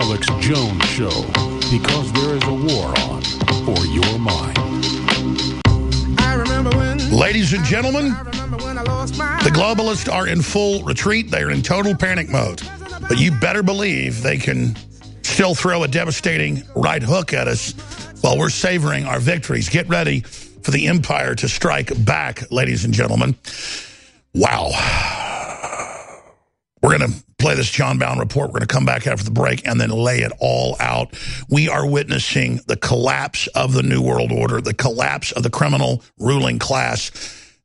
Alex Jones Show, because there is a war on for your mind. Ladies and gentlemen, the globalists are in full retreat. They are in total panic mode. But you better believe they can still throw a devastating right hook at us while we're savoring our victories. Get ready for the empire to strike back, ladies and gentlemen. Wow. We're going to play this John Bowne report. We're going to come back after the break and then lay it all out. We are witnessing the collapse of the New World Order, the collapse of the criminal ruling class.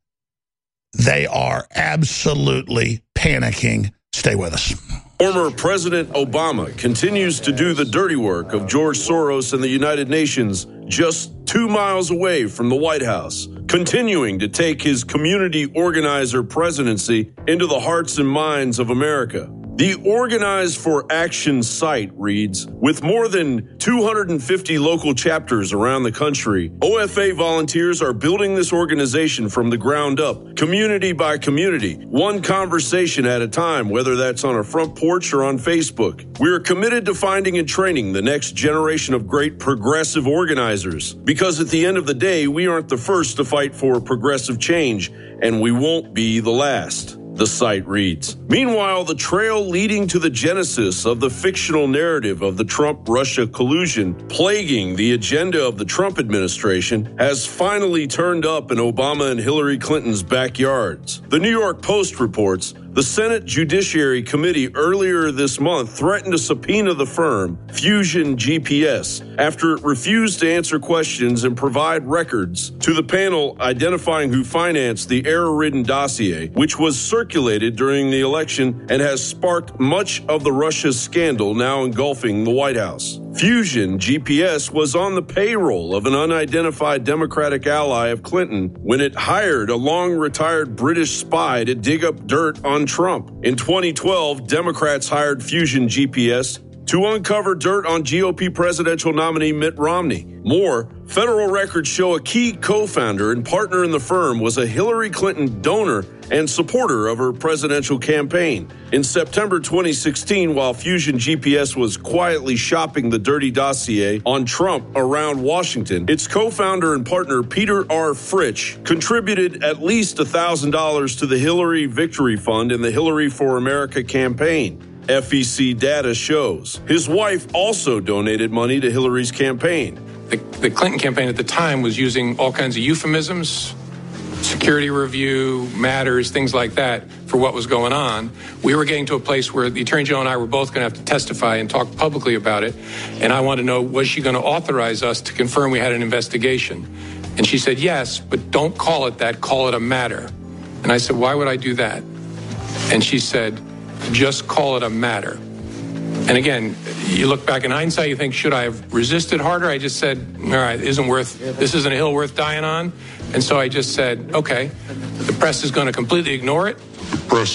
They are absolutely panicking. Stay with us. Former President Obama continues to do the dirty work of George Soros and the United Nations just 2 miles away from the White House, continuing to take his community organizer presidency into the hearts and minds of America. The Organize for Action site reads, with more than 250 local chapters around the country, OFA volunteers are building this organization from the ground up, community by community, one conversation at a time, whether that's on a front porch or on Facebook. We are committed to finding and training the next generation of great progressive organizers, because at the end of the day, we aren't the first to fight for progressive change, and we won't be the last. The site reads. Meanwhile, the trail leading to the genesis of the fictional narrative of the Trump-Russia collusion plaguing the agenda of the Trump administration has finally turned up in Obama and Hillary Clinton's backyards. The New York Post reports the Senate Judiciary Committee earlier this month threatened to subpoena the firm, Fusion GPS, after it refused to answer questions and provide records to the panel identifying who financed the error-ridden dossier, which was circulated during the election and has sparked much of the Russia scandal now engulfing the White House. Fusion GPS was on the payroll of an unidentified Democratic ally of Clinton when it hired a long-retired British spy to dig up dirt on Trump. In 2012, Democrats hired Fusion GPS to uncover dirt on GOP presidential nominee Mitt Romney. More, federal records show a key co-founder and partner in the firm was a Hillary Clinton donor and supporter of her presidential campaign. In September 2016, while Fusion GPS was quietly shopping the dirty dossier on Trump around Washington, its co-founder and partner Peter R. Fritsch contributed at least $1,000 to the Hillary Victory Fund and the Hillary for America campaign. FEC data shows. His wife also donated money to Hillary's campaign. The Clinton campaign at the time was using all kinds of euphemisms, security review, matters, things like that for what was going on. We were getting to a place where the Attorney General and I were both going to have to testify and talk publicly about it. And I wanted to know, was she going to authorize us to confirm we had an investigation? And she said, yes, but don't call it that, call it a matter. And I said, why would I do that? And she said, just call it a matter. And again, you look back in hindsight, you think, should I have resisted harder? I just said, all right, this isn't a hill worth dying on. And so I just said, okay, the press is going to completely ignore it. What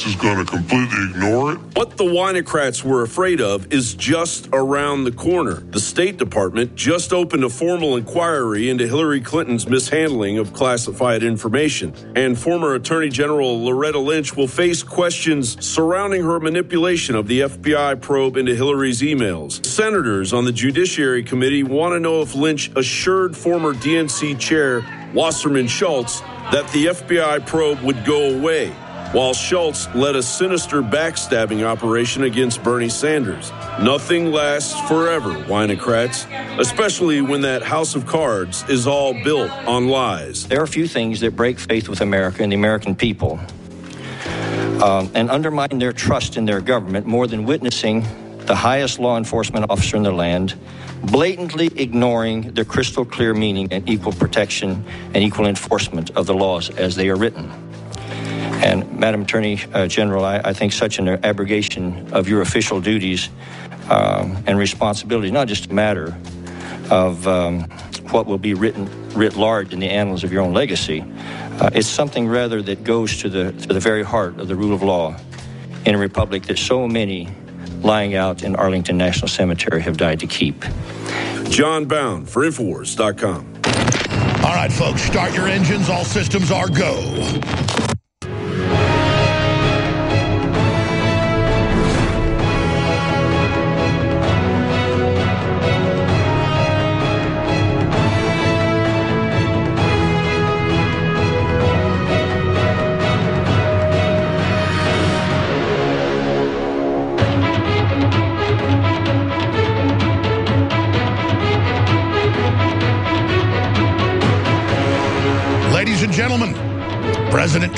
the Winocrats were afraid of is just around the corner. The State Department just opened a formal inquiry into Hillary Clinton's mishandling of classified information, and former Attorney General Loretta Lynch will face questions surrounding her manipulation of the FBI probe into Hillary's emails. Senators on the Judiciary Committee want to know if Lynch assured former DNC Chair Wasserman Schultz that the FBI probe would go away, while Schultz led a sinister backstabbing operation against Bernie Sanders. Nothing lasts forever, Winocrats, especially when that house of cards is all built on lies. There are a few things that break faith with America and the American people and undermine their trust in their government more than witnessing the highest law enforcement officer in the land blatantly ignoring the crystal clear meaning and equal protection and equal enforcement of the laws as they are written. And Madam Attorney General, I think such an abrogation of your official duties and responsibilities, not just a matter of what will be writ large in the annals of your own legacy, it's something rather that goes to the very heart of the rule of law in a republic that so many lying out in Arlington National Cemetery have died to keep. John Bowne for Infowars.com. All right, folks, start your engines. All systems are go.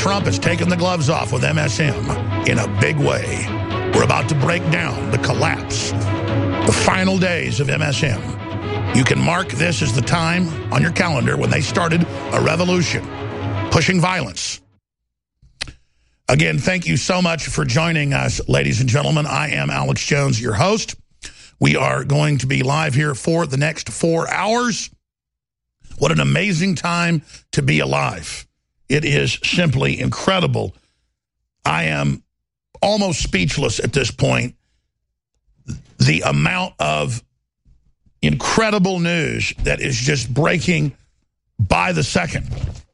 Trump has taken the gloves off with MSM in a big way. We're about to break down the collapse, the final days of MSM. You can mark this as the time on your calendar when they started a revolution, pushing violence. Again, thank you so much for joining us, ladies and gentlemen. I am Alex Jones, your host. We are going to be live here for the next 4 hours. What an amazing time to be alive. It is simply incredible. I am almost speechless at this point. The amount of incredible news that is just breaking by the second.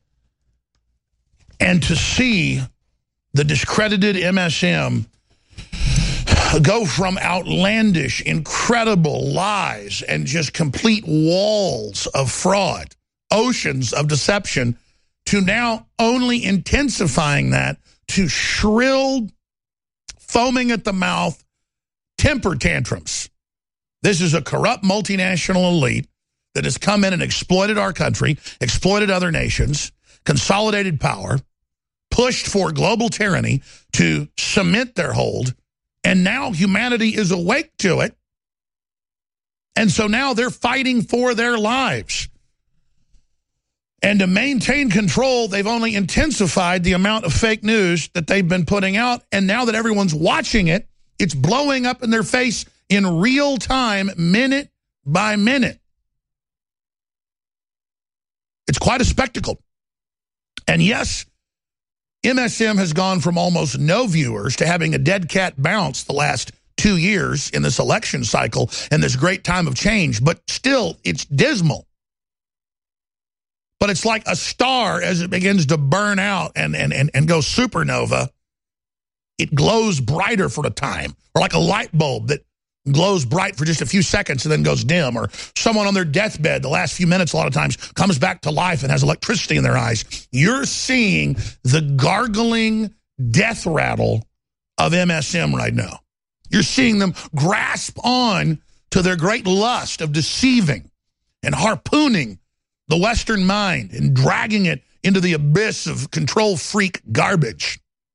And to see the discredited MSM go from outlandish, incredible lies and just complete walls of fraud, oceans of deception, to now only intensifying that to shrill, foaming at the mouth, temper tantrums. This is a corrupt multinational elite that has come in and exploited our country, exploited other nations, consolidated power, pushed for global tyranny to cement their hold, and now humanity is awake to it. And so now they're fighting for their lives. And to maintain control, they've only intensified the amount of fake news that they've been putting out. And now that everyone's watching it, it's blowing up in their face in real time, minute by minute. It's quite a spectacle. And yes, MSM has gone from almost no viewers to having a dead cat bounce the last 2 years in this election cycle and this great time of change. But still, it's dismal. But it's like a star as it begins to burn out and go supernova. It glows brighter for a time, or like a light bulb that glows bright for just a few seconds and then goes dim, or someone on their deathbed the last few minutes a lot of times comes back to life and has electricity in their eyes. You're seeing the gargling death rattle of MSM right now. You're seeing them grasp on to their great lust of deceiving and harpooning the Western mind and dragging it into the abyss of control freak garbage.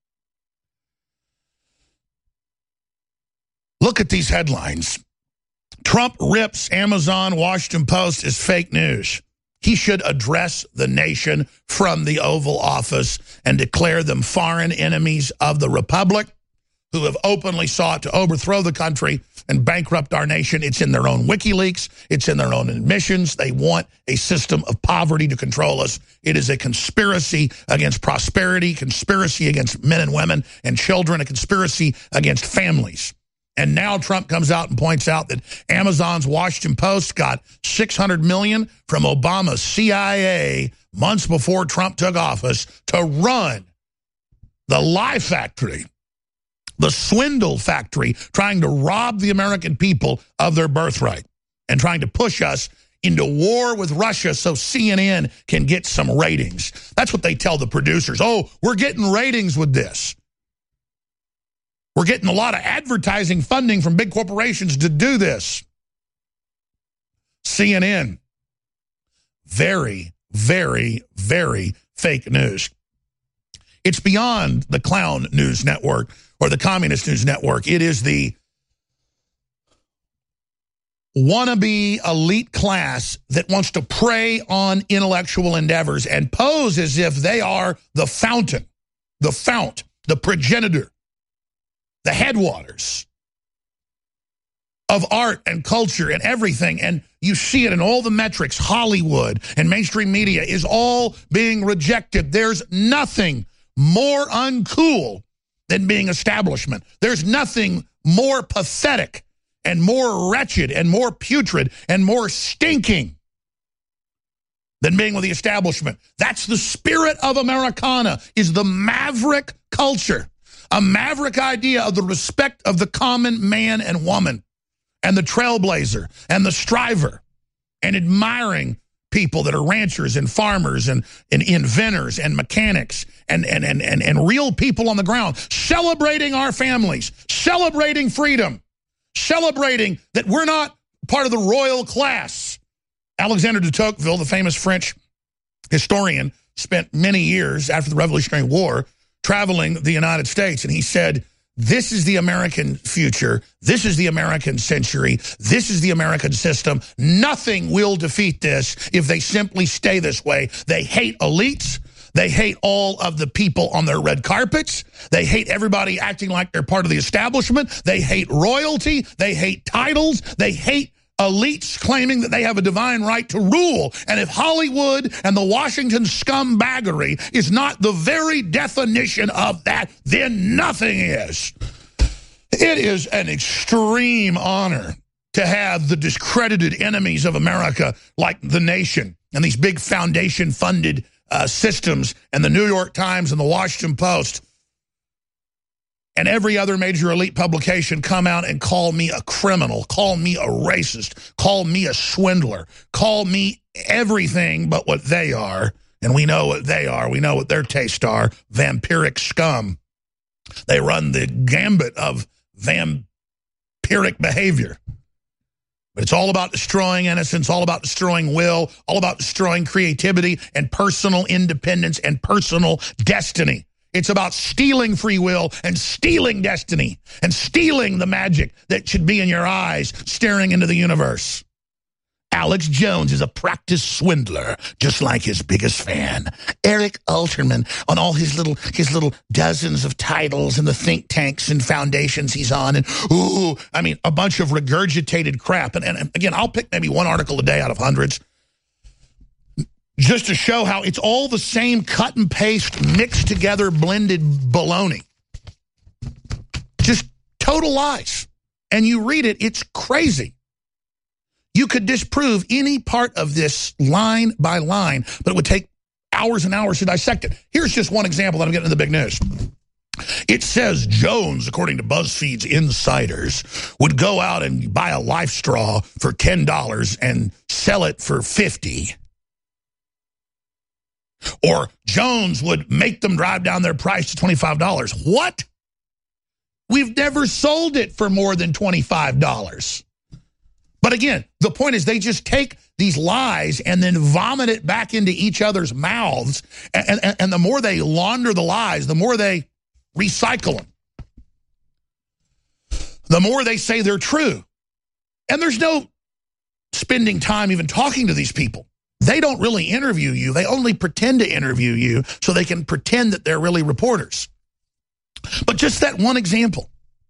Look at these headlines. Trump rips Amazon Washington Post as fake news. He should address the nation from the Oval Office and declare them foreign enemies of the Republic who have openly sought to overthrow the country and bankrupt our nation. It's in their own WikiLeaks. It's in their own admissions. They want a system of poverty to control us. It is a conspiracy against prosperity, conspiracy against men and women and children, a conspiracy against families. And now Trump comes out and points out that Amazon's Washington Post got $600 million from Obama's CIA months before Trump took office to run the lie factory, the swindle factory, trying to rob the American people of their birthright and trying to push us into war with Russia so CNN can get some ratings. That's what they tell the producers. Oh, we're getting ratings with this. We're getting a lot of advertising funding from big corporations to do this. CNN. Very, very, very fake news. It's beyond the clown news network or the communist news network. It is the wannabe elite class that wants to prey on intellectual endeavors and pose as if they are the fountain, the fount, the progenitor, the headwaters of art and culture and everything. And you see it in all the metrics. Hollywood and mainstream media is all being rejected. There's nothing more uncool than being establishment. There's nothing more pathetic and more wretched and more putrid and more stinking than being with the establishment. That's the spirit of Americana, is the maverick culture. A maverick idea of the respect of the common man and woman and the trailblazer and the striver, and admiring people that are ranchers and farmers and inventors and mechanics and real people on the ground, celebrating our families, celebrating freedom, celebrating that we're not part of the royal class. Alexander de Tocqueville, the famous French historian, spent many years after the Revolutionary War traveling the United States, and he said, this is the American future. This is the American century. This is the American system. Nothing will defeat this if they simply stay this way. They hate elites. They hate all of the people on their red carpets. They hate everybody acting like they're part of the establishment. They hate royalty. They hate titles. They hate elites claiming that they have a divine right to rule. And if Hollywood and the Washington scumbaggery is not the very definition of that, then nothing is. It is an extreme honor to have the discredited enemies of America like The Nation and these big foundation-funded systems and the New York Times and the Washington Post and every other major elite publication come out and call me a criminal, call me a racist, call me a swindler, call me everything but what they are. And we know what they are. We know what their tastes are. Vampiric scum. They run the gambit of vampiric behavior. But it's all about destroying innocence, all about destroying will, all about destroying creativity and personal independence and personal destiny. It's about stealing free will and stealing destiny and stealing the magic that should be in your eyes staring into the universe. Alex Jones is a practiced swindler, just like his biggest fan, Eric Alterman, on all his little dozens of titles and the think tanks and foundations he's on. And, a bunch of regurgitated crap. And again, I'll pick maybe one article a day out of hundreds, just to show how it's all the same cut and paste, mixed together, blended baloney. Just total lies. And you read it, it's crazy. You could disprove any part of this line by line, but it would take hours and hours to dissect it. Here's just one example that I'm getting into the big news. It says Jones, according to BuzzFeed's insiders, would go out and buy a Life Straw for $10 and sell it for $50. Or Jones would make them drive down their price to $25. What? We've never sold it for more than $25. But again, the point is they just take these lies and then vomit it back into each other's mouths. And the more they launder the lies, the more they recycle them. The more they say they're true. And there's no spending time even talking to these people. They don't really interview you. They only pretend to interview you so they can pretend that they're really reporters. But just that one example.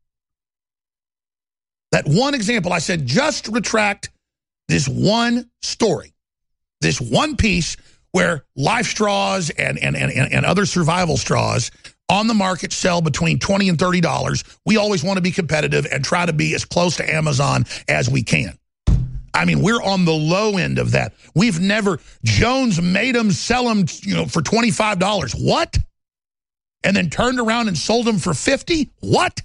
That one example, I said, just retract this one story, this one piece where Life Straws and other survival straws on the market sell between $20 and $30. We always want to be competitive and try to be as close to Amazon as we can. I mean, we're on the low end of that. We've never, Jones made them sell them, for $25. What? And then turned around and sold them for $50? What?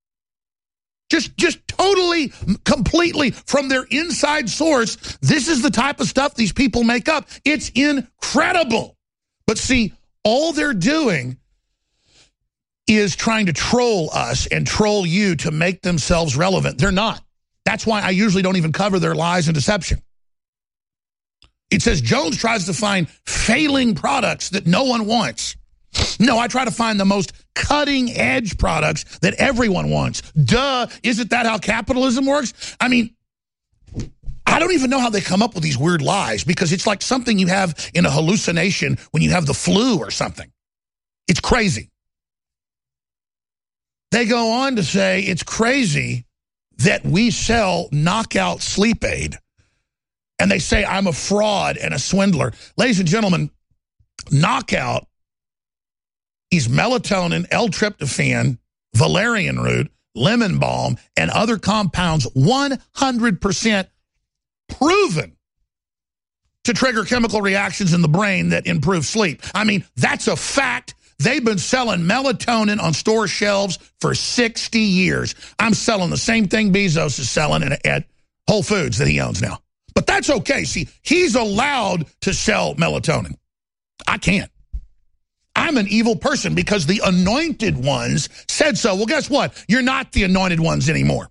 Just totally, completely from their inside source, this is the type of stuff these people make up. It's incredible. But see, all they're doing is trying to troll us and troll you to make themselves relevant. They're not. That's why I usually don't even cover their lies and deception. It says Jones tries to find failing products that no one wants. No, I try to find the most cutting-edge products that everyone wants. Duh, isn't that how capitalism works? I mean, I don't even know how they come up with these weird lies, because it's like something you have in a hallucination when you have the flu or something. It's crazy. They go on to say it's crazy that we sell Knockout Sleep Aid. And they say I'm a fraud and a swindler. Ladies and gentlemen, Knockout is melatonin, L-tryptophan, valerian root, lemon balm, and other compounds 100% proven to trigger chemical reactions in the brain that improve sleep. I mean, that's a fact. They've been selling melatonin on store shelves for 60 years. I'm selling the same thing Bezos is selling at Whole Foods that he owns now. But that's okay. See, he's allowed to sell melatonin. I can't. I'm an evil person because the anointed ones said so. Well, guess what? You're not the anointed ones anymore.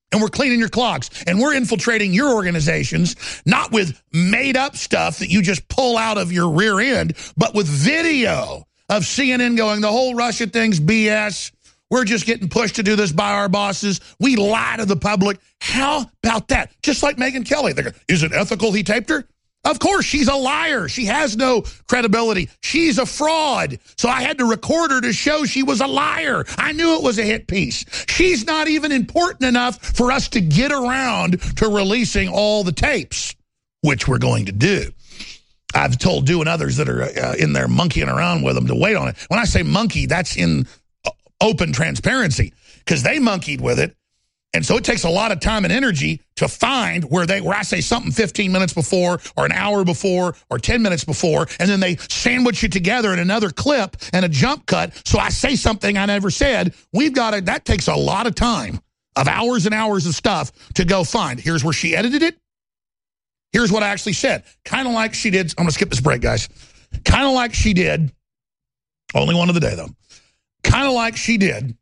And we're cleaning your clocks. And we're infiltrating your organizations, not with made-up stuff that you just pull out of your rear end, but with video of CNN going, the whole Russia thing's BS. We're just getting pushed to do this by our bosses. We lie to the public. How about that? Just like Megyn Kelly. They go, is it ethical he taped her? Of course, she's a liar. She has no credibility. She's a fraud. So I had to record her to show she was a liar. I knew it was a hit piece. She's not even important enough for us to get around to releasing all the tapes, which we're going to do. I've told Du and others that are in there monkeying around with them to wait on it. When I say monkey, that's in open transparency, because they monkeyed with it. And so it takes a lot of time and energy to find where I say something 15 minutes before or an hour before or 10 minutes before, and then they sandwich it together in another clip and a jump cut. So I say something I never said. That takes a lot of time, of hours and hours of stuff to go find. Here's where she edited it. Here's what I actually said. Kind of like she did. I'm going to skip this break, guys. Kind of like she did. Only one of the day, though. Kind of like she did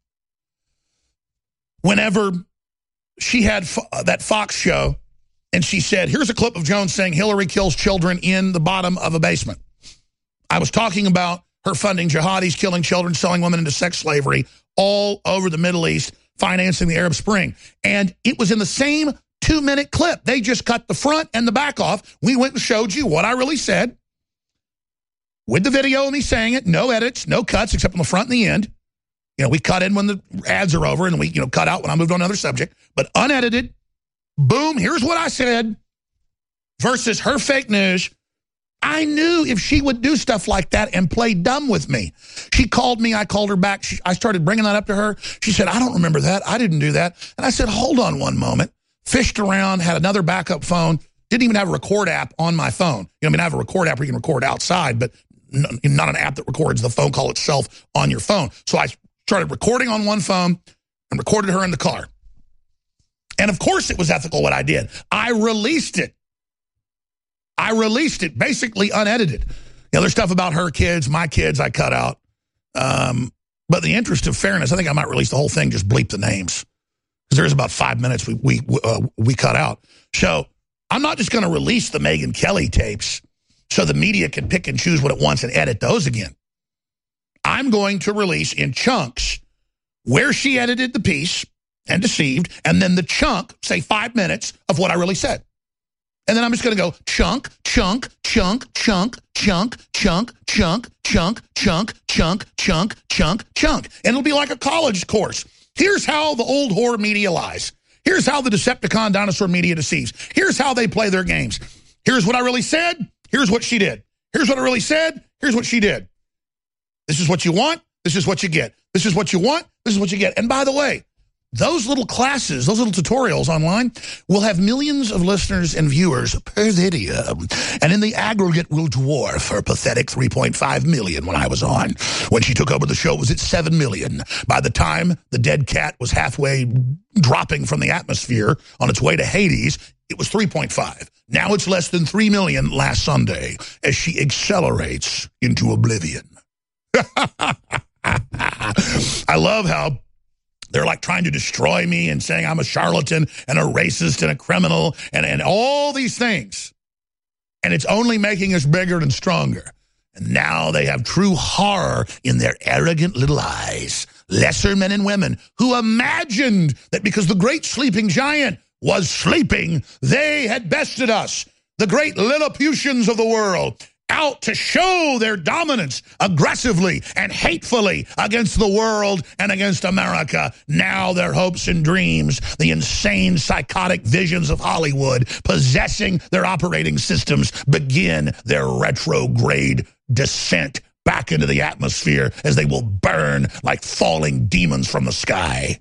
whenever she had that Fox show, and she said, here's a clip of Jones saying Hillary kills children in the bottom of a basement. I was talking about her funding jihadis, killing children, selling women into sex slavery all over the Middle East, financing the Arab Spring. And it was in the same 2-minute clip. They just cut the front and the back off. We went and showed you what I really said with the video and me saying it. No edits, no cuts, except on the front and the end. You know, we cut in when the ads are over, and we, cut out when I moved on another subject. But unedited, boom, here's what I said, versus her fake news. I knew if she would do stuff like that and play dumb with me. She called me. I called her back. I started bringing that up to her. She said, I don't remember that. I didn't do that. And I said, hold on one moment. Fished around, had another backup phone. Didn't even have a record app on my phone. I have a record app where you can record outside, but not an app that records the phone call itself on your phone. So I started recording on one phone and recorded her in the car. And of course it was ethical what I did. I released it. Basically unedited. There's stuff about her kids, my kids I cut out. But in the interest of fairness, I think I might release the whole thing, just bleep the names. Because there's about 5 minutes we cut out. So I'm not just going to release the Megyn Kelly tapes so the media can pick and choose what it wants and edit those again. I'm going to release in chunks where she edited the piece and deceived, and then the chunk, say 5 minutes, of what I really said. And then I'm just going to go chunk, chunk, chunk, chunk, chunk, chunk, chunk, chunk, chunk, chunk, chunk, chunk, chunk. And it'll be like a college course. Here's how the old whore media lies. Here's how the Decepticon dinosaur media deceives. Here's how they play their games. Here's what I really said. Here's what she did. Here's what I really said. Here's what she did. This is what you want. This is what you get. This is what you want. This is what you get. And by the way, those little classes, those little tutorials online will have millions of listeners and viewers per video. And in the aggregate will dwarf her pathetic 3.5 million when I was on. When she took over the show, it was at 7 million. By the time the dead cat was halfway dropping from the atmosphere on its way to Hades, it was 3.5. Now it's less than 3 million last Sunday as she accelerates into oblivion. I love how they're like trying to destroy me and saying I'm a charlatan and a racist and a criminal and all these things. And it's only making us bigger and stronger. And now they have true horror in their arrogant little eyes. Lesser men and women who imagined that because the great sleeping giant was sleeping, they had bested us. The great Lilliputians of the world, out to show their dominance aggressively and hatefully against the world and against America. Now their hopes and dreams, the insane psychotic visions of Hollywood possessing their operating systems, begin their retrograde descent back into the atmosphere as they will burn like falling demons from the sky.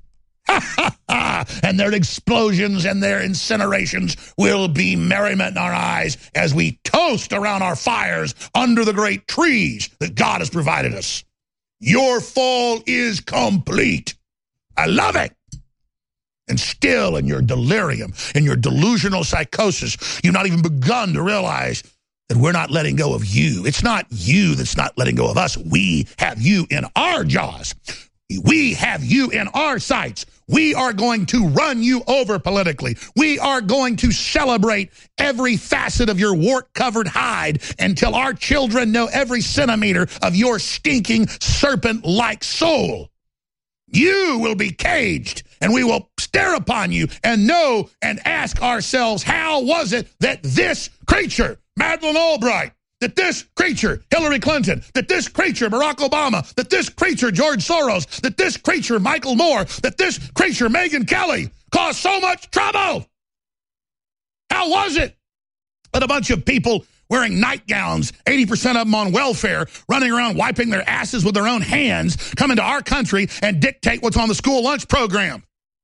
And their explosions and their incinerations will be merriment in our eyes as we toast around our fires under the great trees that God has provided us. Your fall is complete. I love it. And still in your delirium, in your delusional psychosis, you've not even begun to realize that we're not letting go of you. It's not you that's not letting go of us. We have you in our jaws. We have you in our sights. We are going to run you over politically. We are going to celebrate every facet of your wart-covered hide until our children know every centimeter of your stinking serpent-like soul. You will be caged, and we will stare upon you and know and ask ourselves, how was it that this creature, Madeleine Albright, that this creature, Hillary Clinton, that this creature, Barack Obama, that this creature, George Soros, that this creature, Michael Moore, that this creature, Megyn Kelly, caused so much trouble? How was it that a bunch of people wearing nightgowns, 80% of them on welfare, running around wiping their asses with their own hands, come into our country and dictate what's on the school lunch program?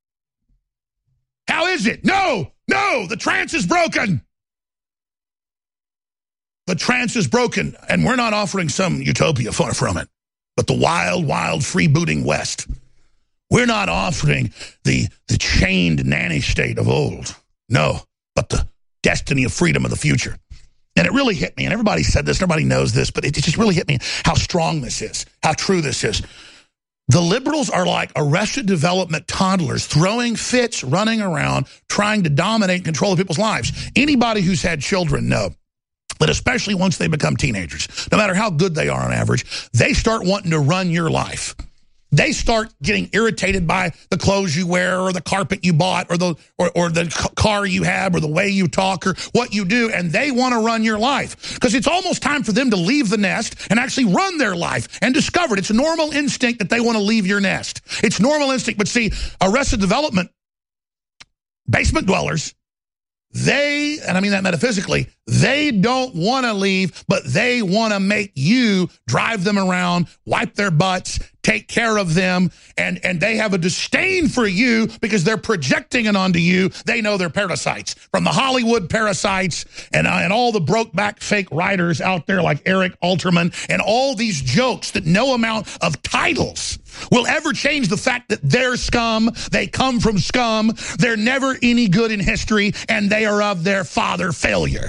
How is it? No, the trance is broken. The trance is broken, and we're not offering some utopia far from it, but the wild, wild, freebooting West. We're not offering the chained nanny state of old. No, but the destiny of freedom of the future. And it really hit me, and everybody said this, everybody knows this, but it just really hit me how strong this is, how true this is. The liberals are like Arrested Development toddlers throwing fits, running around, trying to dominate and control people's lives. Anybody who's had children know that especially once they become teenagers, no matter how good they are on average, they start wanting to run your life. They start getting irritated by the clothes you wear or the carpet you bought or the car you have or the way you talk or what you do, and they want to run your life because it's almost time for them to leave the nest and actually run their life and discover it. It's a normal instinct that they want to leave your nest. It's normal instinct, but see, Arrested Development, basement dwellers, they, and I mean that metaphysically, they don't want to leave, but they want to make you drive them around, wipe their butts, take care of them, and they have a disdain for you because they're projecting it onto you. They know they're parasites. From the Hollywood parasites and all the broke-back fake writers out there like Eric Alterman and all these jokes that no amount of titles will ever change the fact that they're scum, they come from scum, they're never any good in history, and they are of their father failure.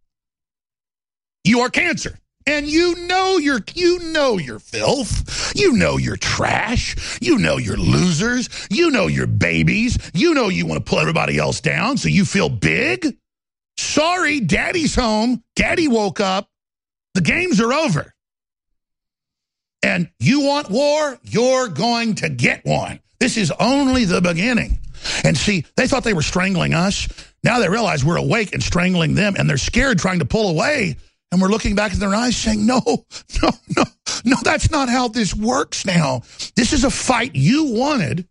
You are cancer. And you know your filth. You know your trash. You know your losers. You know your babies. You know you want to pull everybody else down so you feel big. Sorry, Daddy's home. Daddy woke up. The games are over. And you want war? You're going to get one. This is only the beginning. And see, they thought they were strangling us. Now they realize we're awake and strangling them, and they're scared trying to pull away. And we're looking back in their eyes saying, no, that's not how this works now. This is a fight you wanted,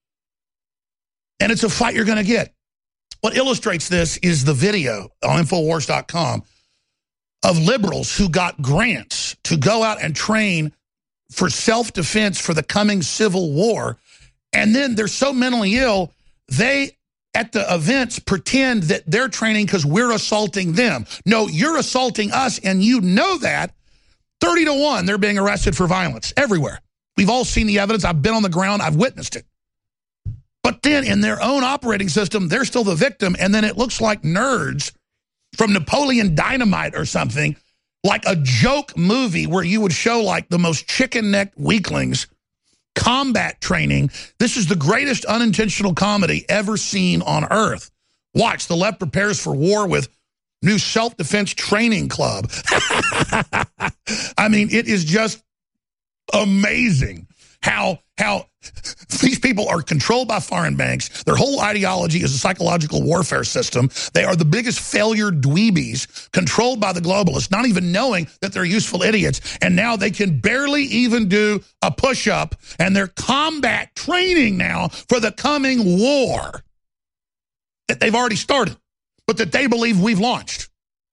and it's a fight you're going to get. What illustrates this is the video on Infowars.com of liberals who got grants to go out and train for self-defense for the coming civil war. And then they're so mentally ill, they at the events pretend that they're training because we're assaulting them. No, you're assaulting us, and you know that. 30-1, they're being arrested for violence everywhere. We've all seen the evidence. I've been on the ground. I've witnessed it. But then in their own operating system, they're still the victim, and then it looks like nerds from Napoleon Dynamite or something, like a joke movie where you would show like the most chicken-necked weaklings combat training. This is the greatest unintentional comedy ever seen on Earth. Watch, the left prepares for war with new self-defense training club. I mean, it is just amazing how these people are controlled by foreign banks. Their whole ideology is a psychological warfare system. They are the biggest failure dweebies controlled by the globalists, not even knowing that they're useful idiots. And now they can barely even do a push-up, and they're combat training now for the coming war that they've already started, but that they believe we've launched.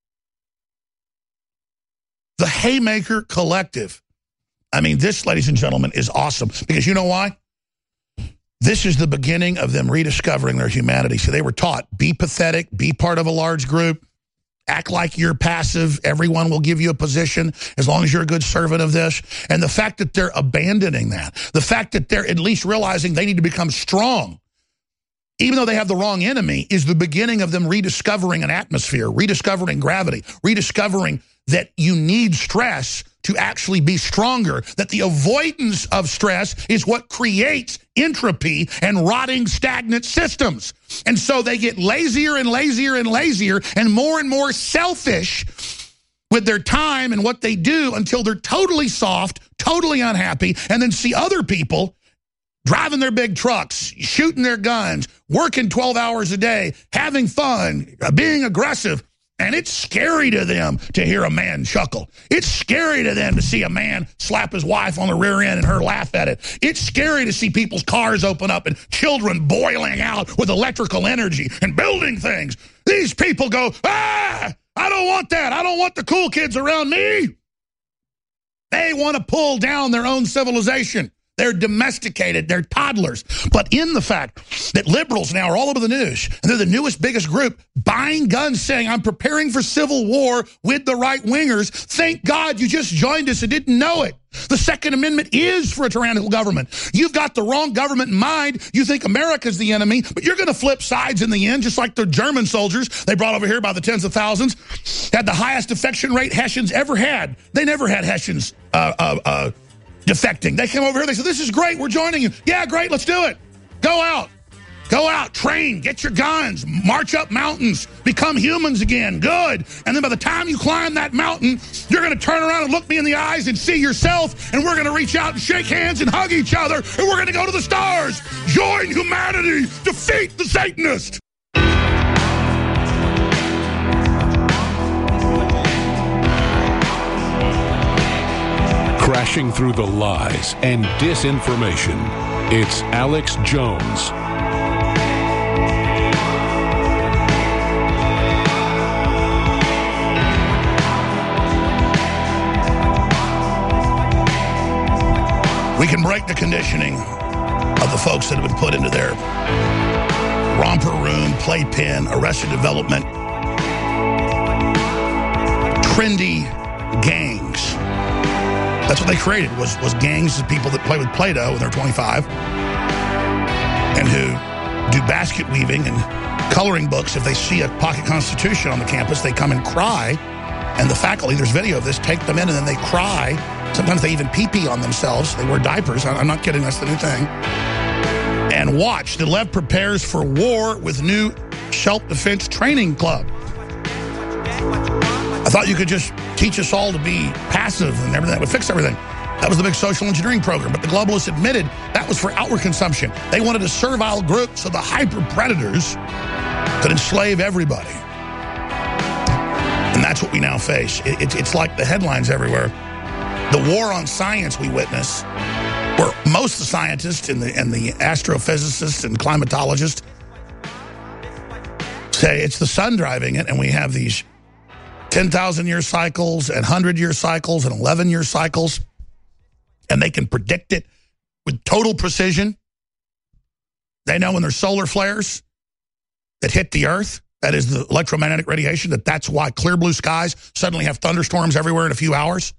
The Haymaker Collective. I mean, this, ladies and gentlemen, is awesome. Because you know why? This is the beginning of them rediscovering their humanity. So they were taught, be pathetic, be part of a large group, act like you're passive. Everyone will give you a position as long as you're a good servant of this. And the fact that they're abandoning that, the fact that they're at least realizing they need to become strong, even though they have the wrong enemy, is the beginning of them rediscovering an atmosphere, rediscovering gravity, rediscovering that you need stress to actually be stronger, that the avoidance of stress is what creates entropy and rotting stagnant systems. And so they get lazier and lazier and lazier and more selfish with their time and what they do until they're totally soft, totally unhappy, and then see other people driving their big trucks, shooting their guns, working 12 hours a day, having fun, being aggressive. And it's scary to them to hear a man chuckle. It's scary to them to see a man slap his wife on the rear end and her laugh at it. It's scary to see people's cars open up and children boiling out with electrical energy and building things. These people go, I don't want that. I don't want the cool kids around me. They want to pull down their own civilization. They're domesticated. They're toddlers. But in the fact that liberals now are all over the news, and they're the newest, biggest group, buying guns, saying, I'm preparing for civil war with the right-wingers. Thank God you just joined us and didn't know it. The Second Amendment is for a tyrannical government. You've got the wrong government in mind. You think America's the enemy, but you're going to flip sides in the end, just like the German soldiers they brought over here by the tens of thousands, had the highest defection rate Hessians ever had. They never had Hessians defecting. They came over here, they said, this is great, we're joining you. Yeah, great, let's do it. Go out, train, get your guns, march up mountains, become humans again, good. And then by the time you climb that mountain, you're going to turn around and look me in the eyes and see yourself, and we're going to reach out and shake hands and hug each other, and we're going to go to the stars. Join humanity, defeat the Satanist. Crashing through the lies and disinformation, it's Alex Jones. We can break the conditioning of the folks that have been put into their romper room, playpen, Arrested Development, trendy gangs. That's what they created, was gangs of people that play with Play-Doh when they're 25 and who do basket weaving and coloring books. If they see a pocket constitution on the campus, they come and cry. And the faculty, there's video of this, take them in and then they cry. Sometimes they even pee-pee on themselves. They wear diapers. I'm not kidding. That's the new thing. And watch. The left prepares for war with new self-defense training club. I thought you could just teach us all to be passive and everything. That would fix everything. That was the big social engineering program. But the globalists admitted that was for outward consumption. They wanted a servile group so the hyper-predators could enslave everybody. And that's what we now face. It's like the headlines everywhere. The war on science we witness, where most of the scientists and the astrophysicists and climatologists say it's the sun driving it, and we have these 10,000-year cycles and 100-year cycles and 11-year cycles, and they can predict it with total precision. They know when there's solar flares that hit the Earth, that is the electromagnetic radiation, that's why clear blue skies suddenly have thunderstorms everywhere in a few hours.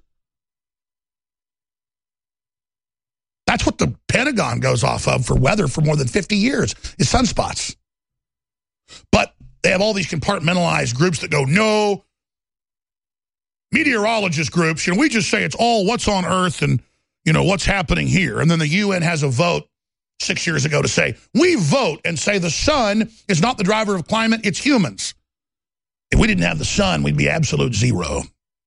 That's what the Pentagon goes off of for weather for more than 50 years, is sunspots. But they have all these compartmentalized groups that go, no, meteorologist groups, we just say it's all what's on Earth and, what's happening here. And then the UN has a vote 6 years ago to say, we vote and say the sun is not the driver of climate, it's humans. If we didn't have the sun, we'd be absolute zero.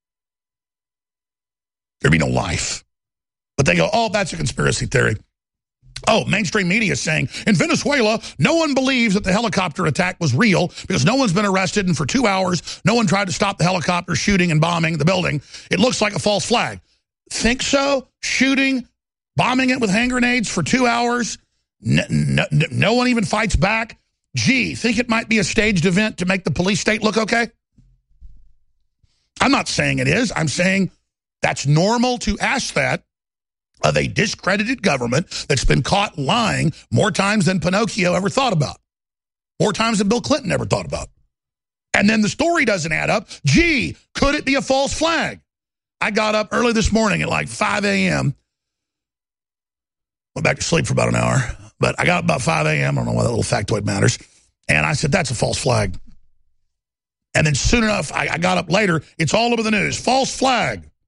There'd be no life. But they go, oh, that's a conspiracy theory. Oh, mainstream media is saying, in Venezuela, no one believes that the helicopter attack was real because no one's been arrested, and for 2 hours, no one tried to stop the helicopter shooting and bombing the building. It looks like a false flag. Think so? Shooting, bombing it with hand grenades for 2 hours? No one even fights back? Gee, think it might be a staged event to make the police state look okay? I'm not saying it is. I'm saying that's normal to ask that of a discredited government that's been caught lying more times than Pinocchio ever thought about. More times than Bill Clinton ever thought about. And then the story doesn't add up. Gee, could it be a false flag? I got up early this morning at like 5 a.m. Went back to sleep for about an hour. But I got up about 5 a.m. I don't know why that little factoid matters. And I said, that's a false flag. And then soon enough, I got up later. It's all over the news. False flag.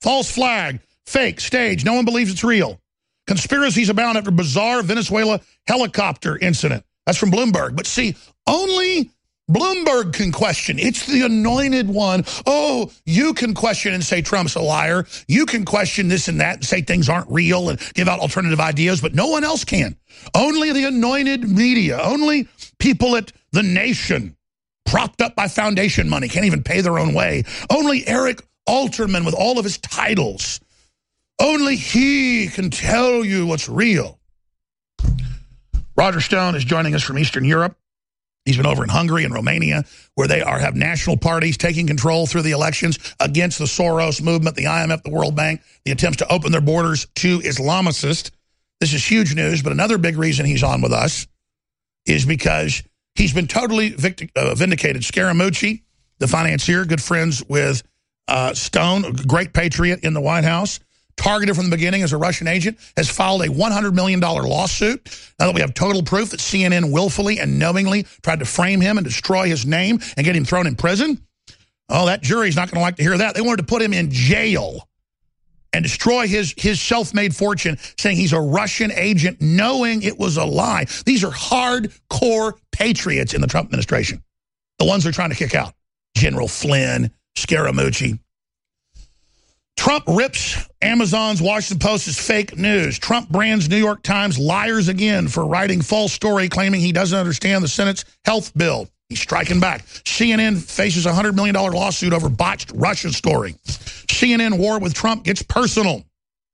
False flag. Fake. Stage. No one believes it's real. Conspiracies abound after bizarre Venezuela helicopter incident. That's from Bloomberg. But see, only Bloomberg can question. It's the anointed one. Oh, you can question and say Trump's a liar. You can question this and that and say things aren't real and give out alternative ideas, but no one else can. Only the anointed media, only people at The Nation, propped up by foundation money, can't even pay their own way. Only Eric Alterman with all of his titles. Only he can tell you what's real. Roger Stone is joining us from Eastern Europe. He's been over in Hungary and Romania, where they have national parties taking control through the elections against the Soros movement, the IMF, the World Bank, the attempts to open their borders to Islamicists. This is huge news, but another big reason he's on with us is because he's been totally vindicated. Scaramucci, the financier, good friends with Stone, a great patriot in the White House, targeted from the beginning as a Russian agent, has filed a $100 million lawsuit. Now that we have total proof that CNN willfully and knowingly tried to frame him and destroy his name and get him thrown in prison, oh, that jury's not going to like to hear that. They wanted to put him in jail and destroy his self-made fortune, saying he's a Russian agent, knowing it was a lie. These are hardcore patriots in the Trump administration, the ones they're trying to kick out. General Flynn, Scaramucci. Trump rips Amazon's Washington Post as fake news. Trump brands New York Times liars again for writing false story claiming he doesn't understand the Senate's health bill. He's striking back. CNN faces a $100 million lawsuit over botched Russia story. CNN war with Trump gets personal.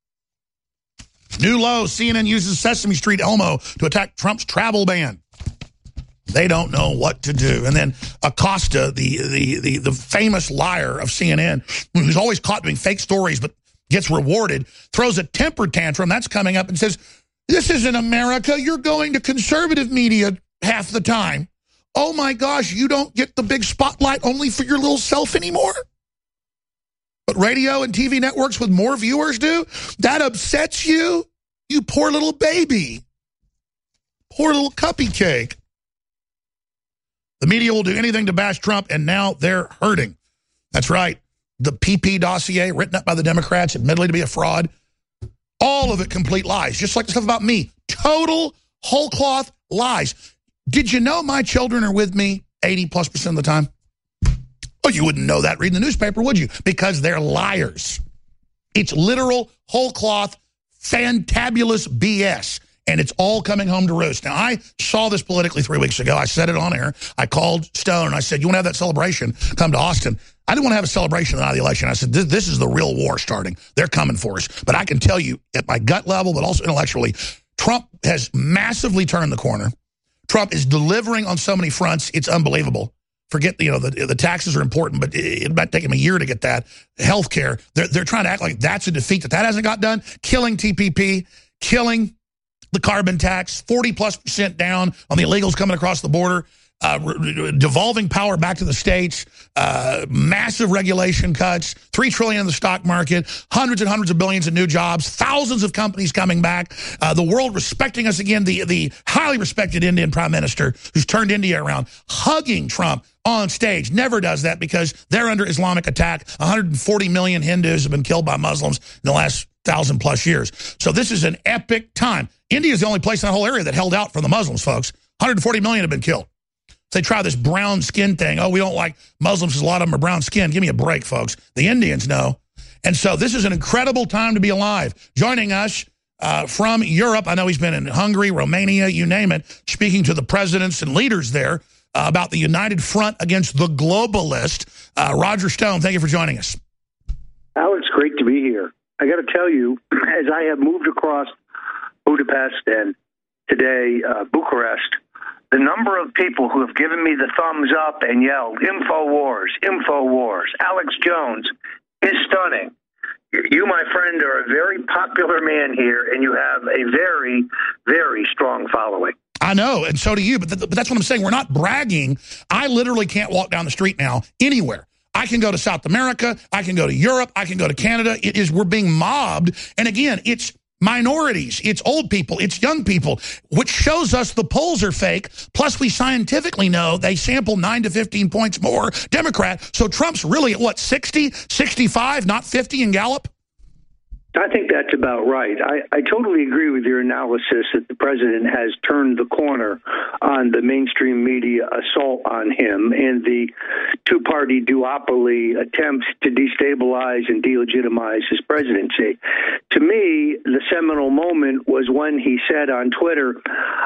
New low, CNN uses Sesame Street Elmo to attack Trump's travel ban. They don't know what to do. And then Acosta, the famous liar of CNN, who's always caught doing fake stories but gets rewarded, throws a temper tantrum. That's coming up and says, this isn't America. You're going to conservative media half the time. Oh, my gosh, you don't get the big spotlight only for your little self anymore? But radio and TV networks with more viewers do? That upsets you? You poor little baby. Poor little cuppy cake. The media will do anything to bash Trump, and now they're hurting. That's right. The PP dossier, written up by the Democrats, admittedly to be a fraud. All of it complete lies, just like the stuff about me. Total, whole cloth lies. Did you know my children are with me 80+% of the time? Oh, you wouldn't know that reading the newspaper, would you? Because they're liars. It's literal, whole cloth, fantabulous BS. And it's all coming home to roost. Now, I saw this politically 3 weeks ago. I said it on air. I called Stone, and I said, you want to have that celebration? Come to Austin. I didn't want to have a celebration the night of the election. I said, this is the real war starting. They're coming for us. But I can tell you, at my gut level, but also intellectually, Trump has massively turned the corner. Trump is delivering on so many fronts, it's unbelievable. Forget, the taxes are important, but it might take him a year to get that. Healthcare, they're trying to act like that's a defeat, that hasn't got done. Killing TPP, killing the carbon tax, 40+% down on the illegals coming across the border, devolving power back to the states, massive regulation cuts, $3 trillion in the stock market, hundreds and hundreds of billions in new jobs, thousands of companies coming back, the world respecting us again, the highly respected Indian prime minister who's turned India around, hugging Trump on stage. Never does that because they're under Islamic attack. 140 million Hindus have been killed by Muslims in the last 1,000+ years. So this is an epic time. India is the only place in the whole area that held out from the Muslims, folks. 140 million have been killed. They try this brown skin thing. Oh, we don't like Muslims because a lot of them are brown skin. Give me a break, folks. The Indians know. And so this is an incredible time to be alive. Joining us from Europe, I know he's been in Hungary, Romania, you name it, speaking to the presidents and leaders there about the united front against the globalist. Roger Stone, thank you for joining us. Alex, great to be here. I got to tell you, as I have moved across Budapest and today Bucharest, the number of people who have given me the thumbs up and yelled, InfoWars, InfoWars, Alex Jones, is stunning. You, my friend, are a very popular man here, and you have a very, very strong following. I know, and so do you, but that's what I'm saying. We're not bragging. I literally can't walk down the street now anywhere. I can go to South America. I can go to Europe. I can go to Canada. We're being mobbed. And again, it's minorities, it's old people, it's young people, which shows us the polls are fake. Plus, we scientifically know they sample 9 to 15 points more Democrat. So Trump's really at what, 60, 65, not 50 in Gallup? I think that's about right. I totally agree with your analysis that the president has turned the corner on the mainstream media assault on him and the two-party duopoly attempts to destabilize and delegitimize his presidency. To me, the seminal moment was when he said on Twitter,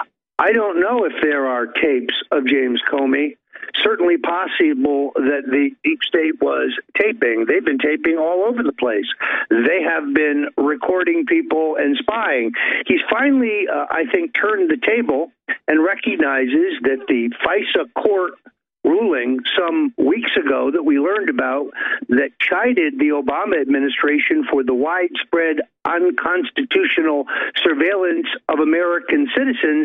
"I don't know if there are tapes of James Comey. Certainly possible that the deep state was taping. They've been taping all over the place. They have been recording people and spying." He's finally, I think, turned the table and recognizes that the FISA court ruling some weeks ago that we learned about that chided the Obama administration for the widespread unconstitutional surveillance of American citizens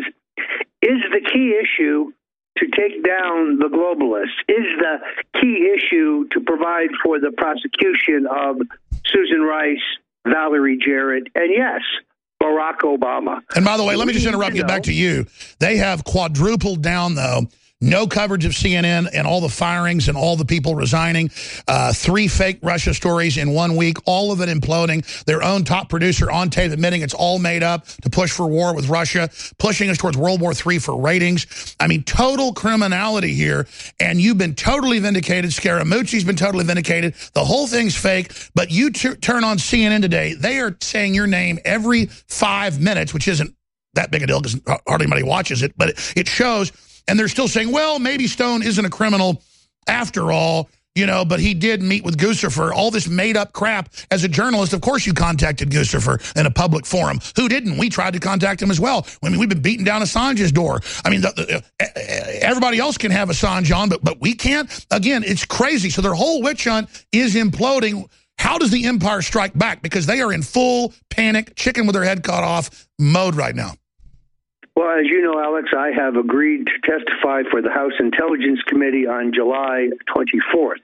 is the key issue to take down the globalists, is the key issue to provide for the prosecution of Susan Rice, Valerie Jarrett, and yes, Barack Obama. And by the way, let me just interrupt and get back to you. They have quadrupled down, though. No coverage of CNN and all the firings and all the people resigning. 3 fake Russia stories in 1 week, all of it imploding. Their own top producer on tape admitting it's all made up to push for war with Russia, pushing us towards World War III for ratings. I mean, total criminality here. And you've been totally vindicated. Scaramucci's been totally vindicated. The whole thing's fake. But you turn on CNN today, they are saying your name every 5 minutes, which isn't that big a deal because hardly anybody watches it. But it shows. And they're still saying, well, maybe Stone isn't a criminal after all, but he did meet with Guccifer. All this made-up crap. As a journalist, of course you contacted Guccifer in a public forum. Who didn't? We tried to contact him as well. I mean, we've been beating down Assange's door. I mean, everybody else can have Assange on, but we can't. Again, it's crazy. So their whole witch hunt is imploding. How does the empire strike back? Because they are in full panic, chicken with their head cut off mode right now. Well, as you know, Alex, I have agreed to testify for the House Intelligence Committee on July 24th.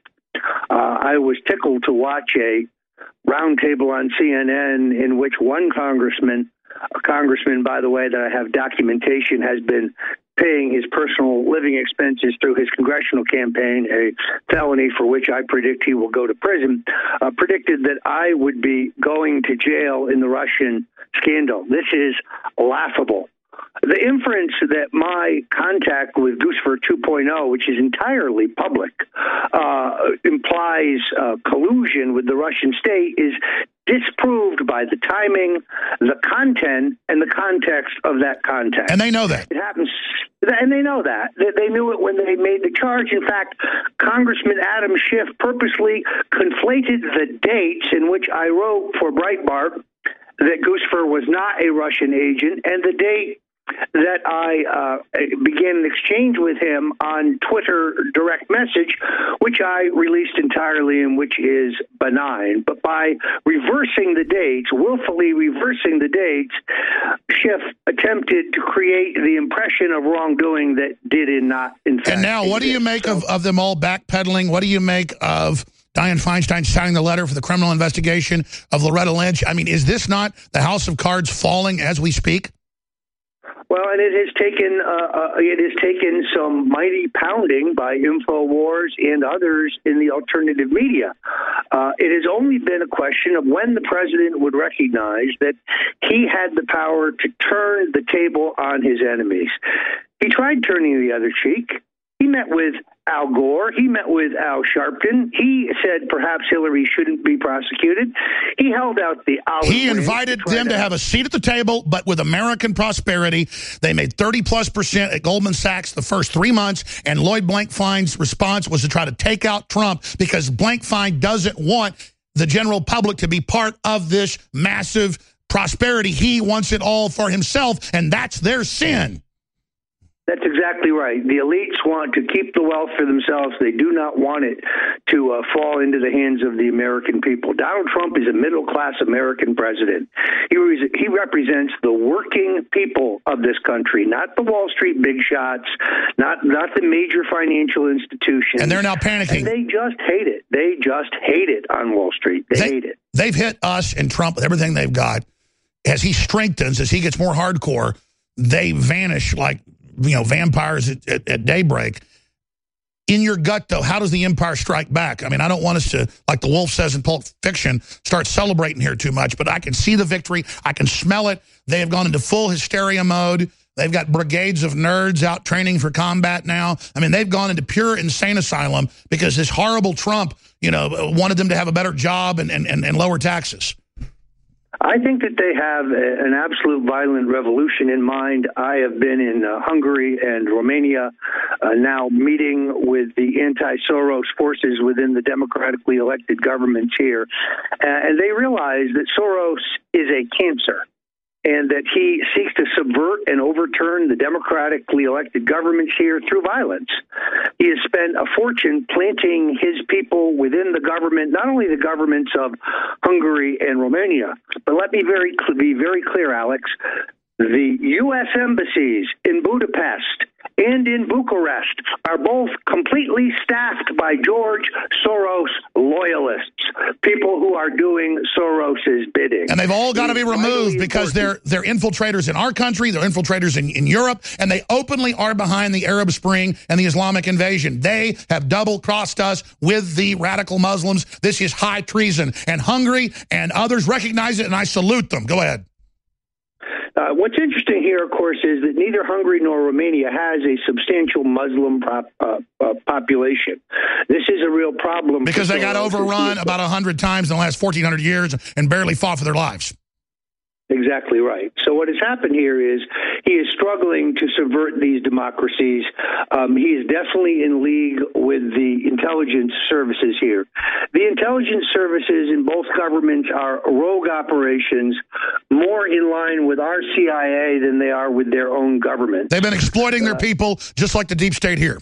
I was tickled to watch a roundtable on CNN in which one congressman, a congressman, by the way, that I have documentation, has been paying his personal living expenses through his congressional campaign, a felony for which I predict he will go to prison, predicted that I would be going to jail in the Russian scandal. This is laughable. The inference that my contact with Guccifer 2.0, which is entirely public, implies collusion with the Russian state is disproved by the timing, the content, and the context of that content. And they know that. It happens, and they know that. They knew it when they made the charge. In fact, Congressman Adam Schiff purposely conflated the dates in which I wrote for Breitbart that Guccifer was not a Russian agent and the date that I began an exchange with him on Twitter direct message, which I released entirely and which is benign. But by reversing the dates, willfully reversing the dates, Schiff attempted to create the impression of wrongdoing that did not, in fact. And now, what do you make of them all backpedaling? What do you make of Dianne Feinstein signing the letter for the criminal investigation of Loretta Lynch? I mean, is this not the house of cards falling as we speak? Well, and it has taken some mighty pounding by InfoWars and others in the alternative media. It has only been a question of when the president would recognize that he had the power to turn the table on his enemies. He tried turning the other cheek. He met with Al Gore. He met with Al Sharpton. He said perhaps Hillary shouldn't be prosecuted. He held out the olive He invited them to have a seat at the table, but with American prosperity. They made 30+% at Goldman Sachs the first 3 months, and Lloyd Blankfein's response was to try to take out Trump because Blankfein doesn't want the general public to be part of this massive prosperity. He wants it all for himself, and that's their sin. That's exactly right. The elites want to keep the wealth for themselves. They do not want it to fall into the hands of the American people. Donald Trump is a middle-class American president. He represents the working people of this country, not the Wall Street big shots, not the major financial institutions. And they're now panicking. And they just hate it. They just hate it on Wall Street. They hate it. They've hit us and Trump with everything they've got. As he strengthens, as he gets more hardcore, they vanish like vampires at daybreak. In your gut, though, how does the empire strike back? I mean, I don't want us to, like the wolf says in Pulp Fiction, start celebrating here too much, but I can see the victory. I can smell it. They have gone into full hysteria mode. They've got brigades of nerds out training for combat now. I mean, they've gone into pure insane asylum because this horrible Trump, wanted them to have a better job and lower taxes. I think that they have an absolute violent revolution in mind. I have been in Hungary and Romania now meeting with the anti-Soros forces within the democratically elected governments here. And they realize that Soros is a cancer and that he seeks to subvert and overturn the democratically elected governments here through violence. He has spent a fortune planting his people within the government, not only the governments of Hungary and Romania, but let me be very clear, Alex, the U.S. embassies in Budapest and in Bucharest are both completely staffed by George Soros loyalists, people who are doing Soros's bidding. And they've all got to be removed because they're infiltrators in our country, they're infiltrators in Europe, and they openly are behind the Arab Spring and the Islamic invasion. They have double-crossed us with the radical Muslims. This is high treason. And Hungary and others recognize it, and I salute them. Go ahead. What's interesting here, of course, is that neither Hungary nor Romania has a substantial Muslim population. This is a real problem. Because they got overrun about 100 times in the last 1,400 years and barely fought for their lives. Exactly right. So what has happened here is he is struggling to subvert these democracies. He is definitely in league with the intelligence services here. The intelligence services in both governments are rogue operations, more in line with our CIA than they are with their own government. They've been exploiting their people just like the deep state here.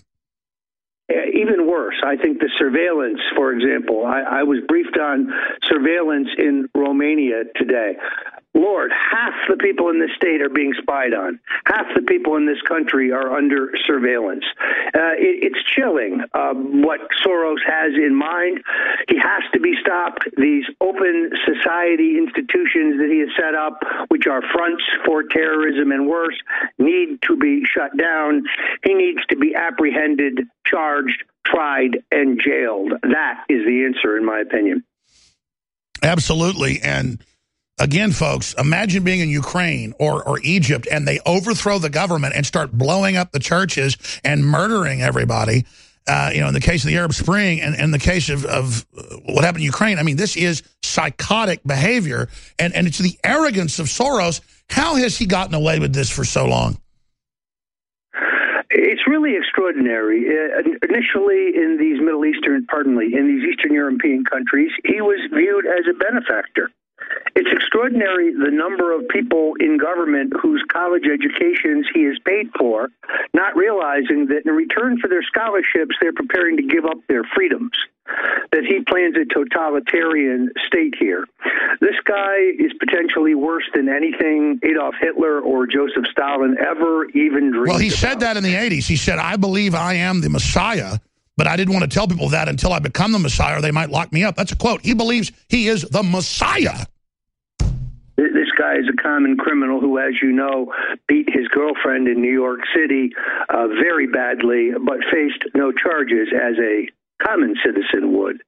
Even worse, I think the surveillance, for example, I was briefed on surveillance in Romania today. Lord, half the people in this state are being spied on. Half the people in this country are under surveillance. It's chilling what Soros has in mind. He has to be stopped. These open society institutions that he has set up, which are fronts for terrorism and worse, need to be shut down. He needs to be apprehended, charged, tried, and jailed. That is the answer, in my opinion. Absolutely. And again, folks, imagine being in Ukraine or Egypt and they overthrow the government and start blowing up the churches and murdering everybody. In the case of the Arab Spring and in the case of what happened in Ukraine, I mean, this is psychotic behavior. And it's the arrogance of Soros. How has he gotten away with this for so long? It's really extraordinary. Initially, in these in these Eastern European countries, he was viewed as a benefactor. It's extraordinary the number of people in government whose college educations he has paid for, not realizing that in return for their scholarships, they're preparing to give up their freedoms, that he plans a totalitarian state here. This guy is potentially worse than anything Adolf Hitler or Joseph Stalin ever even dreamed Well, he about. said that in the 80s. He said, I believe I am the Messiah, but I didn't want to tell people that until I become the Messiah or they might lock me up. That's a quote. He believes he is the Messiah. This guy is a common criminal who, as you know, beat his girlfriend in New York City very badly, but faced no charges as a common citizen would.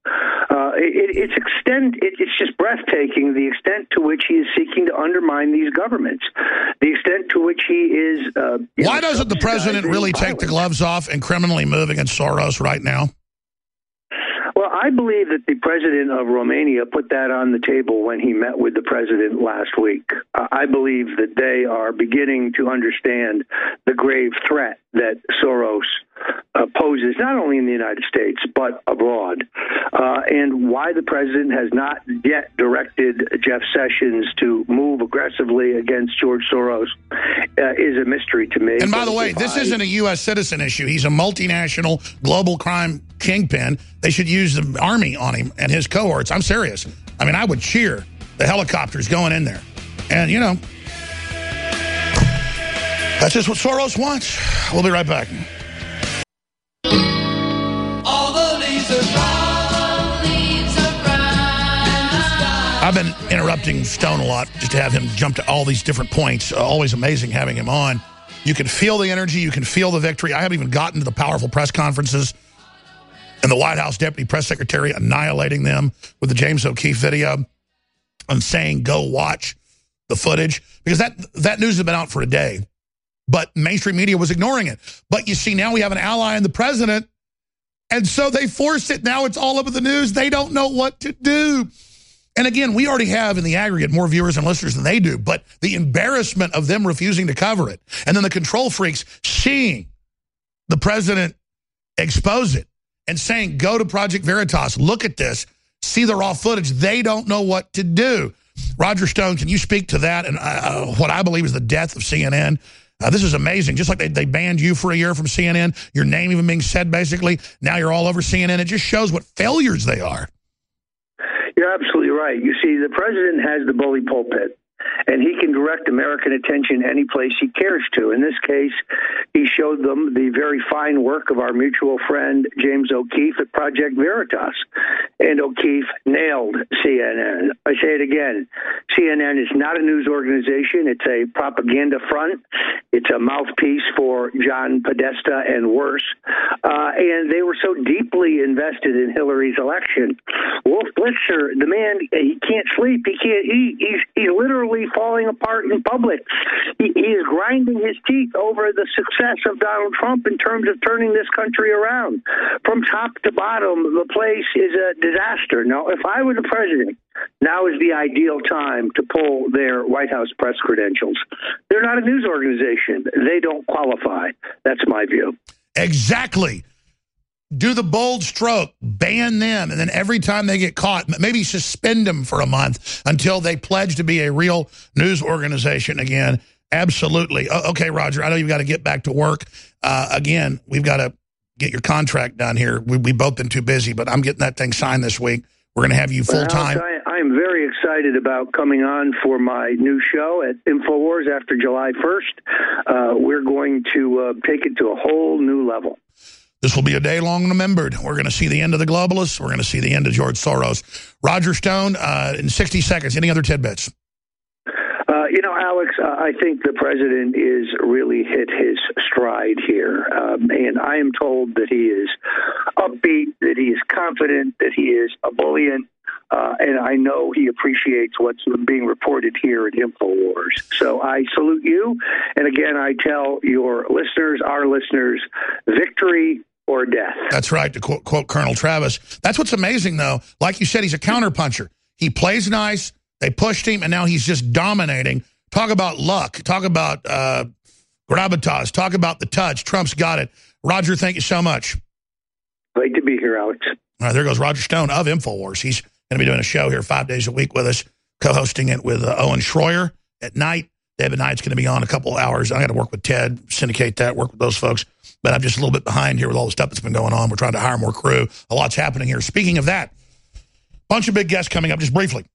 It's just breathtaking, the extent to which he is seeking to undermine these governments, the extent to which he is... Why doesn't the president really take the gloves off and criminally move against Soros right now? Well, I believe that the president of Romania put that on the table when he met with the president last week. I believe that they are beginning to understand the grave threat that Soros poses, not only in the United States, but abroad. And why the president has not yet directed Jeff Sessions to move aggressively against George Soros is a mystery to me. And by the way, this isn't a U.S. citizen issue. He's a multinational global crime kingpin. They should use the army on him and his cohorts. I'm serious. I mean, I would cheer the helicopters going in there. And, you know, that's just what Soros wants. We'll be right back. I've been interrupting Stone a lot just to have him jump to all these different points. Always amazing having him on. You can feel the energy. You can feel the victory. I haven't even gotten to the powerful press conferences And the White House deputy press secretary annihilating them with the James O'Keefe video and saying, go watch the footage. Because that news has been out for a day. But mainstream media was ignoring it. But you see, now we have an ally in the president. And so they forced it. Now it's all over the news. They don't know what to do. And again, we already have in the aggregate more viewers and listeners than they do. But the embarrassment of them refusing to cover it. And then the control freaks seeing the president expose it and saying, go to Project Veritas, look at this, see the raw footage. They don't know what to do. Roger Stone, can you speak to that and what I believe is the death of CNN? This is amazing. Just like they banned you for a year from CNN, your name even being said, basically. Now you're all over CNN. It just shows what failures they are. You're absolutely right. You see, the president has the bully pulpit, and he can direct American attention any place he cares to. In this case, he showed them the very fine work of our mutual friend, James O'Keefe, at Project Veritas. And O'Keefe nailed CNN. I say it again. CNN is not a news organization. It's a propaganda front. It's a mouthpiece for John Podesta and worse. And they were so deeply invested in Hillary's election. Wolf Blitzer, the man, he can't sleep. He can't eat. He's literally falling apart in public. He is grinding his teeth over the success of Donald Trump in terms of turning this country around. From top to bottom, the place is a disaster. Now, if I were the president, now is the ideal time to pull their White House press credentials. They're not a news organization. They don't qualify. That's my view. Exactly. Do the bold stroke, ban them, and then every time they get caught, maybe suspend them for a month until they pledge to be a real news organization again. Absolutely. Okay, Roger, I know you've got to get back to work. Again, we've got to get your contract done here. We've both been too busy, but I'm getting that thing signed this week. We're going to have you full-time. I'm very excited about coming on for my new show at InfoWars after July 1st. We're going to take it to a whole new level. This will be a day long remembered. We're going to see the end of the globalists. We're going to see the end of George Soros. Roger Stone, in 60 seconds, any other tidbits? Alex, I think the president is really hit his stride here. And I am told that he is upbeat, that he is confident, that he is ebullient. And I know he appreciates what's being reported here at InfoWars. So I salute you. And again, I tell your listeners, our listeners, victory or death. That's right, to quote Colonel Travis. That's what's amazing, though. Like you said, he's a counterpuncher. He plays nice. They pushed him, and now he's just dominating. Talk about luck. Talk about gravitas. Talk about the touch. Trump's got it. Roger, thank you so much. Great to be here, Alex. All right, there goes Roger Stone of InfoWars. He's going to be doing a show here 5 days a week with us, co-hosting it with Owen Schroyer at night. David Knight's going to be on a couple hours. I got to work with Ted, syndicate that, work with those folks. But I'm just a little bit behind here with all the stuff that's been going on. We're trying to hire more crew. A lot's happening here. Speaking of that, bunch of big guests coming up just briefly.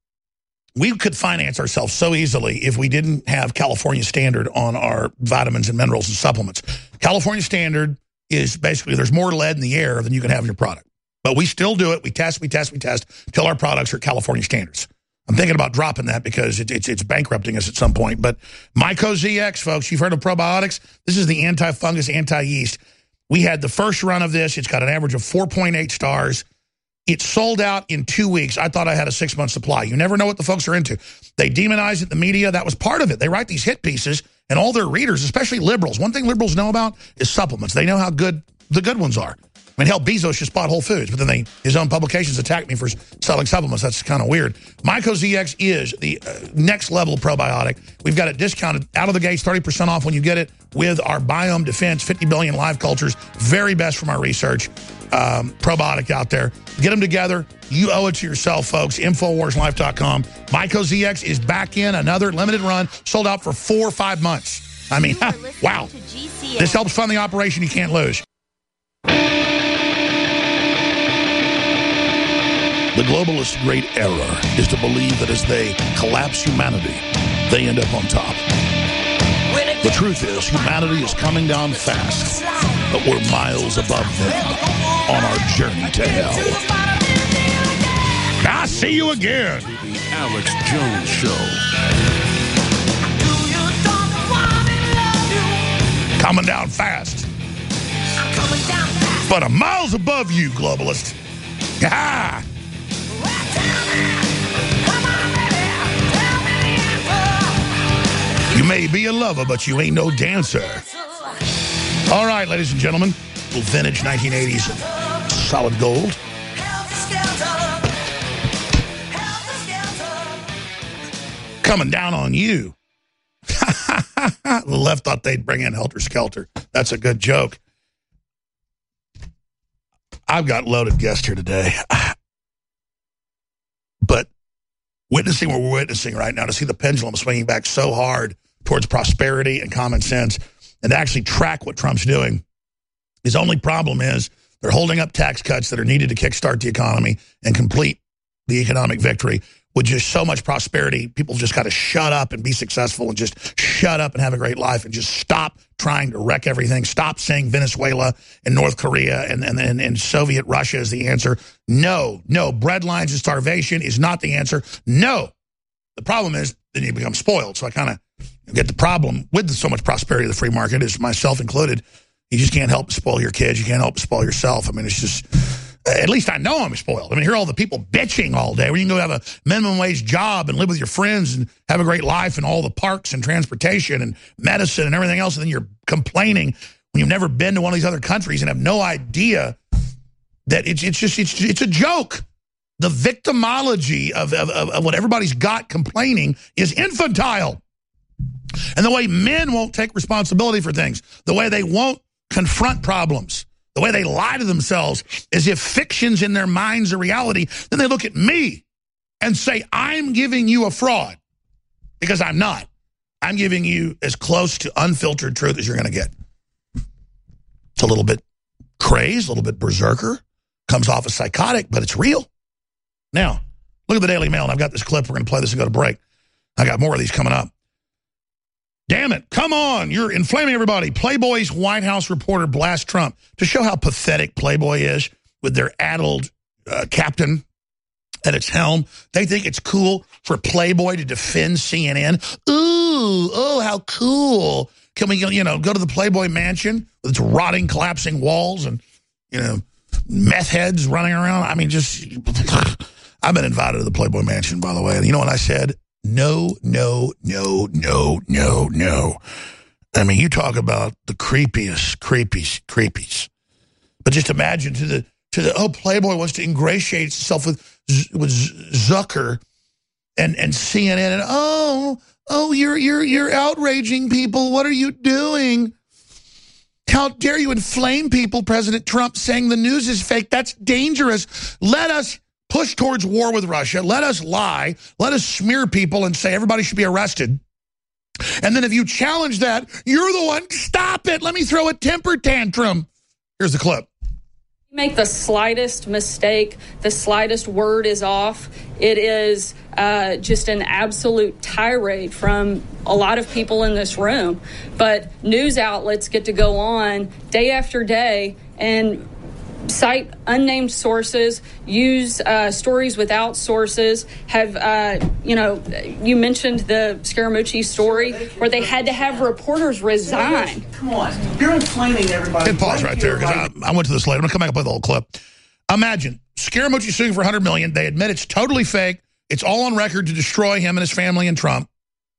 We could finance ourselves so easily if we didn't have California Standard on our vitamins and minerals and supplements. California Standard is basically there's more lead in the air than you can have in your product. But we still do it. We test till our products are California standards. I'm thinking about dropping that because it's bankrupting us at some point. But MycoZX, folks, you've heard of probiotics. This is the anti-fungus, anti-yeast. We had the first run of this. It's got an average of 4.8 stars. It sold out in 2 weeks. I thought I had a 6-month supply. You never know what the folks are into. They demonize it, the media. That was part of it. They write these hit pieces, and all their readers, especially liberals, one thing liberals know about is supplements. They know how good the good ones are. I mean, hell, Bezos just bought Whole Foods, but then his own publications attacked me for selling supplements. That's kind of weird. MycoZX is the next level probiotic. We've got it discounted out of the gates, 30% off when you get it with our Biome Defense 50 billion live cultures. Very best from our research. Probiotic out there. Get them together. You owe it to yourself, folks. InfoWarsLife.com. MycoZX is back in another limited run, sold out for 4 or 5 months. I mean, wow. This helps fund the operation you can't lose. The globalists' great error is to believe that as they collapse humanity, they end up on top. The truth is, humanity is coming down fast, but we're miles above them on our journey to hell. I'll see you again. The Alex Jones Show. Coming down fast. I'm coming down fast. but I'm miles above you, globalist. Ah! You may be a lover, but you ain't no dancer. All right, ladies and gentlemen, little vintage 1980s solid gold. Coming down on you. The left thought they'd bring in Helter Skelter. That's a good joke. I've got loaded guests here today. But witnessing what we're witnessing right now, to see the pendulum swinging back so hard towards prosperity and common sense, and to actually track what Trump's doing, his only problem is they're holding up tax cuts that are needed to kickstart the economy and complete the economic victory. With just so much prosperity, people just got to shut up and be successful and just shut up and have a great life and just stop trying to wreck everything. Stop saying Venezuela and North Korea and Soviet Russia is the answer. No, bread lines and starvation is not the answer. No. The problem is then you become spoiled. So I kind of get the problem with so much prosperity of the free market, is myself included. You just can't help but spoil your kids. You can't help but spoil yourself. I mean, it's just... At least I know I'm spoiled. I mean, hear all the people bitching all day when you can go have a minimum wage job and live with your friends and have a great life and all the parks and transportation and medicine and everything else, and then you're complaining when you've never been to one of these other countries and have no idea that it's a joke. The victimology of what everybody's got complaining is infantile. And the way men won't take responsibility for things, the way they won't confront problems, the way they lie to themselves as if fictions in their minds are reality, then they look at me and say, I'm giving you a fraud, because I'm not. I'm giving you as close to unfiltered truth as you're going to get. It's a little bit crazed, a little bit berserker, comes off as psychotic, but it's real. Now, look at the Daily Mail, and I've got this clip. We're going to play this and go to break. I got more of these coming up. Damn it, come on, you're inflaming everybody. Playboy's White House reporter blasts Trump to show how pathetic Playboy is with their addled captain at its helm. They think it's cool for Playboy to defend CNN. Ooh, how cool. Can we go to the Playboy mansion with its rotting, collapsing walls and, meth heads running around? I mean, I've been invited to the Playboy mansion, by the way. And you know what I said? No. I mean, you talk about the creepies. But just imagine to the Playboy wants to ingratiate itself with Zucker and CNN, and you're outraging people. What are you doing? How dare you inflame people, President Trump, saying the news is fake? That's dangerous. Let us push towards war with Russia. Let us lie. Let us smear people and say everybody should be arrested. And then if you challenge that, you're the one. Stop it. Let me throw a temper tantrum. Here's the clip. Make the slightest mistake, the slightest word is off. It is just an absolute tirade from a lot of people in this room. But news outlets get to go on day after day and cite unnamed sources, use stories without sources, have, you mentioned the Scaramucci story where they had to have reporters resign. Come on, you're inflaming everybody. Hit pause right there, because I went to this later. I'm going to come back up with the whole clip. Imagine, Scaramucci suing for $100 million. They admit it's totally fake. It's all on record to destroy him and his family and Trump.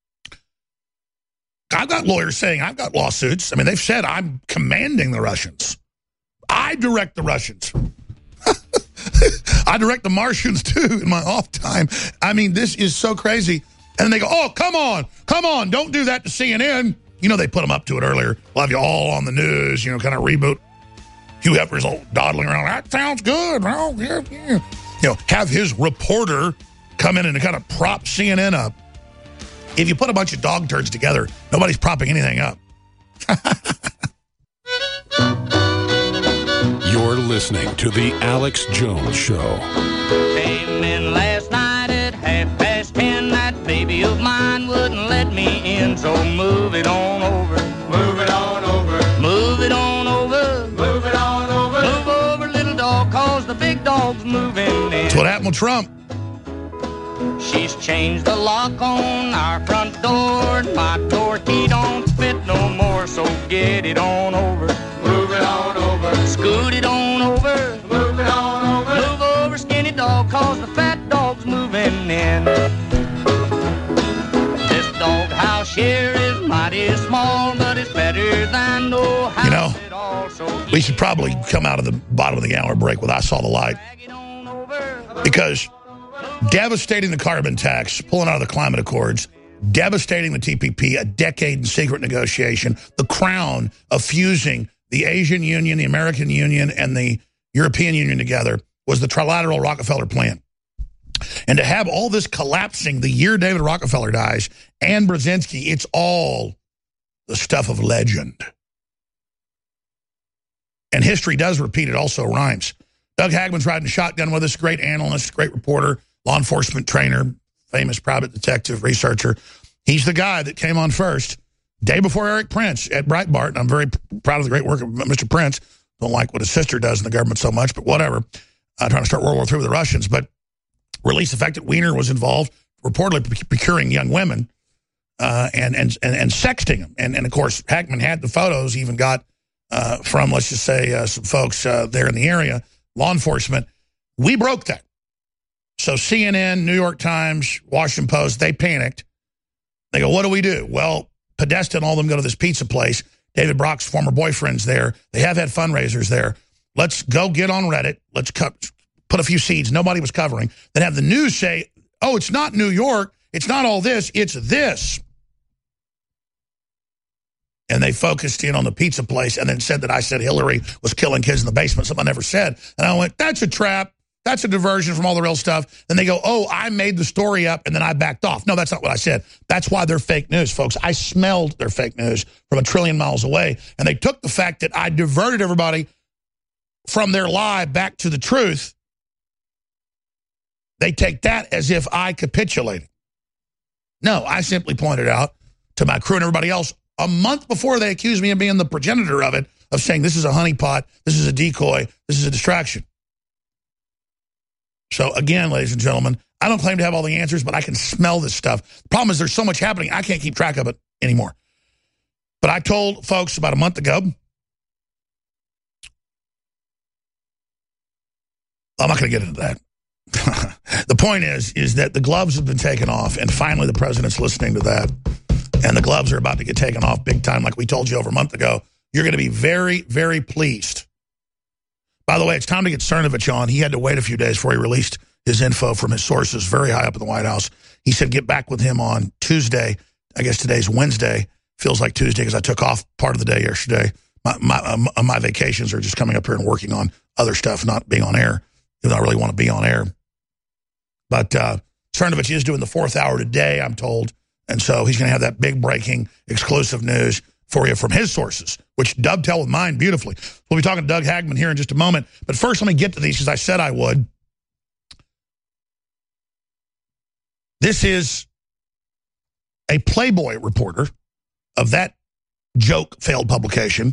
I've got lawyers saying I've got lawsuits. I mean, they've said I'm commanding the Russians. I direct the Russians. I direct the Martians, too, in my off time. I mean, this is so crazy. And then they go, oh, come on, don't do that to CNN. They put them up to it earlier. We'll have you all on the news, kind of reboot. Hugh Hefner's all dawdling around. That sounds good. Oh, yeah. Have his reporter come in and kind of prop CNN up. If you put a bunch of dog turds together, nobody's propping anything up. You're listening to The Alex Jones Show. Came in last night at 10:30. That baby of mine wouldn't let me in, so move it on over. Move it on over. Move it on over. Move it on over. Move over, little dog, cause the big dog's moving in. That's what happened with Trump. She's changed the lock on our front door. My door key don't fit no more, so get it on over. Move it on over. Scoot it on over. Move it on over. Move over, skinny dog, cause the fat dog's moving in. This doghouse here is mighty small, but it's better than no house. You know, we should probably come out of the bottom of the hour break with I Saw the Light. Because devastating the carbon tax, pulling out of the climate accords, devastating the TPP, a decade in secret negotiation, the crown of fusing the Asian Union, the American Union, and the European Union together was the trilateral Rockefeller plan. And to have all this collapsing the year David Rockefeller dies and Brzezinski, it's all the stuff of legend. And history does repeat, it also rhymes. Doug Hagmann's riding shotgun with us, great analyst, great reporter, law enforcement trainer, famous private detective, researcher. He's the guy that came on first, day before Eric Prince at Breitbart. And I'm very proud of the great work of Mr. Prince. Don't like what his sister does in the government so much, but whatever. Trying to start World War III with the Russians. But released the fact that Weiner was involved, reportedly procuring young women and sexting them. And of course, Hagmann had the photos, he even got from, let's just say, some folks there in the area, law enforcement. We broke that. So CNN, New York Times, Washington Post, they panicked. They go, what do we do? Well, Podesta and all of them go to this pizza place. David Brock's former boyfriend's there. They have had fundraisers there. Let's go get on Reddit. Let's put a few seeds nobody was covering. Then have the news say, oh, it's not New York. It's not all this. It's this. And they focused in on the pizza place and then said that I said Hillary was killing kids in the basement, something I never said. And I went, that's a trap. That's a diversion from all the real stuff. Then they go, oh, I made the story up and then I backed off. No, that's not what I said. That's why they're fake news, folks. I smelled their fake news from a trillion miles away. And they took the fact that I diverted everybody from their lie back to the truth. They take that as if I capitulated. No, I simply pointed out to my crew and everybody else a month before they accused me of being the progenitor of it, of saying this is a honeypot, this is a decoy, this is a distraction. So again, ladies and gentlemen, I don't claim to have all the answers, but I can smell this stuff. The problem is there's so much happening, I can't keep track of it anymore. But I told folks about a month ago, I'm not going to get into that. The point is that the gloves have been taken off, and finally the president's listening to that. And the gloves are about to get taken off big time, like we told you over a month ago. You're going to be very, very pleased. By the way, it's time to get Cernovich on. He had to wait a few days before he released his info from his sources very high up in the White House. He said get back with him on Tuesday. I guess today's Wednesday. Feels like Tuesday because I took off part of the day yesterday. My vacations are just coming up here and working on other stuff, not being on air, even though I really want to be on air. But Cernovich is doing the 4th hour today, I'm told. And so he's going to have that big breaking exclusive news for you from his sources, which dovetail with mine beautifully. We'll be talking to Doug Hagmann here in just a moment. But first, let me get to these because I said I would. This is a Playboy reporter of that joke failed publication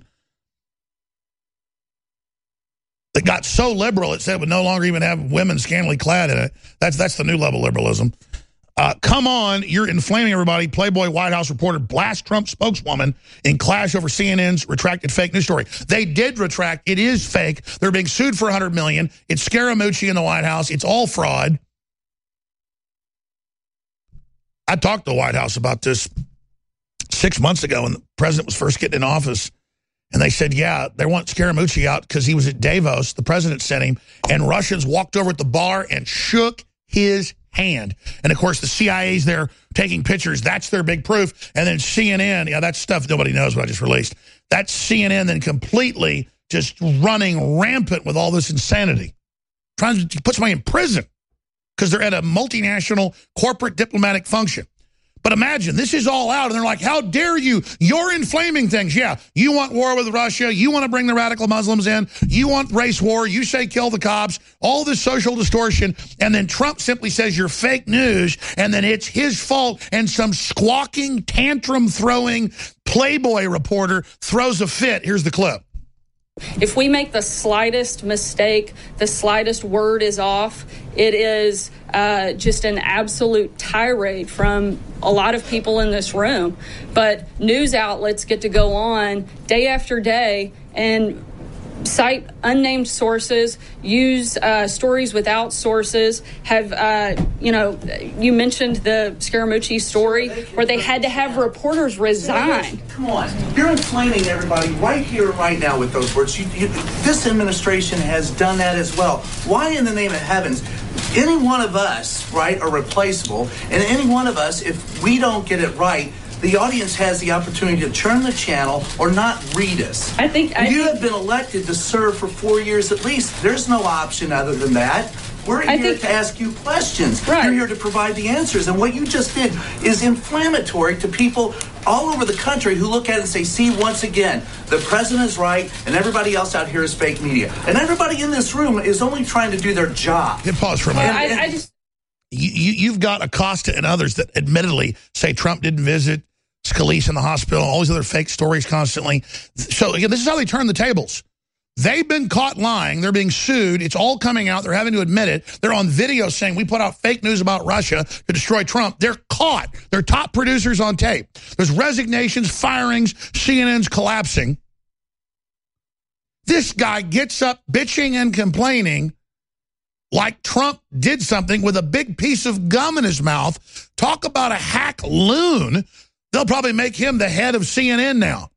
that got so liberal it said it would no longer even have women scantily clad in it. That's the new level liberalism. Come on, you're inflaming everybody. Playboy White House reporter blast Trump spokeswoman in clash over CNN's retracted fake news story. They did retract. It is fake. They're being sued for $100 million. It's Scaramucci in the White House. It's all fraud. I talked to the White House about this 6 months ago when the president was first getting in office. And they said, yeah, they want Scaramucci out because he was at Davos. The president sent him. And Russians walked over at the bar and shook his hand. And of course the CIA's there taking pictures. That's their big proof. And then CNN, yeah, that's stuff nobody knows what I just released. That's CNN then completely just running rampant with all this insanity, trying to put somebody in prison because they're at a multinational corporate diplomatic function. But imagine, this is all out, and they're like, how dare you? You're inflaming things. Yeah, you want war with Russia. You want to bring the radical Muslims in. You want race war. You say kill the cops. All this social distortion. And then Trump simply says you're fake news, and then it's his fault, and some squawking, tantrum-throwing Playboy reporter throws a fit. Here's the clip. If we make the slightest mistake, the slightest word is off, it is just an absolute tirade from a lot of people in this room. But news outlets get to go on day after day and cite unnamed sources, use stories without sources, have, you mentioned the Scaramucci story where they had to have reporters resign. Come on. You're inflaming everybody right here, right now with those words. This administration has done that as well. Why in the name of heavens? Any one of us, right, are replaceable, and any one of us, if we don't get it right, the audience has the opportunity to turn the channel or not read us. I think have been elected to serve for 4 years at least. There's no option other than that. We're here to ask you questions. Right. You're here to provide the answers. And what you just did is inflammatory to people all over the country who look at it and say, see, once again, the president's right and everybody else out here is fake media. And everybody in this room is only trying to do their job. Hit pause for a minute. You've got Acosta and others that admittedly say Trump didn't visit Scalise in the hospital, all these other fake stories constantly. So, again, this is how they turn the tables. They've been caught lying. They're being sued. It's all coming out. They're having to admit it. They're on video saying we put out fake news about Russia to destroy Trump. They're caught. They're top producers on tape. There's resignations, firings, CNN's collapsing. This guy gets up bitching and complaining like Trump did something with a big piece of gum in his mouth. Talk about a hack loon. They'll probably make him the head of CNN now.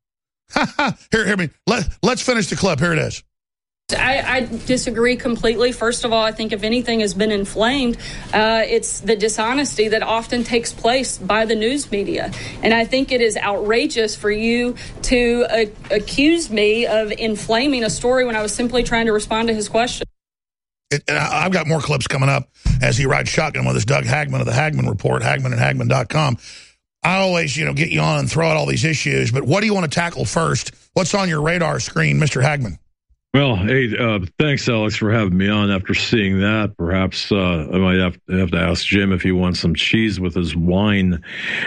Let's finish the clip. Here it is. I disagree completely. First of all, I think if anything has been inflamed, it's the dishonesty that often takes place by the news media. And I think it is outrageous for you to accuse me of inflaming a story when I was simply trying to respond to his question. And I've got more clips coming up as he rides shotgun with us, Doug Hagmann of the Hagmann Report, Hagmann and Hagmann.com. I always, get you on and throw out all these issues, but what do you want to tackle first? What's on your radar screen, Mr. Hagmann? Well, hey, thanks, Alex, for having me on. After seeing that, perhaps I might have to ask Jim if he wants some cheese with his wine.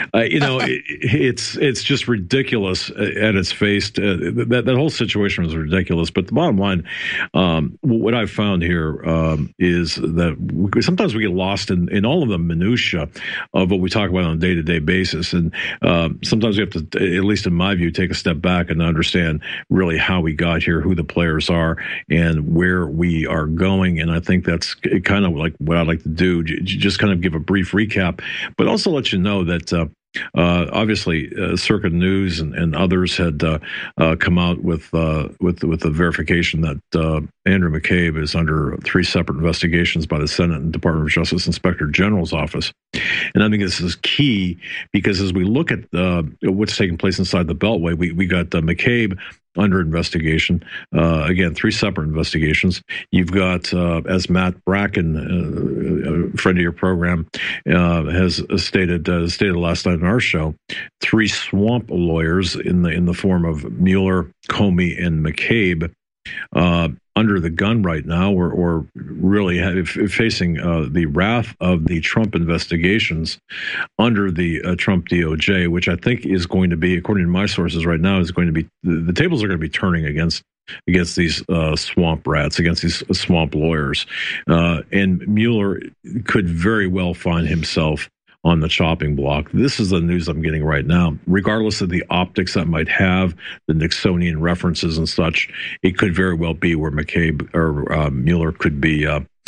It's just ridiculous at its face. That whole situation was ridiculous. But the bottom line, what I've found here is that sometimes we get lost in all of the minutia of what we talk about on a day-to-day basis. And sometimes we have to, at least in my view, take a step back and understand really how we got here, who the players are, and where we are going. And I think that's kind of like what I'd like to do, just kind of give a brief recap, but also let you know that obviously Circuit News and others had come out with the verification that Andrew McCabe is under 3 separate investigations by the Senate and Department of Justice Inspector General's office. And I think this is key because as we look at what's taking place inside the Beltway, we got McCabe under investigation. Again, 3 separate investigations. You've got, as Matt Bracken, a friend of your program, has stated last night on our show, 3 swamp lawyers in the form of Mueller, Comey, and McCabe under the gun right now, or really facing the wrath of the Trump investigations under the Trump DOJ, which I think is going to be, according to my sources right now, is going to be, the tables are going to be turning against these swamp rats, against these swamp lawyers. And Mueller could very well find himself on the chopping block. This is the news I'm getting right now. Regardless of the optics that might have, the Nixonian references and such, it could very well be where McCabe or Mueller could be.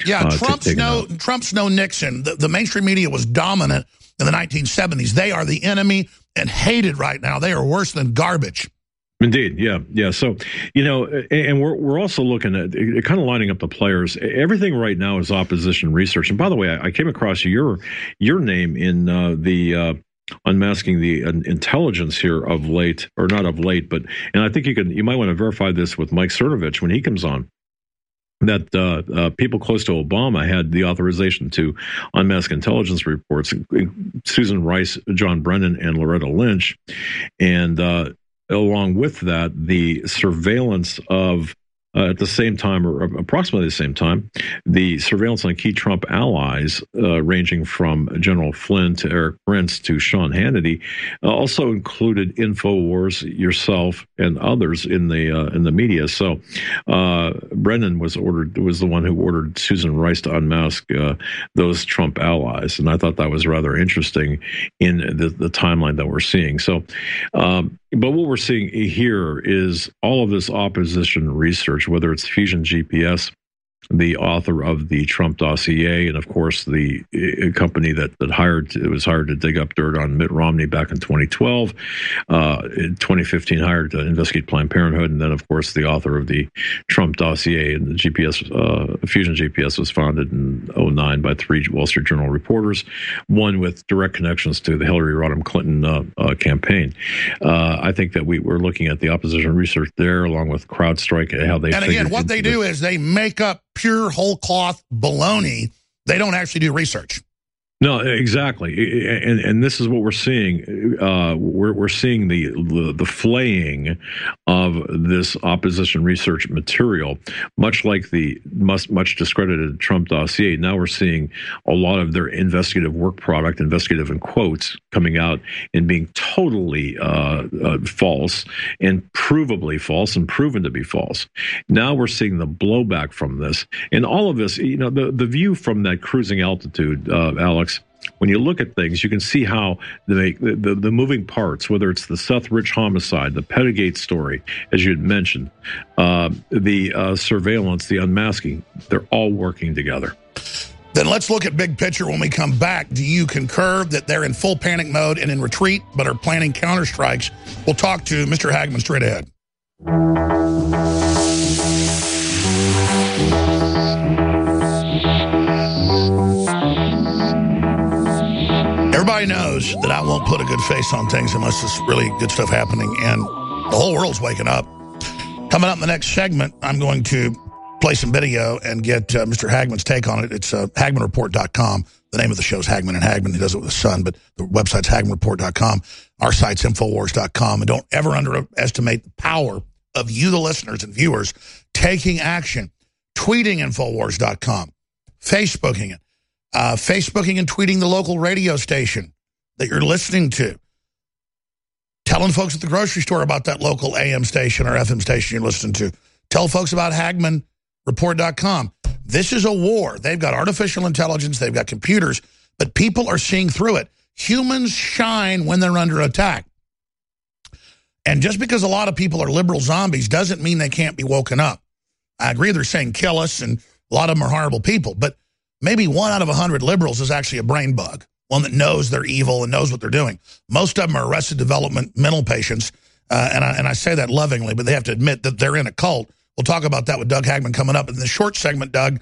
Trump's no Nixon. The mainstream media was dominant in the 1970s. They are the enemy and hated right now. They are worse than garbage. Indeed, yeah. So, and we're also looking at kind of lining up the players. Everything right now is opposition research. And by the way, I came across your name in the unmasking the intelligence here of late, or not of late, but and I think you might want to verify this with Mike Cernovich when he comes on. That people close to Obama had the authorization to unmask intelligence reports, Susan Rice, John Brennan, and Loretta Lynch, and along with that, the surveillance of, at the same time, or approximately the same time, the surveillance on key Trump allies, ranging from General Flynn to Eric Prince to Sean Hannity, also included InfoWars, yourself, and others in the media. So Brennan was the one who ordered Susan Rice to unmask those Trump allies, and I thought that was rather interesting in the timeline that we're seeing. So. But what we're seeing here is all of this opposition research, whether it's Fusion GPS, the author of the Trump dossier, and of course the company that was hired to dig up dirt on Mitt Romney back in 2012. In 2015, hired to investigate Planned Parenthood, and then of course the author of the Trump dossier and the GPS, Fusion GPS, was founded in 2009 by 3 Wall Street Journal reporters, one with direct connections to the Hillary Rodham Clinton campaign. I think that we're looking at the opposition research there, along with CrowdStrike, and how they. And again, what they do is they make up pure whole cloth baloney. They don't actually do research. No, exactly, and this is what we're seeing. We're seeing the flaying of this opposition research material, much like the much discredited Trump dossier. Now we're seeing a lot of their investigative work product, investigative in quotes, coming out and being totally false and provably false and proven to be false. Now we're seeing the blowback from this, and all of this. You know, the view from that cruising altitude, Alex. When you look at things, you can see how the moving parts, whether it's the Seth Rich homicide, the Pettygate story, as you had mentioned, the surveillance, the unmasking, they're all working together. Then let's look at big picture when we come back. Do you concur that they're in full panic mode and in retreat, but are planning counterstrikes? We'll talk to Mr. Hagmann straight ahead. Everybody knows that I won't put a good face on things unless there's really good stuff happening, and the whole world's waking up. Coming up in the next segment, I'm going to play some video and get Mr. Hagmann's take on it. It's HagmannReport.com. The name of the show is Hagmann and Hagmann. He does it with his son, but the website's HagmannReport.com. Our site's Infowars.com. And don't ever underestimate the power of you, the listeners and viewers, taking action. Tweeting Infowars.com. Facebooking it. Facebooking and tweeting the local radio station that you're listening to. Telling folks at the grocery store about that local AM station or FM station you're listening to. Tell folks about HagmannReport.com. This is a war. They've got artificial intelligence. They've got computers. But people are seeing through it. Humans shine when they're under attack. And just because a lot of people are liberal zombies doesn't mean they can't be woken up. I agree they're saying kill us, and a lot of them are horrible people. But maybe 1 out of 100 liberals is actually a brain bug, one that knows they're evil and knows what they're doing. Most of them are Arrested Development mental patients, and I say that lovingly, but they have to admit that they're in a cult. We'll talk about that with Doug Hagmann coming up. In the short segment, Doug,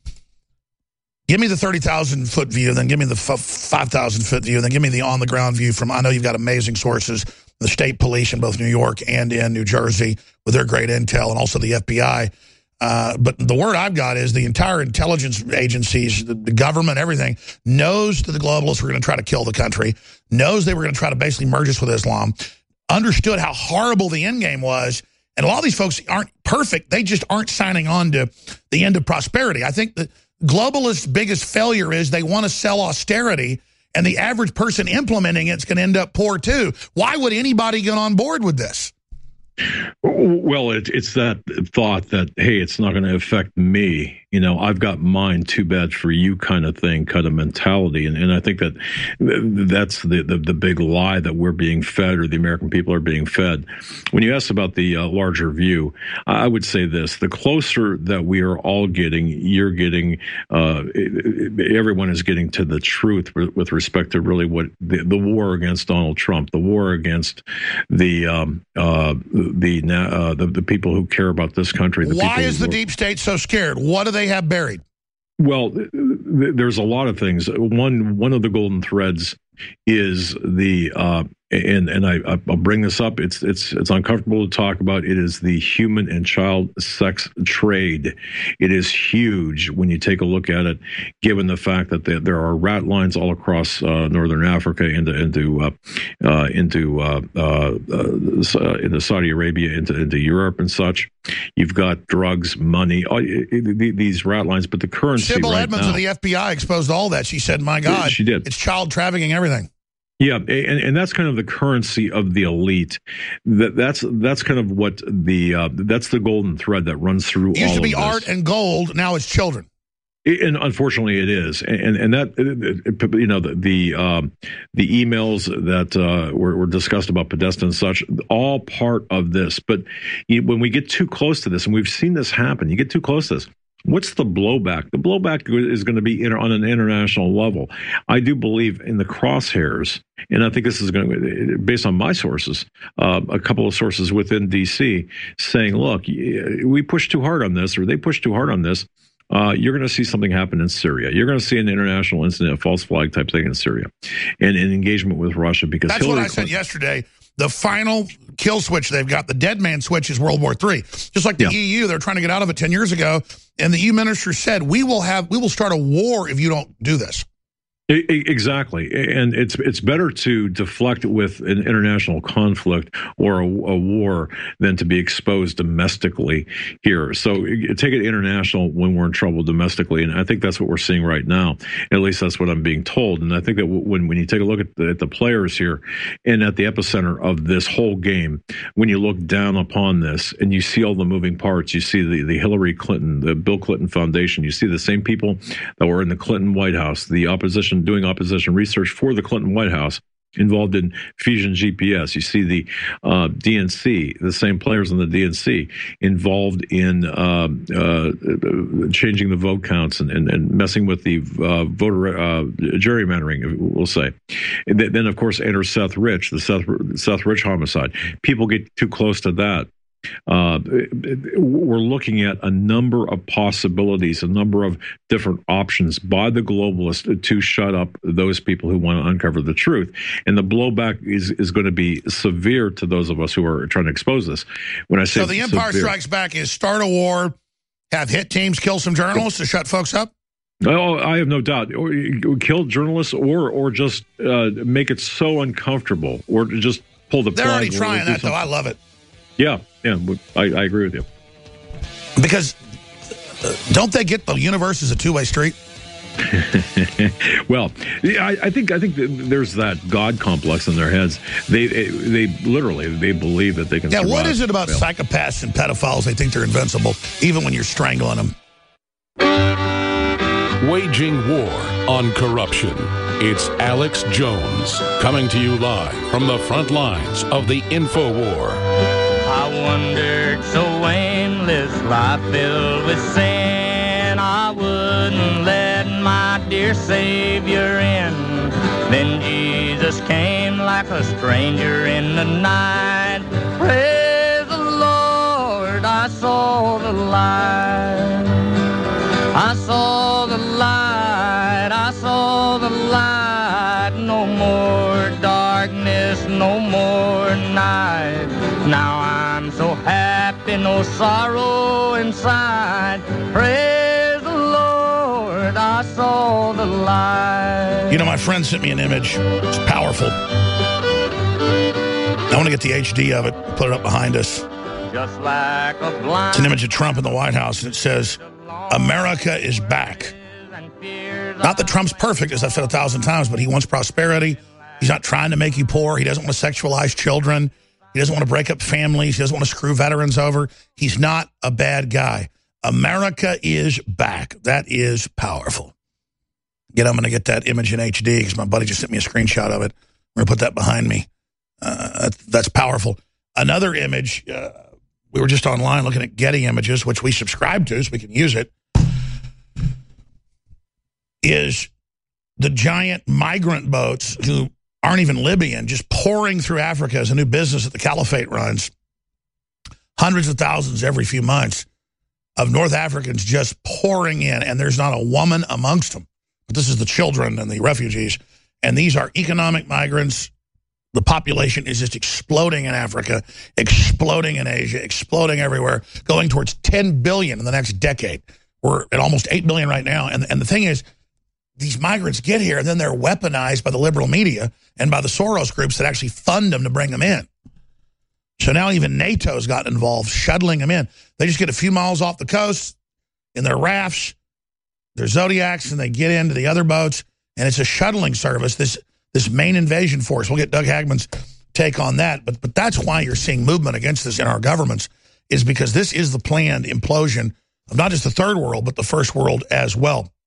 give me the 30,000-foot view, then give me the 5,000-foot view, then give me the on-the-ground view from, I know you've got amazing sources, the state police in both New York and in New Jersey with their great intel, and also the FBI. But the word I've got is the entire intelligence agencies, the government, everything, knows that the globalists were going to try to kill the country, knows they were going to try to basically merge us with Islam, understood how horrible the end game was, and a lot of these folks aren't perfect. They just aren't signing on to the end of prosperity. I think the globalists' biggest failure is they want to sell austerity, and the average person implementing it's going to end up poor too. Why would anybody get on board with this? Well, it's that thought that, hey, it's not going to affect me. You know, I've got mine, too bad for you kind of thing, kind of mentality. And I think that that's the big lie that we're being fed, or the American people are being fed. When you ask about the larger view, I would say this: the closer that we are all getting, you're getting, everyone is getting to the truth with respect to really what the war against Donald Trump, the war against the people who care about this country. Why is the deep state so scared? What do they have buried? Well, there's a lot of things. One of the golden threads is the and I'll bring this up. It's uncomfortable to talk about. It is the human and child sex trade. It is huge when you take a look at it, given the fact that there are rat lines all across northern Africa into Saudi Arabia, into Europe and such. You've got drugs, money, these rat lines, but the currency. Sybil right Edmonds now, of the FBI exposed all that. She said, "My God, she did. It's child trafficking, everything." Yeah, and that's kind of the currency of the elite. That's kind of what that's the golden thread that runs through. It used all to be of this. art and gold. Now it's children. And unfortunately, it is, and that the emails that were discussed about Podesta and such, all part of this. But when we get too close to this, and we've seen this happen, you get too close to this. What's the blowback? The blowback is going to be on an international level. I do believe in the crosshairs, and I think this is going to, based on my sources, a couple of sources within D.C. saying, look, we push too hard on this, or they push too hard on this. You're going to see something happen in Syria. You're going to see an international incident, a false flag type thing in Syria, and an engagement with Russia. Because that's what I said yesterday. The final kill switch they've got, the dead man switch, is World War III. Just like the EU, they're trying to get out of it 10 years ago. And the EU minister said, we will start a war if you don't do this. Exactly, and it's better to deflect with an international conflict or a war than to be exposed domestically here. So take it international when we're in trouble domestically, and I think that's what we're seeing right now. At least that's what I'm being told. And I think that when you take a look at the players here and at the epicenter of this whole game, when you look down upon this and you see all the moving parts, you see the Hillary Clinton, the Bill Clinton Foundation, you see the same people that were in the Clinton White House, the opposition doing opposition research for the Clinton White House, involved in Fusion GPS. You see the DNC, the same players in the DNC, involved in changing the vote counts and messing with the voter gerrymandering, we'll say. And then, of course, enter Seth Rich, the Seth Rich homicide. People get too close to that. We're looking at a number of possibilities, a number of different options by the globalists to shut up those people who want to uncover the truth. And the blowback is going to be severe to those of us who are trying to expose this. When I say so, the Empire Strikes Back is start a war, have hit teams kill some journalists to shut folks up? Oh, I have no doubt. Or kill journalists, or just make it so uncomfortable, or just pull the plug. They're already trying that, though. I love it. Yeah, I agree with you. Because don't they get the universe is a two-way street? Well, I think there's that God complex in their heads. They literally believe that they can. Yeah, what is it about psychopaths and pedophiles? They think they're invincible, even when you're strangling them. Waging war on corruption. It's Alex Jones coming to you live from the front lines of the InfoWar. I wandered so aimless, life filled with sin, I wouldn't let my dear Savior in. Then Jesus came like a stranger in the night. Praise the Lord, I saw the light. I saw the light, I saw the light. No more darkness, no more night. Now I'm so happy, no sorrow inside. Praise the Lord, I saw the light. You know, my friend sent me an image. It's powerful. I want to get the HD of it, put it up behind us. Just like a blind. It's an image of Trump in the White House, and it says, America is back. Not that Trump's perfect, as I've said 1,000 times, but he wants prosperity. He's not trying to make you poor. He doesn't want to sexualize children. He doesn't want to break up families. He doesn't want to screw veterans over. He's not a bad guy. America is back. That is powerful. Yet I'm going to get that image in HD because my buddy just sent me a screenshot of it. I'm going to put that behind me. That's powerful. Another image, we were just online looking at Getty Images, which we subscribe to so we can use it, is the giant migrant boats who aren't even Libyan, just pouring through Africa as a new business that the Caliphate runs. Hundreds of thousands every few months of North Africans just pouring in, and there's not a woman amongst them. But this is the children and the refugees. And these are economic migrants. The population is just exploding in Africa, exploding in Asia, exploding everywhere, going towards 10 billion in the next decade. We're at almost 8 billion right now. And the thing is, these migrants get here, and then they're weaponized by the liberal media and by the Soros groups that actually fund them to bring them in. So now even NATO's gotten involved, shuttling them in. They just get a few miles off the coast in their rafts, their Zodiacs, and they get into the other boats, and it's a shuttling service, this main invasion force. We'll get Doug Hagman's take on that, but that's why you're seeing movement against this in our governments, is because this is the planned implosion of not just the third world, but the first world as well.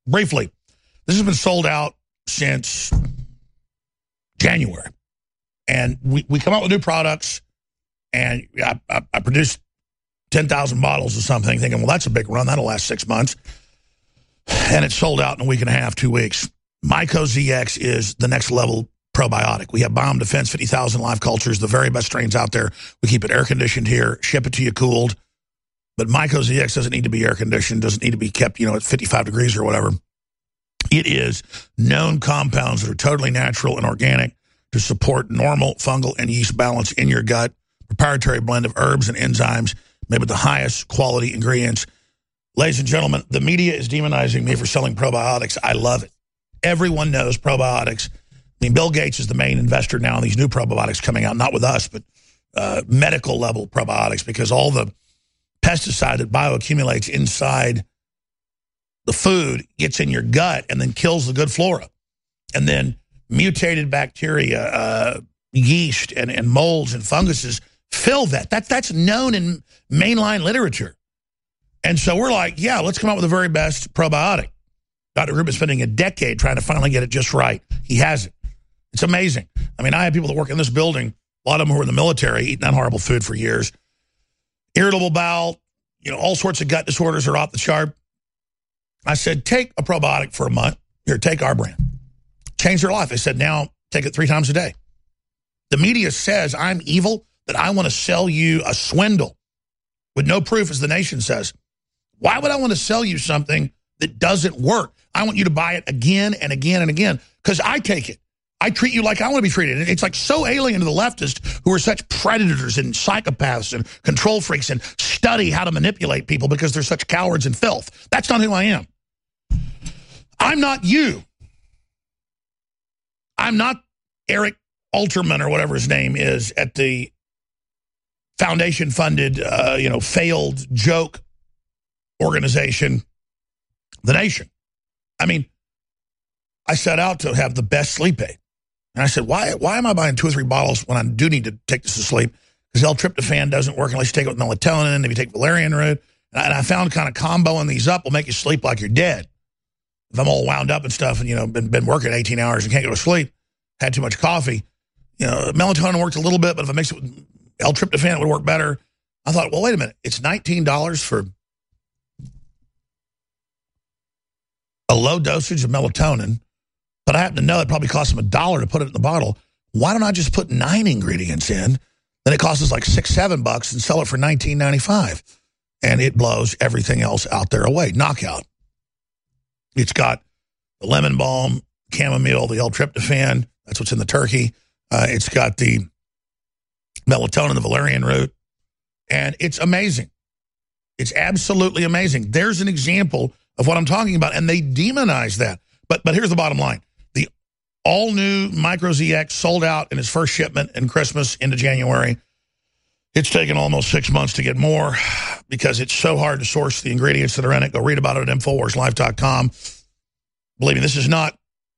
briefly, this has been sold out since January. And we come out with new products, and I produced 10,000 bottles or something, thinking, well, that's a big run. That'll last 6 months. And it's sold out in a week and a half, 2 weeks. Myco ZX is the next level probiotic. We have Biome Defense, 50,000 live cultures, the very best strains out there. We keep it air-conditioned here, ship it to you cooled. But Myco ZX doesn't need to be air-conditioned, doesn't need to be kept, at 55 degrees or whatever. It is known compounds that are totally natural and organic to support normal fungal and yeast balance in your gut. Proprietary blend of herbs and enzymes made with the highest quality ingredients. Ladies and gentlemen, the media is demonizing me for selling probiotics. I love it. Everyone knows probiotics. I mean, Bill Gates is the main investor now in these new probiotics coming out, not with us, but medical level probiotics, because all the pesticide that bioaccumulates inside the food gets in your gut and then kills the good flora. And then mutated bacteria, yeast, and molds and funguses fill that. That's known in mainline literature. And so we're like, yeah, let's come up with the very best probiotic. Dr. Grube is spending a decade trying to finally get it just right. He has it. It's amazing. I mean, I have people that work in this building, a lot of them who are in the military, eating that horrible food for years. Irritable bowel, all sorts of gut disorders are off the chart. I said, take a probiotic for a month. Here, take our brand. Change their life. They said, now take it 3 times a day. The media says I'm evil, that I want to sell you a swindle with no proof, as the Nation says. Why would I want to sell you something that doesn't work? I want you to buy it again and again and again, because I take it. I treat you like I want to be treated. It's like so alien to the leftists, who are such predators and psychopaths and control freaks and study how to manipulate people because they're such cowards and filth. That's not who I am. I'm not you. I'm not Eric Alterman or whatever his name is at the foundation-funded, failed joke organization, The Nation. I mean, I set out to have the best sleep aid. And I said, why am I buying 2 or 3 bottles when I do need to take this to sleep? Because L-tryptophan doesn't work unless you take it with melatonin, if you take valerian root. And I found kind of comboing these up will make you sleep like you're dead. If I'm all wound up and stuff and, been working 18 hours and can't go to sleep, had too much coffee, melatonin worked a little bit, but if I mix it with L-tryptophan, it would work better. I thought, well, wait a minute. It's $19 for a low dosage of melatonin, but I happen to know it probably costs them $1 to put it in the bottle. Why don't I just put 9 ingredients in? Then it costs us like $6-7 and sell it for $19.95. And it blows everything else out there away. Knockout. It's got the lemon balm, chamomile, the L-tryptophan. That's what's in the turkey. It's got the melatonin, the valerian root. And it's amazing. It's absolutely amazing. There's an example of what I'm talking about, and they demonize that. But here's the bottom line. The all-new Myco ZX sold out in its first shipment in Christmas into January. It's taken almost 6 months to get more because it's so hard to source the ingredients that are in it. Go read about it at InfoWarsLife.com. Believe me, this is not,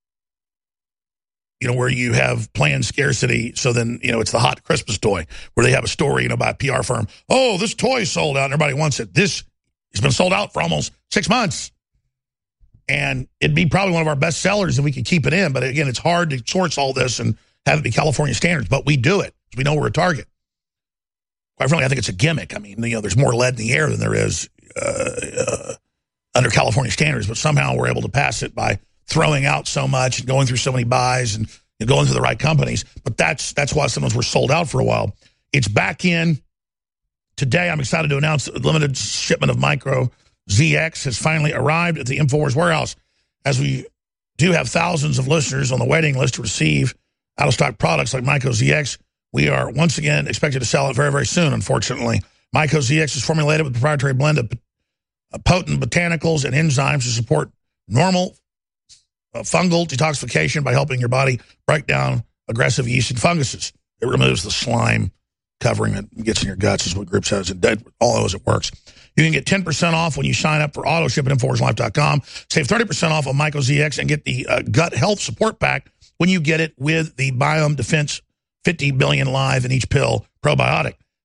where you have planned scarcity, so then, it's the hot Christmas toy, where they have a story, by a PR firm. Oh, this toy sold out and everybody wants it. This has been sold out for almost 6 months. And it'd be probably one of our best sellers if we could keep it in. But again, it's hard to source all this and have it be California standards. But we do it. We know we're a target. Quite frankly, I think it's a gimmick. I mean, there's more lead in the air than there is under California standards. But somehow we're able to pass it by throwing out so much and going through so many buys and going through the right companies. But that's why sometimes we're sold out for a while. It's back in today. I'm excited to announce that the limited shipment of Myco ZX has finally arrived at the InfoWars warehouse, as we do have thousands of listeners on the waiting list to receive out-of-stock products like Myco ZX. We are once again expected to sell it very, very soon, unfortunately. Myco ZX is formulated with a proprietary blend of potent botanicals and enzymes to support normal fungal detoxification by helping your body break down aggressive yeast and funguses. It removes the slime covering that gets in your guts, is what Group says. All knows it works. You can get 10% off when you sign up for auto ship at InfoWarsLife.com. Save 30% off on Myco ZX and get the gut health support pack when you get it with the Biome Defense 50 billion live in each pill probiotic.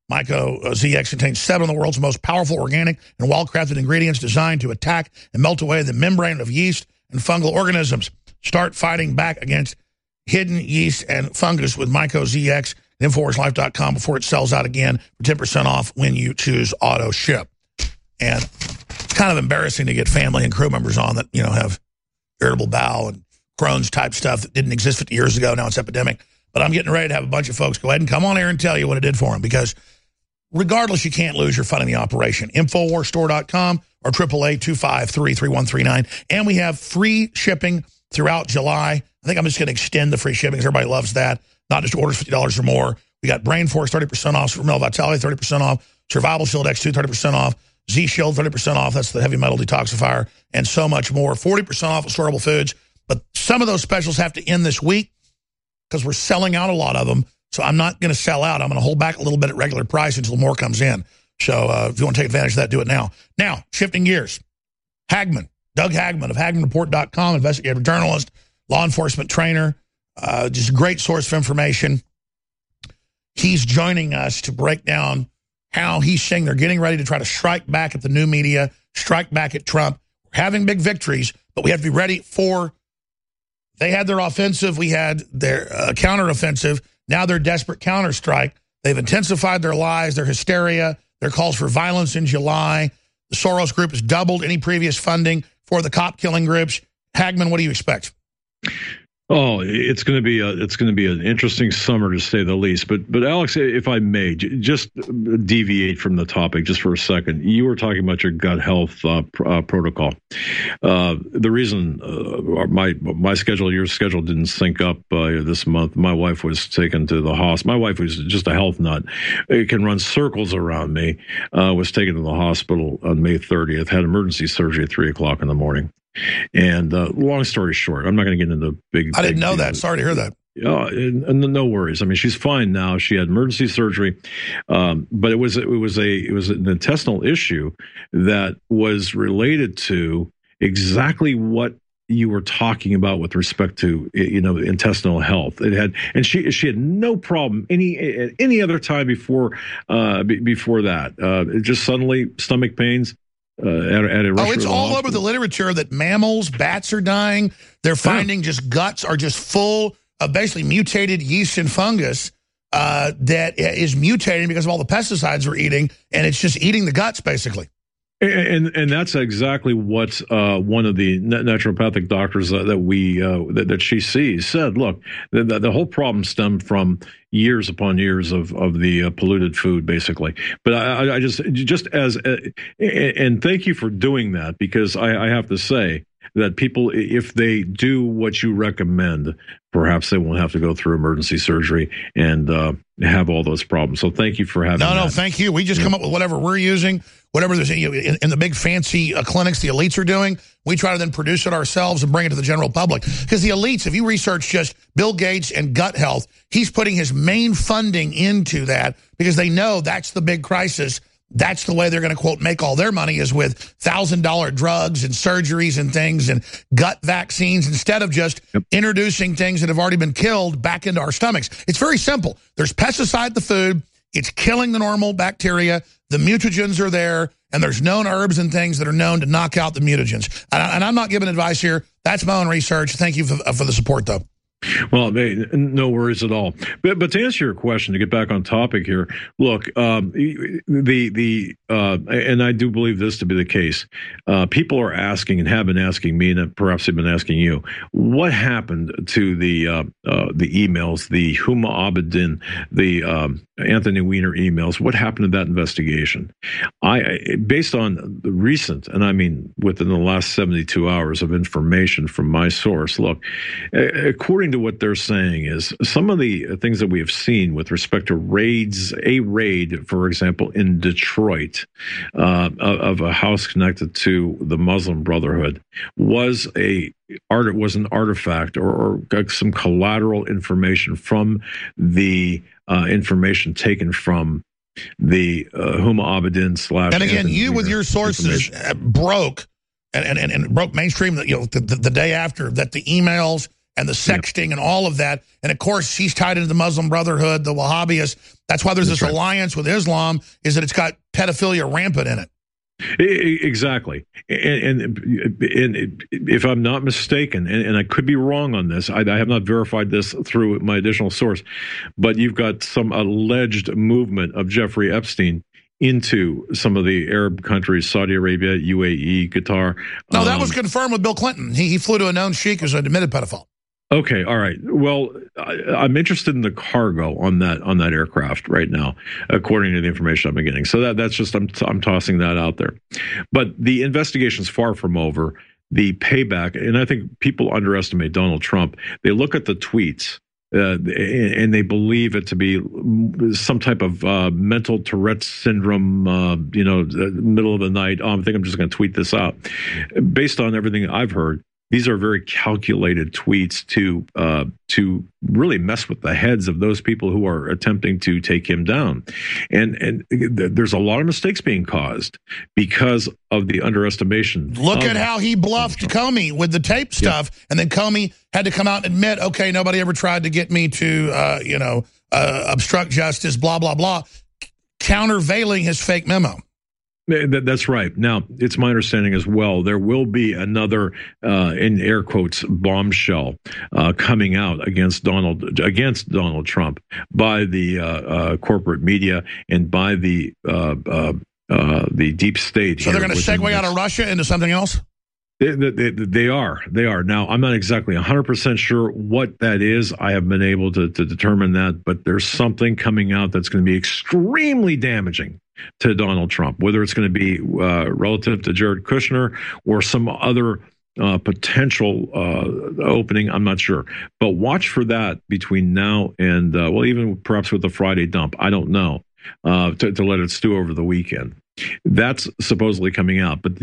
Myco ZX contains 7 of the world's most powerful organic and well-crafted ingredients designed to attack and melt away the membrane of yeast and fungal organisms. Start fighting back against hidden yeast and fungus with Myco ZX at InfoWarsLife.com before it sells out again for 10% off when you choose auto ship. And it's kind of embarrassing to get family and crew members on that, have irritable bowel and Crohn's type stuff that didn't exist 50 years ago. Now it's epidemic. But I'm getting ready to have a bunch of folks go ahead and come on air and tell you what it did for them, because regardless, you can't lose your fun in the operation. InfoWarsStore.com or 888-253-3139. And we have free shipping throughout July. I think I'm just going to extend the free shipping because everybody loves that. Not just orders $50 or more. We got Brain Force 30% off, Supermel Vitality 30% off, Survival Shield X2 30% off, Z Shield 30% off. That's the heavy metal detoxifier, and so much more. 40% off of storable foods. But some of those specials have to end this week because we're selling out a lot of them. So I'm not going to sell out. I'm going to hold back a little bit at regular price until more comes in. So if you want to take advantage of that, do it now. Now, shifting gears. Hagman, Doug Hagman of HagmanReport.com, investigative journalist, law enforcement trainer, just a great source of information. He's joining us to break down how he's saying they're getting ready to try to strike back at the new media, strike back at Trump. We're having big victories, but we have to be ready for... They had their offensive. We had their counteroffensive. Now they're desperate counterstrike. They've intensified their lies, their hysteria, their calls for violence in July. The Soros Group has doubled any previous funding for the cop-killing groups. Hagman, what do you expect? Oh, it's going to be an interesting summer, to say the least. But Alex, if I may, just deviate from the topic just for a second. You were talking about your gut health protocol. The reason my schedule, your schedule didn't sync up this month. My wife was taken to the hospital. My wife was just a health nut. It can run circles around me. Was taken to the hospital on May 30th. Had emergency surgery at 3:00 in the morning. And long story short, I'm not going to get into big. I didn't know that. Sorry to hear that. No worries. I mean, she's fine now. She had emergency surgery, but it was an intestinal issue that was related to exactly what you were talking about with respect to intestinal health. It had, and she had no problem any other time before that. It just suddenly stomach pains. It's all over the literature that mammals, bats are dying. They're finding just guts are just full of basically mutated yeast and fungus that is mutating because of all the pesticides we're eating, and it's just eating the guts, basically. And that's exactly what one of the naturopathic doctors that she sees said. Look, the whole problem stemmed from years upon years of the polluted food, basically. But I just as and thank you for doing that, because I have to say that people, if they do what you recommend, perhaps they won't have to go through emergency surgery and have all those problems. So thank you for having that. No, thank you. We just come up with whatever we're using, whatever there's in the big fancy clinics the elites are doing. We try to then produce it ourselves and bring it to the general public. Because the elites, if you research just Bill Gates and gut health, he's putting his main funding into that because they know that's the big crisis. That's the way they're going to, quote, make all their money, is with $1,000 drugs and surgeries and things and gut vaccines, instead of just introducing things that have already been killed back into our stomachs. It's very simple. There's pesticide in the food. It's killing the normal bacteria. The mutagens are there, and there's known herbs and things that are known to knock out the mutagens. And I'm not giving advice here. That's my own research. Thank you for the support, though. Well, no worries at all. But to answer your question, to get back on topic here, look, and I do believe this to be the case. People are asking, and have been asking me, and perhaps they've been asking you, what happened to the emails, the Huma Abedin, the Anthony Weiner emails? What happened to that investigation? Based on the recent, and I mean within the last 72 hours of information from my source, look, according to what they're saying, is some of the things that we have seen with respect to raids, a raid, for example, in Detroit, of a house connected to the Muslim Brotherhood, was an artifact or some collateral information from the information taken from the Huma Abedin / And again, you with your sources broke and broke mainstream the day after that, the emails and the sexting and all of that. And of course, she's tied into the Muslim Brotherhood, the Wahhabis. That's why there's this alliance with Islam, is that it's got pedophilia rampant in it. Exactly. And if I'm not mistaken, and I could be wrong on this, I have not verified this through my additional source, but you've got some alleged movement of Jeffrey Epstein into some of the Arab countries, Saudi Arabia, UAE, Qatar. No, that was confirmed with Bill Clinton. He flew to a known sheik who's an admitted pedophile. Okay, all right. Well, I'm interested in the cargo on that aircraft right now, according to the information I've been getting. So that's just I'm tossing that out there. But the investigation's far from over. The payback, and I think people underestimate Donald Trump. They look at the tweets. And they believe it to be some type of mental Tourette's syndrome, middle of the night. I think I'm just going to tweet this out. Based on everything I've heard, these are very calculated tweets to really mess with the heads of those people who are attempting to take him down. And there's a lot of mistakes being caused because of the underestimation. Look at how he bluffed Comey with the tape stuff, and then Comey had to come out and admit, okay, nobody ever tried to get me to, obstruct justice, blah, blah, blah, countervailing his fake memo. That's right. Now, it's my understanding as well, there will be another, in air quotes, bombshell coming out against Donald Trump by the corporate media and by the deep state. So they're going to segue out of Russia into something else? They are. Now, I'm not exactly 100% sure what that is. I have been able to determine that, but there's something coming out that's going to be extremely damaging to Donald Trump, whether it's going to be relative to Jared Kushner or some other potential opening. I'm not sure. But watch for that between now and, even perhaps with the Friday dump. I don't know, to let it stew over the weekend. That's supposedly coming out, but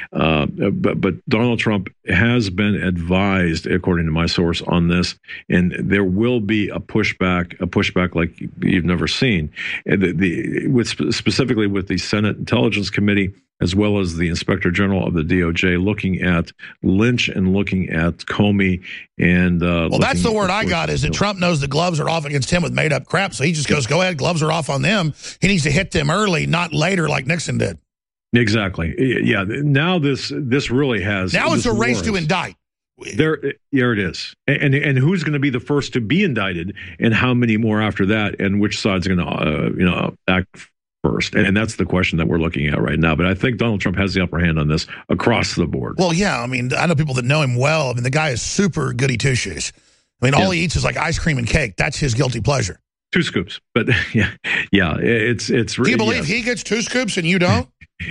but Donald Trump has been advised, according to my source, on this, and there will be a pushback like you've never seen, specifically with the Senate Intelligence Committee, as well as the Inspector General of the DOJ, looking at Lynch and looking at Comey. And that's the word I got, is that Trump knows the gloves are off against him with made-up crap, so he just goes, go ahead, gloves are off on them. He needs to hit them early, not later like Nixon did. Exactly. Yeah, now this really has... Now it's a race to indict. There it is. And who's going to be the first to be indicted, and how many more after that, and which side's going to act first? And that's the question that we're looking at right now. But I think Donald Trump has the upper hand on this across the board. Well, yeah. I mean, I know people that know him well. I mean, the guy is super goody two-shoes. I mean, all he eats is like ice cream and cake. That's his guilty pleasure. 2 scoops. But yeah, it's really... Do you believe he gets 2 scoops and you don't?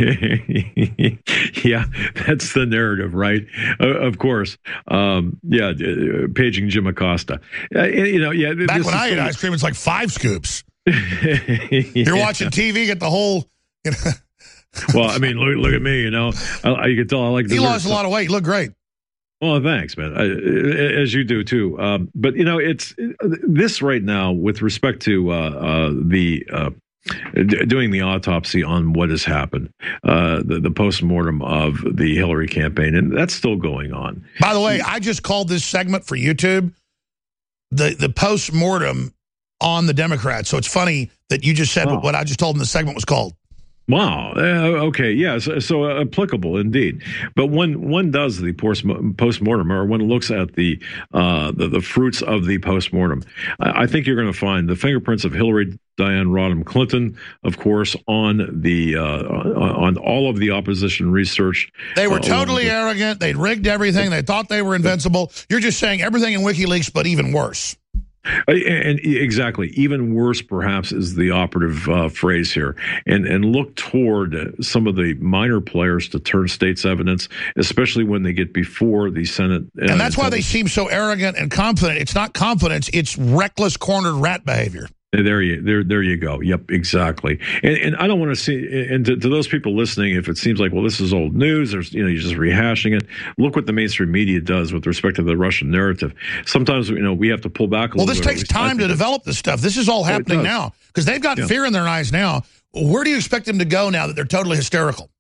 Yeah, that's the narrative, right? Of course. Paging Jim Acosta. Back when I ate ice cream, it's like 5 scoops. You're watching TV, get the whole... Well, I mean, look at me, you can tell I like dessert. He lost a lot of weight. You look great. Well, thanks, man. As you do, too. But, it's this right now with respect to doing the autopsy on what has happened, the postmortem of the Hillary campaign, and that's still going on. By the way, I just called this segment for YouTube the postmortem on the Democrats. So it's funny that you just said what I just told them the segment was called. Wow. Okay. Yeah. So applicable indeed. But when one does the postmortem, or one looks at the fruits of the postmortem, I think you're going to find the fingerprints of Hillary Diane Rodham Clinton, of course, on all of the opposition research. They were totally arrogant. They'd rigged everything. They thought they were invincible. You're just saying everything in WikiLeaks, but even worse. And exactly, even worse, perhaps, is the operative phrase here. And look toward some of the minor players to turn state's evidence, especially when they get before the Senate. And that's why they seem so arrogant and confident. It's not confidence; it's reckless, cornered rat behavior. There you go. Yep, exactly. And I don't want to see, and to those people listening, if it seems like, well, this is old news, or you're just rehashing it. Look what the mainstream media does with respect to the Russian narrative. Sometimes we have to pull back a little bit. Well, this takes time to develop this stuff. This is all happening now because they've got fear in their eyes now. Where do you expect them to go now that they're totally hysterical?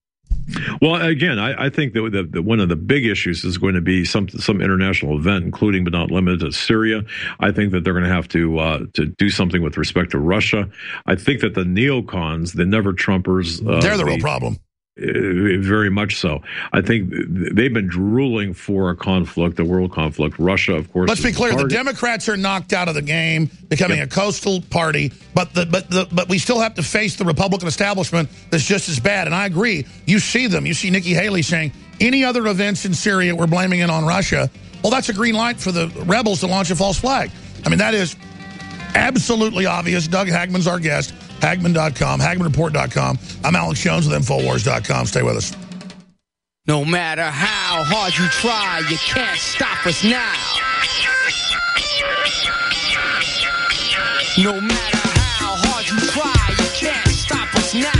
Well, again, I think that one of the big issues is going to be some international event, including but not limited to Syria. I think that they're going to have to do something with respect to Russia. I think that the neocons, the never-Trumpers, they're the real problem. Very much so. I think they've been drooling for a conflict, a world conflict. Russia, of course. Let's be clear: the Democrats are knocked out of the game, becoming a coastal party. But we still have to face the Republican establishment that's just as bad. And I agree. You see them. You see Nikki Haley saying any other events in Syria, we're blaming it on Russia. Well, that's a green light for the rebels to launch a false flag. I mean, that is absolutely obvious. Doug Hagmann's our guest. Hagmann.com, HagmannReport.com. I'm Alex Jones with Infowars.com. Stay with us. No matter how hard you try, you can't stop us now. No matter how hard you try, you can't stop us now.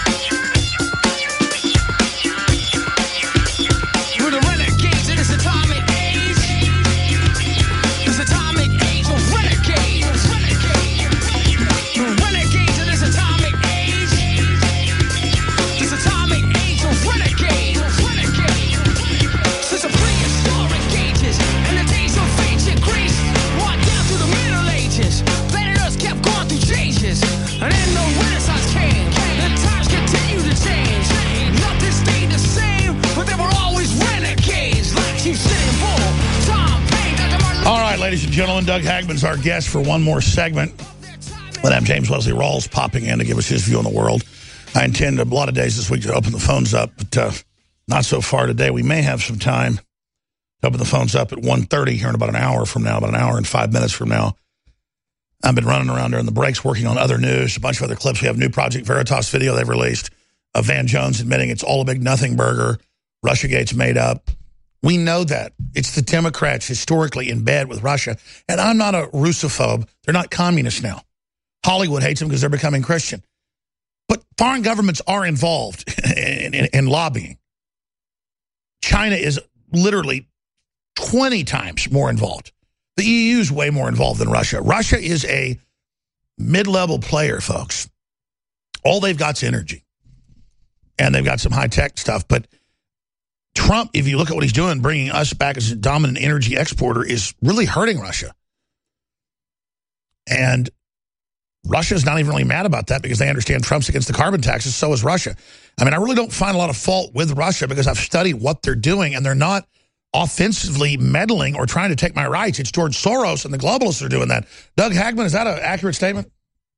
We're the renegades in this atomic age. This atomic age of renegades. We're renegades in this atomic age. This atomic age of renegades. Since the prehistoric ages and the days of ancient Greece, walked down through the Middle Ages. Planet Earth kept going through changes, and then the Renaissance came. And times continue to change. Nothing stayed the same, but there were always renegades like Chief Sitting Bull, Tom Paine, Dr. Martin. All right, ladies and gentlemen, Doug Hagmann's our guest for one more segment. We'll have James Wesley Rawls popping in to give us his view on the world. I intend a lot of days this week to open the phones up, but not so far today. We may have some time to open the phones up at 1:30 here in about an hour from now, about an hour and 5 minutes from now. I've been running around during the breaks working on other news, a bunch of other clips. We have new Project Veritas video they've released of Van Jones admitting it's all a big nothing burger. Russiagate's made up. We know that. It's the Democrats historically in bed with Russia. And I'm not a Russophobe. They're not communists now. Hollywood hates them because they're becoming Christian. But foreign governments are involved in lobbying. China is literally 20 times more involved. The EU is way more involved than Russia. Russia is a mid-level player, folks. All they've got is energy. And they've got some high-tech stuff. But Trump, if you look at what he's doing, bringing us back as a dominant energy exporter, is really hurting Russia. And Russia's not even really mad about that because they understand Trump's against the carbon taxes, so is Russia. I mean, I really don't find a lot of fault with Russia because I've studied what they're doing, and they're not offensively meddling or trying to take my rights. It's George Soros and the globalists are doing that. Doug Hagmann, is that an accurate statement?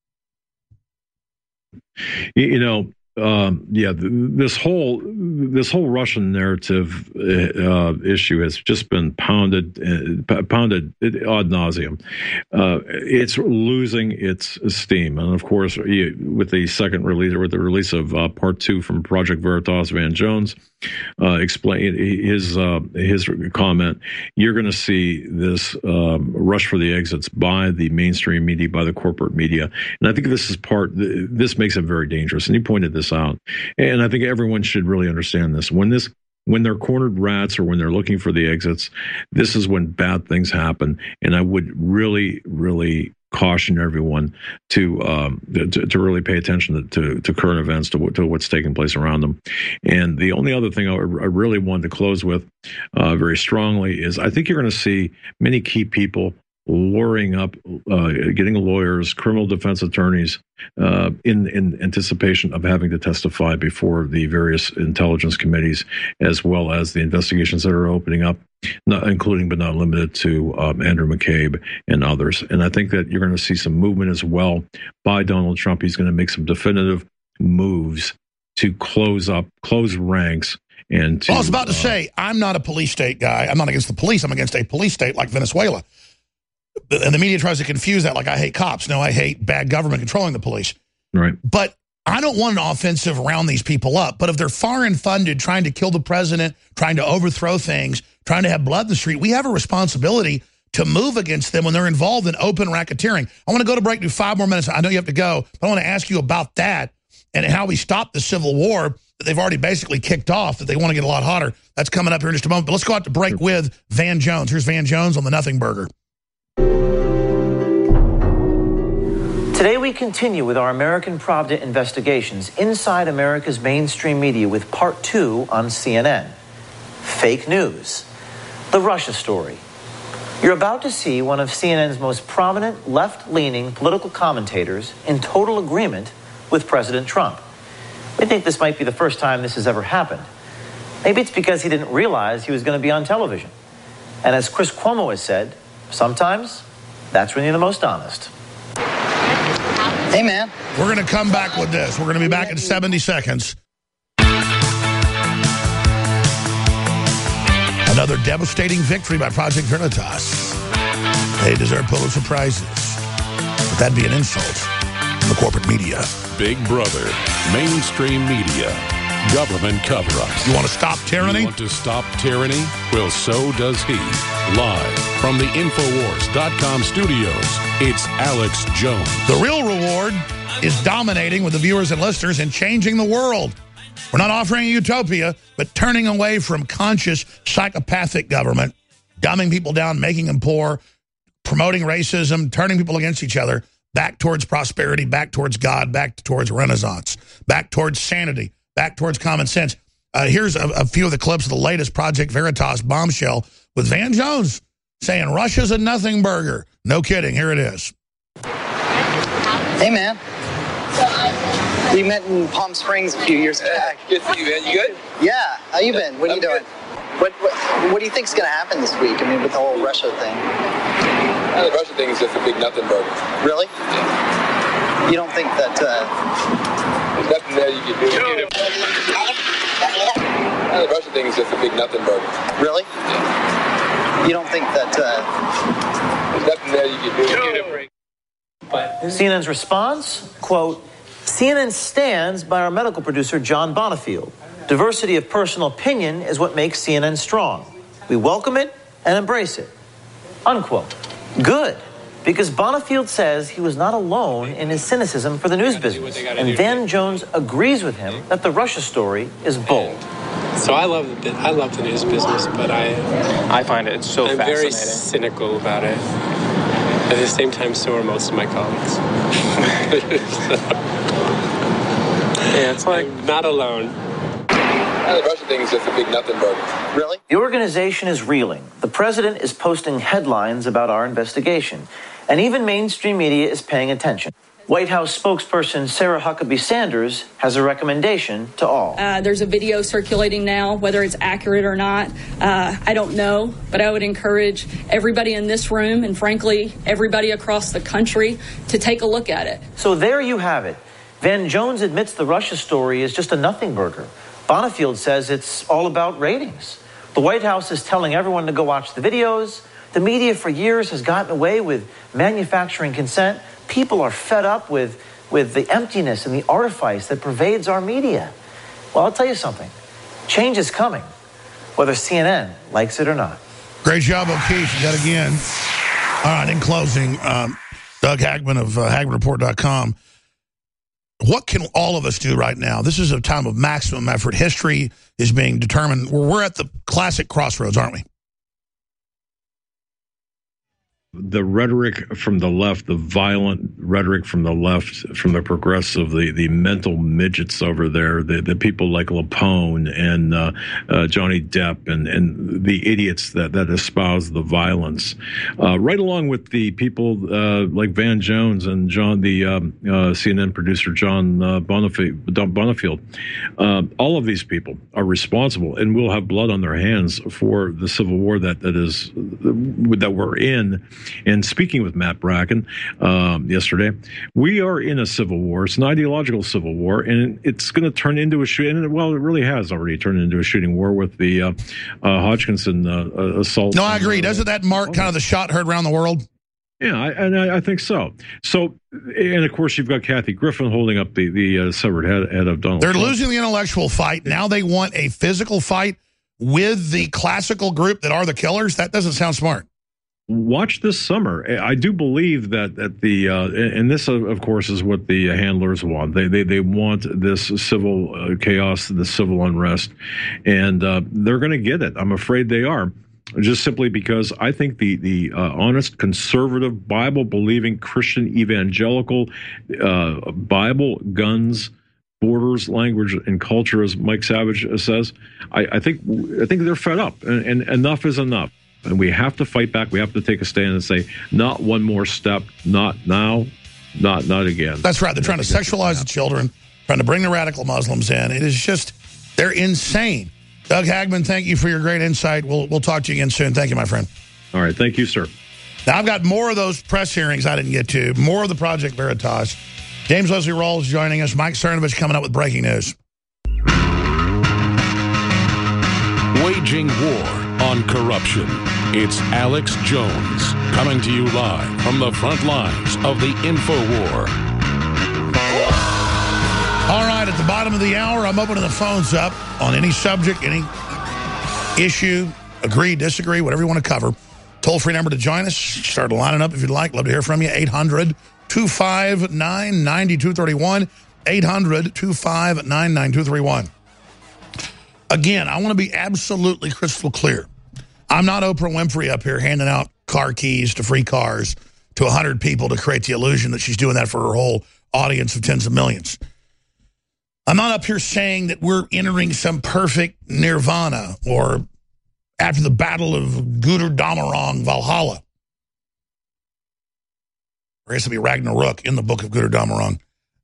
You know, yeah, this whole Russian narrative issue has just been pounded ad nauseum. It's losing its steam, and of course, with the second release or with the release of Part 2 from Project Veritas, Van Jones explained his comment. You're going to see this rush for the exits by the mainstream media, by the corporate media, and I think this is this makes it very dangerous. And he pointed this out, and I think everyone should really understand this. When they're cornered rats or when they're looking for the exits, this is when bad things happen. And I would really, really caution everyone to really pay attention to current events, to what's taking place around them. And the only other thing I really wanted to close with very strongly is I think you're going to see many key people luring up, getting lawyers, criminal defense attorneys in anticipation of having to testify before the various intelligence committees, as well as the investigations that are opening up, including but not limited to Andrew McCabe and others. And I think that you're going to see some movement as well by Donald Trump. He's going to make some definitive moves to close ranks. And to, I was about to say, I'm not a police state guy. I'm not against the police. I'm against a police state like Venezuela. And the media tries to confuse that like I hate cops. No, I hate bad government controlling the police. Right. But I don't want an offensive round these people up. But if they're foreign funded, trying to kill the president, trying to overthrow things, trying to have blood in the street, we have a responsibility to move against them when they're involved in open racketeering. I want to go to break, do 5 more minutes. I know you have to go, but I want to ask you about that and how we stop the civil war that they've already basically kicked off, that they want to get a lot hotter. That's coming up here in just a moment. But let's go out to break with Van Jones. Here's Van Jones on the Nothing Burger. Today we continue with our American Pravda investigations inside America's mainstream media with part 2 on CNN. Fake news. The Russia story. You're about to see one of CNN's most prominent left-leaning political commentators in total agreement with President Trump. We think this might be the first time this has ever happened. Maybe it's because he didn't realize he was going to be on television. And as Chris Cuomo has said, sometimes that's when you're the most honest. Hey, man. We're going to come back with this. We're going to be back in 70 seconds. Another devastating victory by Project Veritas. They deserve Pulitzer Prizes. But that'd be an insult from the corporate media. Big Brother, mainstream media, government cover-ups. You want to stop tyranny? You want to stop tyranny? Well, so does he. Live from the Infowars.com studios, it's Alex Jones. The real reward is dominating with the viewers and listeners and changing the world. We're not offering a utopia, but turning away from conscious psychopathic government, dumbing people down, making them poor, promoting racism, turning people against each other, back towards prosperity, back towards God, back towards Renaissance, back towards sanity, back towards common sense. Here's a few of the clips of the latest Project Veritas bombshell with Van Jones saying Russia's a nothing burger. No kidding. Here it is. Hey, man. We met in Palm Springs a few years back. Good to see you, man. You good? Yeah. How you been? What are you doing? What do you think's going to happen this week? I mean, with the whole Russia thing. The Russia thing is just a big nothing burger. Really? You don't think that... There's nothing there you can do. The Russia thing is just a big nothing burger. Really? You don't think that... There's nothing there you can do. CNN's response, quote, CNN stands by our medical producer, John Bonifield. Diversity of personal opinion is what makes CNN strong. We welcome it and embrace it. Unquote. Good, because Bonifield says he was not alone in his cynicism for the news business. And Van Jones agrees with him that the Russia story is bold. So I love the news business, but I find it so fascinating. I'm very cynical about it. At the same time, so are most of my colleagues. Yeah, it's like I'm not alone. The Russia thing is just a big nothing burger. Really? The organization is reeling. The president is posting headlines about our investigation. And even mainstream media is paying attention. White House spokesperson Sarah Huckabee Sanders has a recommendation to all. There's a video circulating now, whether it's accurate or not. I don't know, but I would encourage everybody in this room and, frankly, everybody across the country to take a look at it. So there you have it. Van Jones admits the Russia story is just a nothing burger. Bonifield says it's all about ratings. The White House is telling everyone to go watch the videos. The media for years has gotten away with manufacturing consent. People are fed up with the emptiness and the artifice that pervades our media. Well, I'll tell you something. Change is coming, whether CNN likes it or not. Great job, O'Keefe. You got it again. All right, in closing, Doug Hagman of HagmanReport.com. What can all of us do right now? This is a time of maximum effort. History is being determined. We're at the classic crossroads, aren't we? The rhetoric from the left, the violent rhetoric from the left, from the progressive, the mental midgets over there, the people like Lapone and Johnny Depp and the idiots that espouse the violence, right along with the people like Van Jones and John, the CNN producer John Bonifield. All of these people are responsible and will have blood on their hands for the civil war that we're in. And speaking with Matt Bracken yesterday, we are in a civil war. It's an ideological civil war, and it's going to turn into a shooting. Well, it really has already turned into a shooting war with the Hodgkinson assault. No, I agree. Doesn't that mark kind of the shot heard around the world? Yeah, I think so. So, and of course, you've got Kathy Griffin holding up the severed head of Donald Trump. They're losing the intellectual fight. Now they want a physical fight with the classical group that are the killers. That doesn't sound smart. Watch this summer. I do believe that and this, of course, is what the handlers want. They want this civil chaos, this civil unrest, and they're going to get it. I'm afraid they are. just simply because I think the honest, conservative, Bible-believing, Christian, evangelical, Bible, guns, borders, language, and culture, as Mike Savage says, I think they're fed up, and enough is enough. And we have to fight back. We have to take a stand and say, not one more step, not now, not again. That's right. They're trying to sexualize the children, trying to bring the radical Muslims in. It is just, they're insane. Doug Hagman, thank you for your great insight. We'll talk to you again soon. Thank you, my friend. All right. Thank you, sir. Now, I've got more of those press hearings I didn't get to, more of the Project Veritas. James Leslie Rawls joining us. Mike Cernovich coming up with breaking news. Waging war on corruption. It's Alex Jones coming to you live from the front lines of the InfoWar. All right, at the bottom of the hour, I'm opening the phones up on any subject, any issue, agree, disagree, whatever you want to cover. Toll-free number to join us. Start lining up if you'd like. Love to hear from you. 800-259-9231. 800-259-9231. Again, I want to be absolutely crystal clear. I'm not Oprah Winfrey up here handing out car keys to free cars to 100 people to create the illusion that she's doing that for her whole audience of tens of millions. I'm not up here saying that we're entering some perfect nirvana or after the battle of Götterdammerung, Valhalla. Or it has to be Ragnarok in the book of Götterdammerung.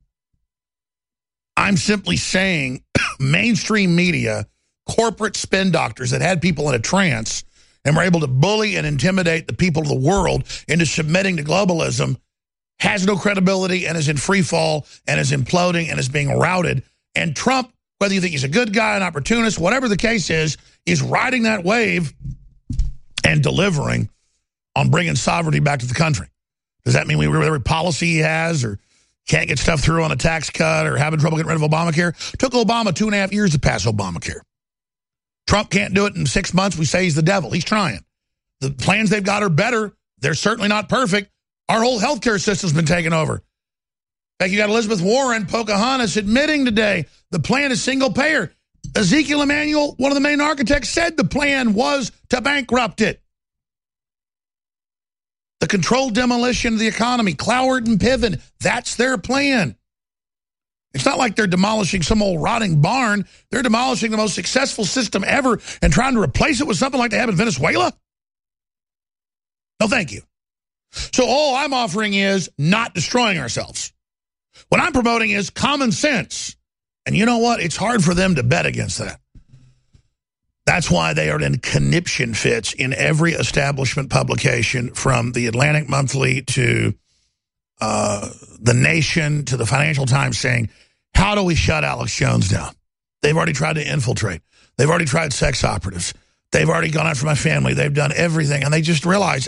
I'm simply saying mainstream media, corporate spin doctors that had people in a trance and were able to bully and intimidate the people of the world into submitting to globalism has no credibility and is in free fall and is imploding and is being routed. And Trump, whether you think he's a good guy, an opportunist, whatever the case is riding that wave and delivering on bringing sovereignty back to the country. Does that mean we agree with every policy he has or can't get stuff through on a tax cut or having trouble getting rid of Obamacare? Took Obama 2.5 years to pass Obamacare. Trump can't do it in 6 months. We say he's the devil. He's trying. The plans they've got are better. They're certainly not perfect. Our whole healthcare system's been taken over. In fact, you got Elizabeth Warren, Pocahontas, admitting today the plan is single payer. Ezekiel Emanuel, one of the main architects, said the plan was to bankrupt it. The controlled demolition of the economy, Cloward and Piven, that's their plan. It's not like they're demolishing some old rotting barn. They're demolishing the most successful system ever and trying to replace it with something like they have in Venezuela. No, thank you. So all I'm offering is not destroying ourselves. What I'm promoting is common sense. And you know what? It's hard for them to bet against that. That's why they are in conniption fits in every establishment publication, from the Atlantic Monthly to The Nation to the Financial Times, saying, how do we shut Alex Jones down? They've already tried to infiltrate. They've already tried sex operatives. They've already gone after my family. They've done everything. And they just realize,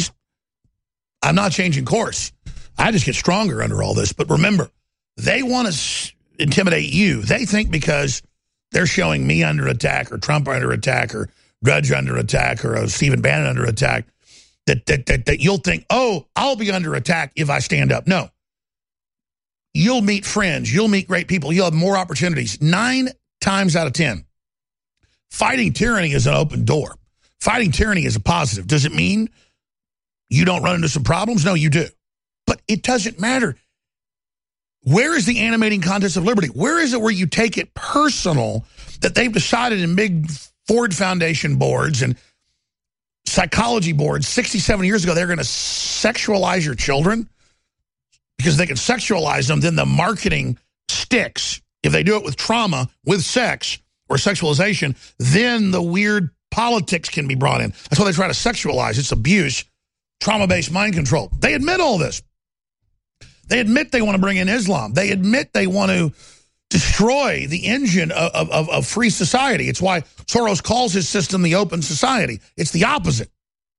I'm not changing course. I just get stronger under all this. But remember, they want to intimidate you. They think because they're showing me under attack or Trump under attack or Drudge under attack or Stephen Bannon under attack, that you'll think, oh, I'll be under attack if I stand up. No. You'll meet friends. You'll meet great people. You'll have more opportunities. 9 times out of 10. Fighting tyranny is an open door. Fighting tyranny is a positive. Does it mean you don't run into some problems? No, you do. But it doesn't matter. Where is the animating contest of liberty? Where is it where you take it personal that they've decided in big Ford Foundation boards and psychology boards 60, 70 years ago they're going to sexualize your children? Because they can sexualize them, then the marketing sticks. If they do it with trauma, with sex, or sexualization, then the weird politics can be brought in. That's why they try to sexualize. It's abuse, trauma-based mind control. They admit all this. They admit they want to bring in Islam. They admit they want to destroy the engine of free society. It's why Soros calls his system the open society. It's the opposite.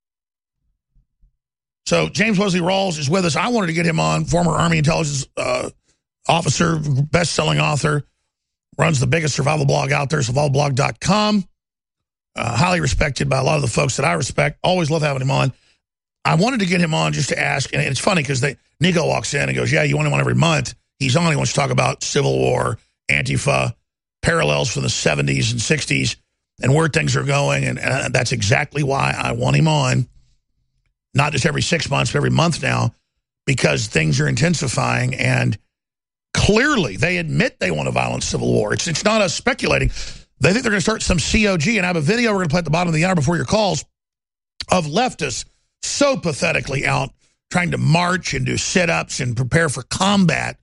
So James Leslie Rawls is with us. I wanted to get him on, former Army intelligence officer, best-selling author, runs the biggest survival blog out there, survivalblog.com. Highly respected by a lot of the folks that I respect. Always love having him on. I wanted to get him on just to ask, and it's funny because Nico walks in and goes, yeah, you want him on every month. He's on, he wants to talk about Civil War, Antifa, parallels from the 70s and 60s. and where things are going. And that's exactly why I want him on, not just every 6 months, but every month now, because things are intensifying. And clearly they admit they want a violent civil war. It's not us speculating. They think they're going to start some COG. And I have a video we're going to play at the bottom of the hour before your calls of leftists so pathetically out trying to march and do sit-ups and prepare for combat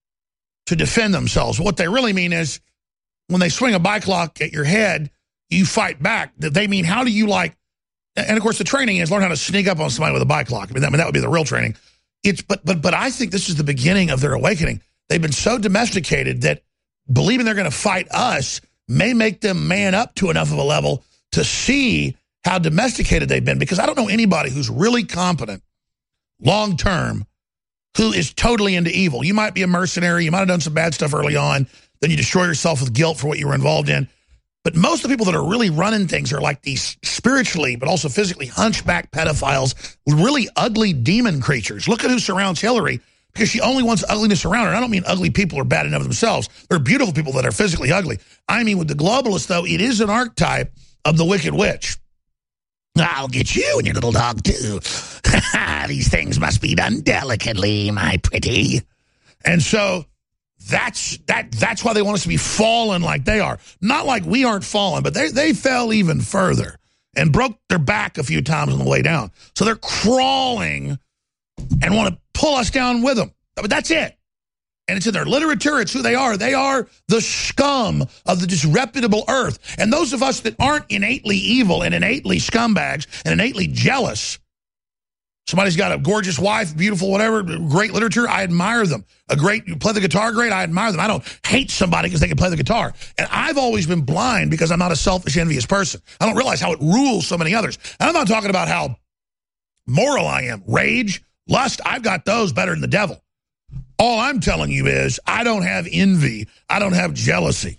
to defend themselves. What they really mean is when they swing a bike lock at your head, you fight back. They mean, how do you and of course the training is learn how to sneak up on somebody with a bike lock. I mean, that would be the real training. But I think this is the beginning of their awakening. They've been so domesticated that believing they're going to fight us may make them man up to enough of a level to see how domesticated they've been. Because I don't know anybody who's really competent long-term who is totally into evil. You might be a mercenary. You might have done some bad stuff early on. Then you destroy yourself with guilt for what you were involved in. But most of the people that are really running things are like these spiritually, but also physically hunchback pedophiles, really ugly demon creatures. Look at who surrounds Hillary, because she only wants ugliness around her. And I don't mean ugly people are bad enough themselves. There are beautiful people that are physically ugly. I mean, with the globalists, though, it is an archetype of the wicked witch. I'll get you and your little dog, too. These things must be done delicately, my pretty. And so that's why they want us to be fallen like they are. Not like we aren't fallen, but they fell even further and broke their back a few times on the way down. So they're crawling and want to pull us down with them. But that's it. And it's in their literature. It's who they are. They are the scum of the disreputable earth. And those of us that aren't innately evil and innately scumbags and innately jealous, somebody's got a gorgeous wife, beautiful, whatever, great literature, I admire them. You play the guitar great, I admire them. I don't hate somebody because they can play the guitar. And I've always been blind because I'm not a selfish, envious person. I don't realize how it rules so many others. And I'm not talking about how moral I am. Rage, lust, I've got those better than the devil. All I'm telling you is I don't have envy. I don't have jealousy.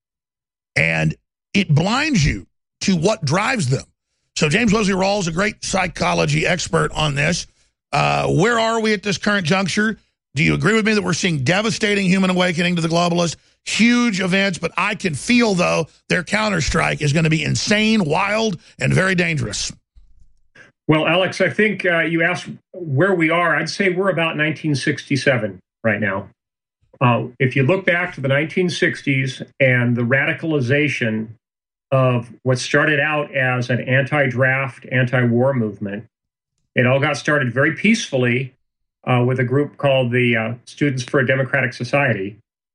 And it blinds you to what drives them. So James Wesley Rawls, a great psychology expert on this. Where are we at this current juncture? Do you agree with me that we're seeing devastating human awakening to the globalists? Huge events, but I can feel, though, their counterstrike is going to be insane, wild, and very dangerous. Well, Alex, I think you asked where we are. I'd say we're about 1967 right now. If you look back to the 1960s and the radicalization of what started out as an anti-draft, anti-war movement, it all got started very peacefully with a group called the Students for a Democratic Society,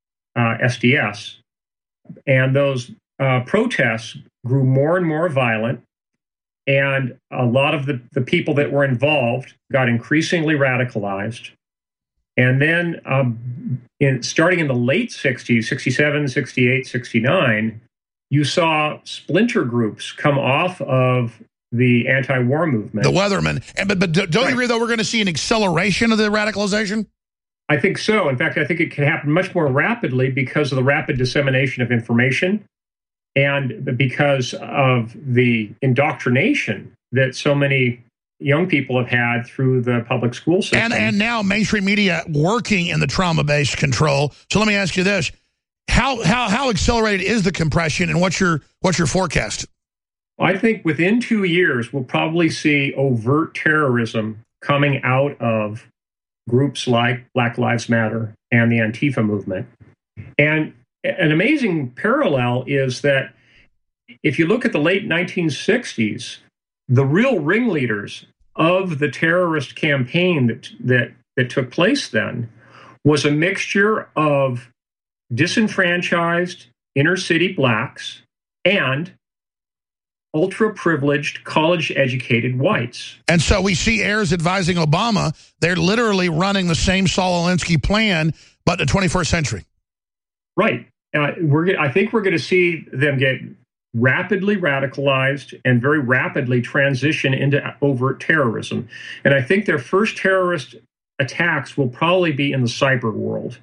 SDS. And those protests grew more and more violent. And a lot of the people that were involved got increasingly radicalized. And then starting in the late 60s, 67, 68, 69, you saw splinter groups come off of the anti-war movement. The Weathermen. But don't you agree, though, we're going to see an acceleration of the radicalization? I think so. In fact, I think it can happen much more rapidly because of the rapid dissemination of information and because of the indoctrination that so many young people have had through the public school system. And now mainstream media working in the trauma-based control. So let me ask you this. How accelerated is the compression, and what's your forecast? I think within 2 years, we'll probably see overt terrorism coming out of groups like Black Lives Matter and the Antifa movement. And an amazing parallel is that if you look at the late 1960s, the real ringleaders of the terrorist campaign that took place then was a mixture of disenfranchised inner city blacks and ultra-privileged, college-educated whites. And so we see heirs advising Obama. They're literally running the same Saul Alinsky plan, but in the 21st century. Right. I think we're going to see them get rapidly radicalized and very rapidly transition into overt terrorism. And I think their first terrorist attacks will probably be in the cyber world.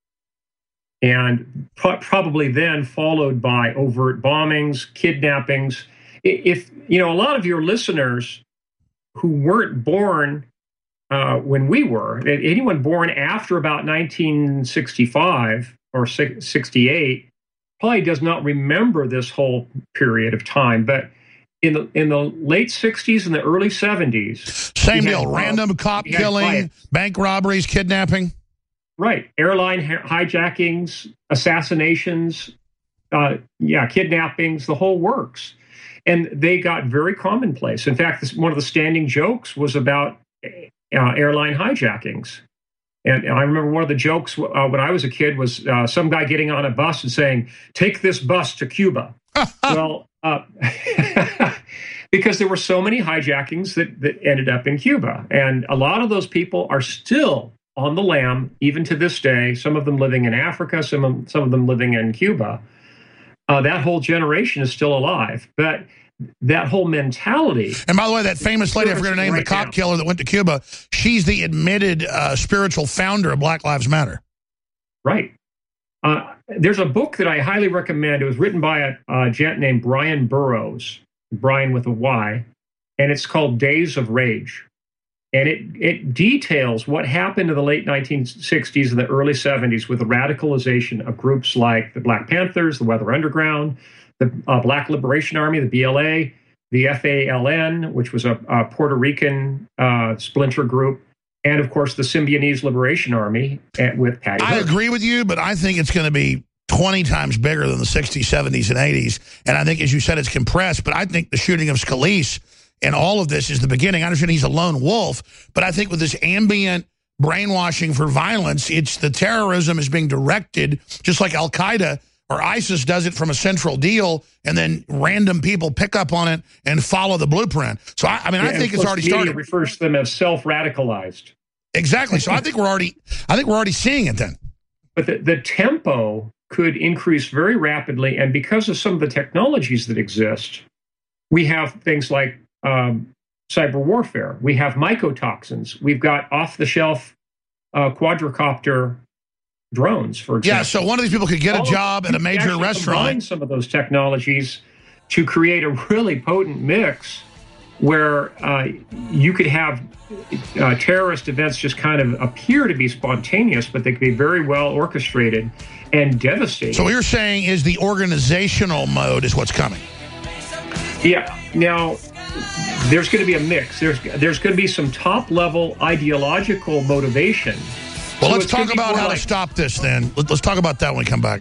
And probably then followed by overt bombings, kidnappings. If, a lot of your listeners who weren't born when we were, anyone born after about 1965 or 68, probably does not remember this whole period of time, but in the late 60s and the early 70s. Same deal, random cop killing, bank robberies, kidnapping. Right. Airline hijackings, assassinations, kidnappings, the whole works. And they got very commonplace. In fact, one of the standing jokes was about airline hijackings. And I remember one of the jokes when I was a kid was some guy getting on a bus and saying, "Take this bus to Cuba." Well, because there were so many hijackings that ended up in Cuba. And a lot of those people are still on the lam, even to this day, some of them living in Africa, some of them living in Cuba. That whole generation is still alive. But that whole mentality. And by the way, that famous lady, I forget her name, the cop killer that went to Cuba, she's the admitted spiritual founder of Black Lives Matter. Right. There's a book that I highly recommend. It was written by a gent named Brian Burrows, Brian with a Y, and it's called Days of Rage. And it details what happened in the late 1960s and the early 70s with the radicalization of groups like the Black Panthers, the Weather Underground, the Black Liberation Army, the BLA, the FALN, which was a Puerto Rican splinter group, and, of course, the Symbionese Liberation Army with Patty Hearst. I agree with you, but I think it's going to be 20 times bigger than the 60s, 70s, and 80s. And I think, as you said, it's compressed. But I think the shooting of Scalise and all of this is the beginning. I understand he's a lone wolf, but I think with this ambient brainwashing for violence, it's the terrorism is being directed, just like Al-Qaeda or ISIS does it from a central deal, and then random people pick up on it and follow the blueprint. So, I think it's already started. Refers to them as self-radicalized. Exactly. So I think we're already seeing it then. But the tempo could increase very rapidly, and because of some of the technologies that exist, we have things like cyber warfare. We have mycotoxins. We've got off-the-shelf quadricopter drones, for example. Yeah, so one of these people could get a job at a major restaurant. Combine some of those technologies to create a really potent mix where you could have terrorist events just kind of appear to be spontaneous, but they could be very well orchestrated and devastating. So what you're saying is the organizational mode is what's coming. Yeah. Now, there's going to be a mix. There's going to be some top-level ideological motivation. Well, let's talk about how to stop this then. Let's talk about that when we come back.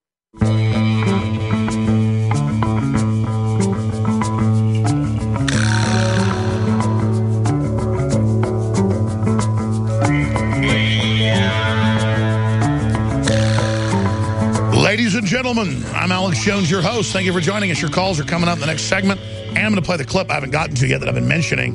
Ladies and gentlemen, I'm Alex Jones, your host. Thank you for joining us. Your calls are coming up in the next segment. And I'm going to play the clip I haven't gotten to yet that I've been mentioning.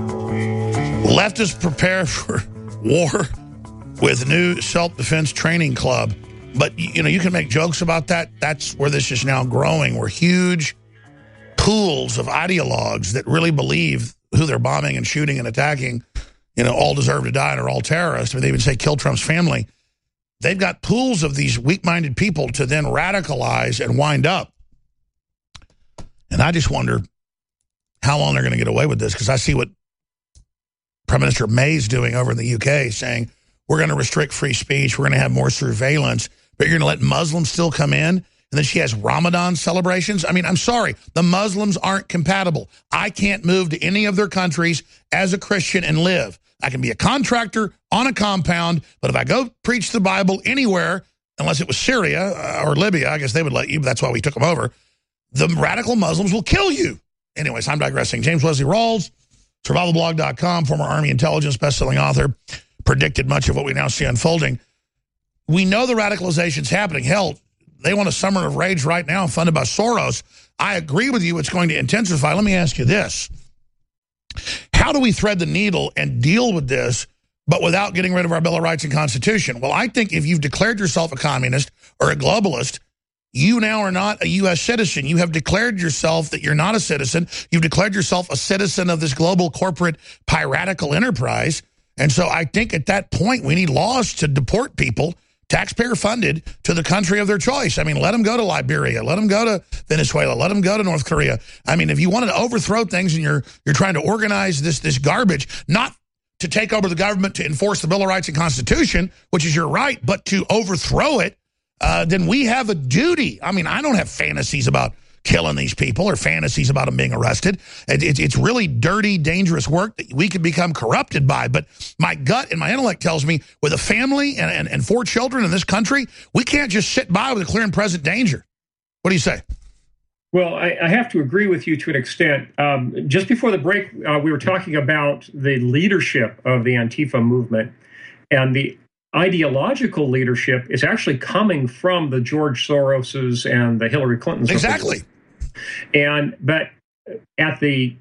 Leftists prepare for war with new self-defense training club. But, you can make jokes about that. That's where this is now growing. We're huge pools of ideologues that really believe who they're bombing and shooting and attacking, all deserve to die and are all terrorists. I mean, they even say kill Trump's family. They've got pools of these weak-minded people to then radicalize and wind up. And I just wonder how long they're going to get away with this, because I see what Prime Minister May's doing over in the UK, saying, we're going to restrict free speech, we're going to have more surveillance, but you're going to let Muslims still come in? And then she has Ramadan celebrations. I mean, I'm sorry, the Muslims aren't compatible. I can't move to any of their countries as a Christian and live. I can be a contractor on a compound, but if I go preach the Bible anywhere, unless it was Syria or Libya, I guess they would let you, but that's why we took them over, the radical Muslims will kill you. Anyways, I'm digressing. James Wesley Rawls, survivalblog.com, former Army intelligence best-selling author, predicted much of what we now see unfolding. We know the radicalization's happening. Hell, they want a summer of rage right now funded by Soros. I agree with you. It's going to intensify. Let me ask you this. How do we thread the needle and deal with this, but without getting rid of our Bill of Rights and Constitution? Well, I think if you've declared yourself a communist or a globalist, you now are not a U.S. citizen. You have declared yourself that you're not a citizen. You've declared yourself a citizen of this global corporate piratical enterprise. And so I think at that point we need laws to deport people, taxpayer funded, to the country of their choice. I mean, let them go to Liberia, let them go to Venezuela, let them go to North Korea. I mean, if you wanted to overthrow things and you're trying to organize this garbage, not to take over the government to enforce the Bill of Rights and Constitution, which is your right, but to overthrow it, then we have a duty. I mean, I don't have fantasies about killing these people or fantasies about them being arrested. It's really dirty, dangerous work that we could become corrupted by. But my gut and my intellect tells me with a family and 4 children in this country, we can't just sit by with a clear and present danger. What do you say? Well, I have to agree with you to an extent. Just before the break, we were talking about the leadership of the Antifa movement, and the ideological leadership is actually coming from the George Soroses and the Hillary Clintons. Exactly. But at the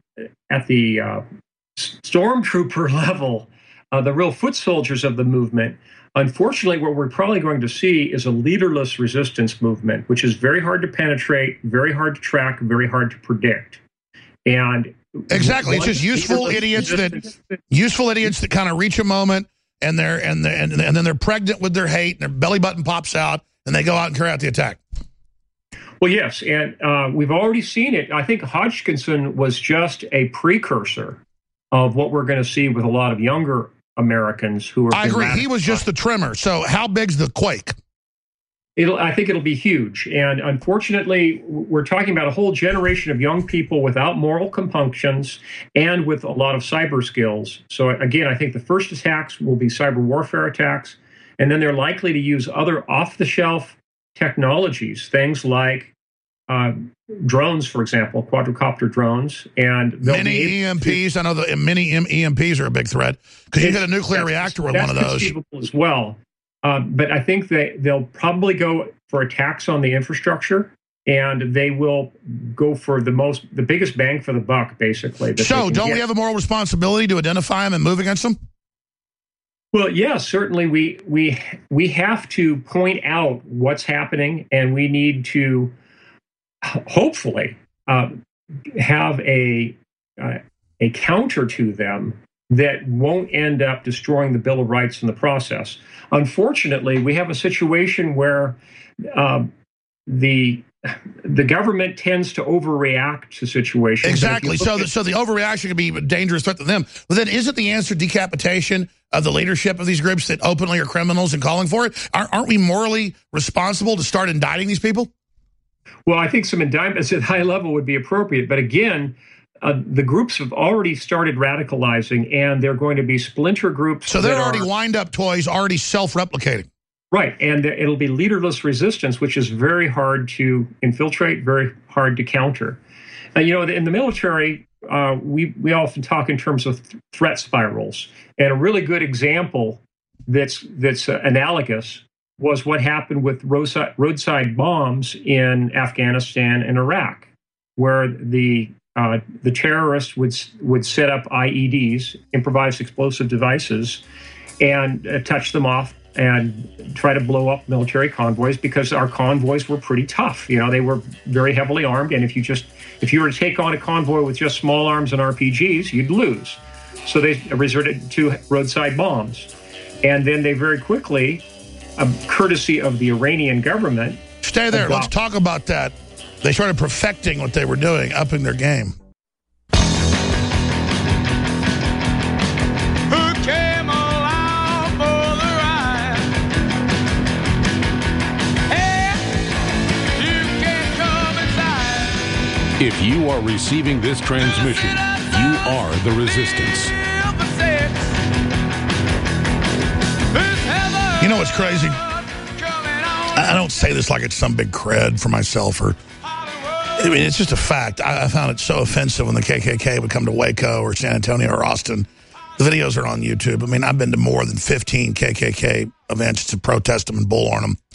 stormtrooper level, the real foot soldiers of the movement, unfortunately, what we're probably going to see is a leaderless resistance movement, which is very hard to penetrate, very hard to track, very hard to predict. And exactly, it's just useful idiots that kind of reach a moment, and then they're pregnant with their hate, and their belly button pops out, and they go out and carry out the attack. Well, yes, and we've already seen it. I think Hodgkinson was just a precursor of what we're going to see with a lot of younger Americans who are. I agree. He was just the trimmer. So how big's the quake? I think it'll be huge. And unfortunately, we're talking about a whole generation of young people without moral compunctions and with a lot of cyber skills. So again, I think the first attacks will be cyber warfare attacks, and then they're likely to use other off-the-shelf technologies, things like drones, for example, quadricopter drones, and mini EMPs. I know the mini EMPs are a big threat because you got a nuclear reactor with one of those conceivable as well. But I think they'll probably go for attacks on the infrastructure, and they will go for the biggest bang for the buck, basically. So, don't we have a moral responsibility to identify them and move against them? Well, yes, certainly we have to point out what's happening, and we need to hopefully have a counter to them that won't end up destroying the Bill of Rights in the process. Unfortunately, we have a situation where the government tends to overreact to situations. Exactly. So the overreaction could be a dangerous threat to them. But then isn't the answer decapitation of the leadership of these groups that openly are criminals and calling for it? Aren't we morally responsible to start indicting these people? Well, I think some indictments at high level would be appropriate. But again, the groups have already started radicalizing, and they're going to be splinter groups. So they're already wind-up toys, already self-replicating. Right, and it'll be leaderless resistance, which is very hard to infiltrate, very hard to counter. In the military, we often talk in terms of threat spirals, and a really good example that's analogous was what happened with roadside bombs in Afghanistan and Iraq, where the terrorists would set up IEDs, improvised explosive devices, and touch them off and try to blow up military convoys, because our convoys were pretty tough. They were very heavily armed, and if you were to take on a convoy with just small arms and RPGs, you'd lose. So they resorted to roadside bombs, and then they very quickly, courtesy of the Iranian government. Stay there. Let's talk about that. They started perfecting what they were doing, upping their game. Who came along for the ride? Hey, you can come inside. If you are receiving this transmission, you are the resistance. You know what's crazy? I don't say this like it's some big cred for myself, it's just a fact. I found it so offensive when the KKK would come to Waco or San Antonio or Austin. The videos are on YouTube. I've been to more than 15 KKK events to protest them and bull on them.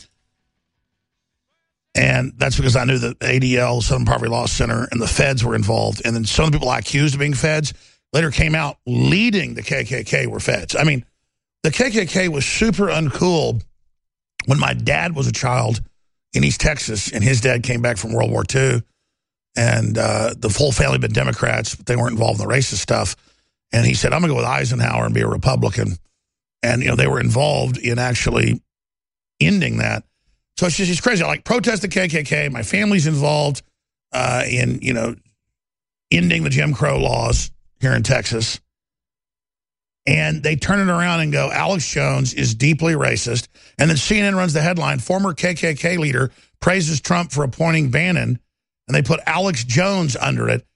And that's because I knew that ADL, Southern Poverty Law Center, and the feds were involved. And then some of the people I accused of being feds later came out leading the KKK were feds. The KKK was super uncool when my dad was a child in East Texas, and his dad came back from World War II, and the whole family had been Democrats, but they weren't involved in the racist stuff. And he said, I'm going to go with Eisenhower and be a Republican. And, they were involved in actually ending that. So it's crazy. I protest the KKK. My family's involved in, ending the Jim Crow laws here in Texas. And they turn it around and go, Alex Jones is deeply racist. And then CNN runs the headline, former KKK leader praises Trump for appointing Bannon. And they put Alex Jones under it.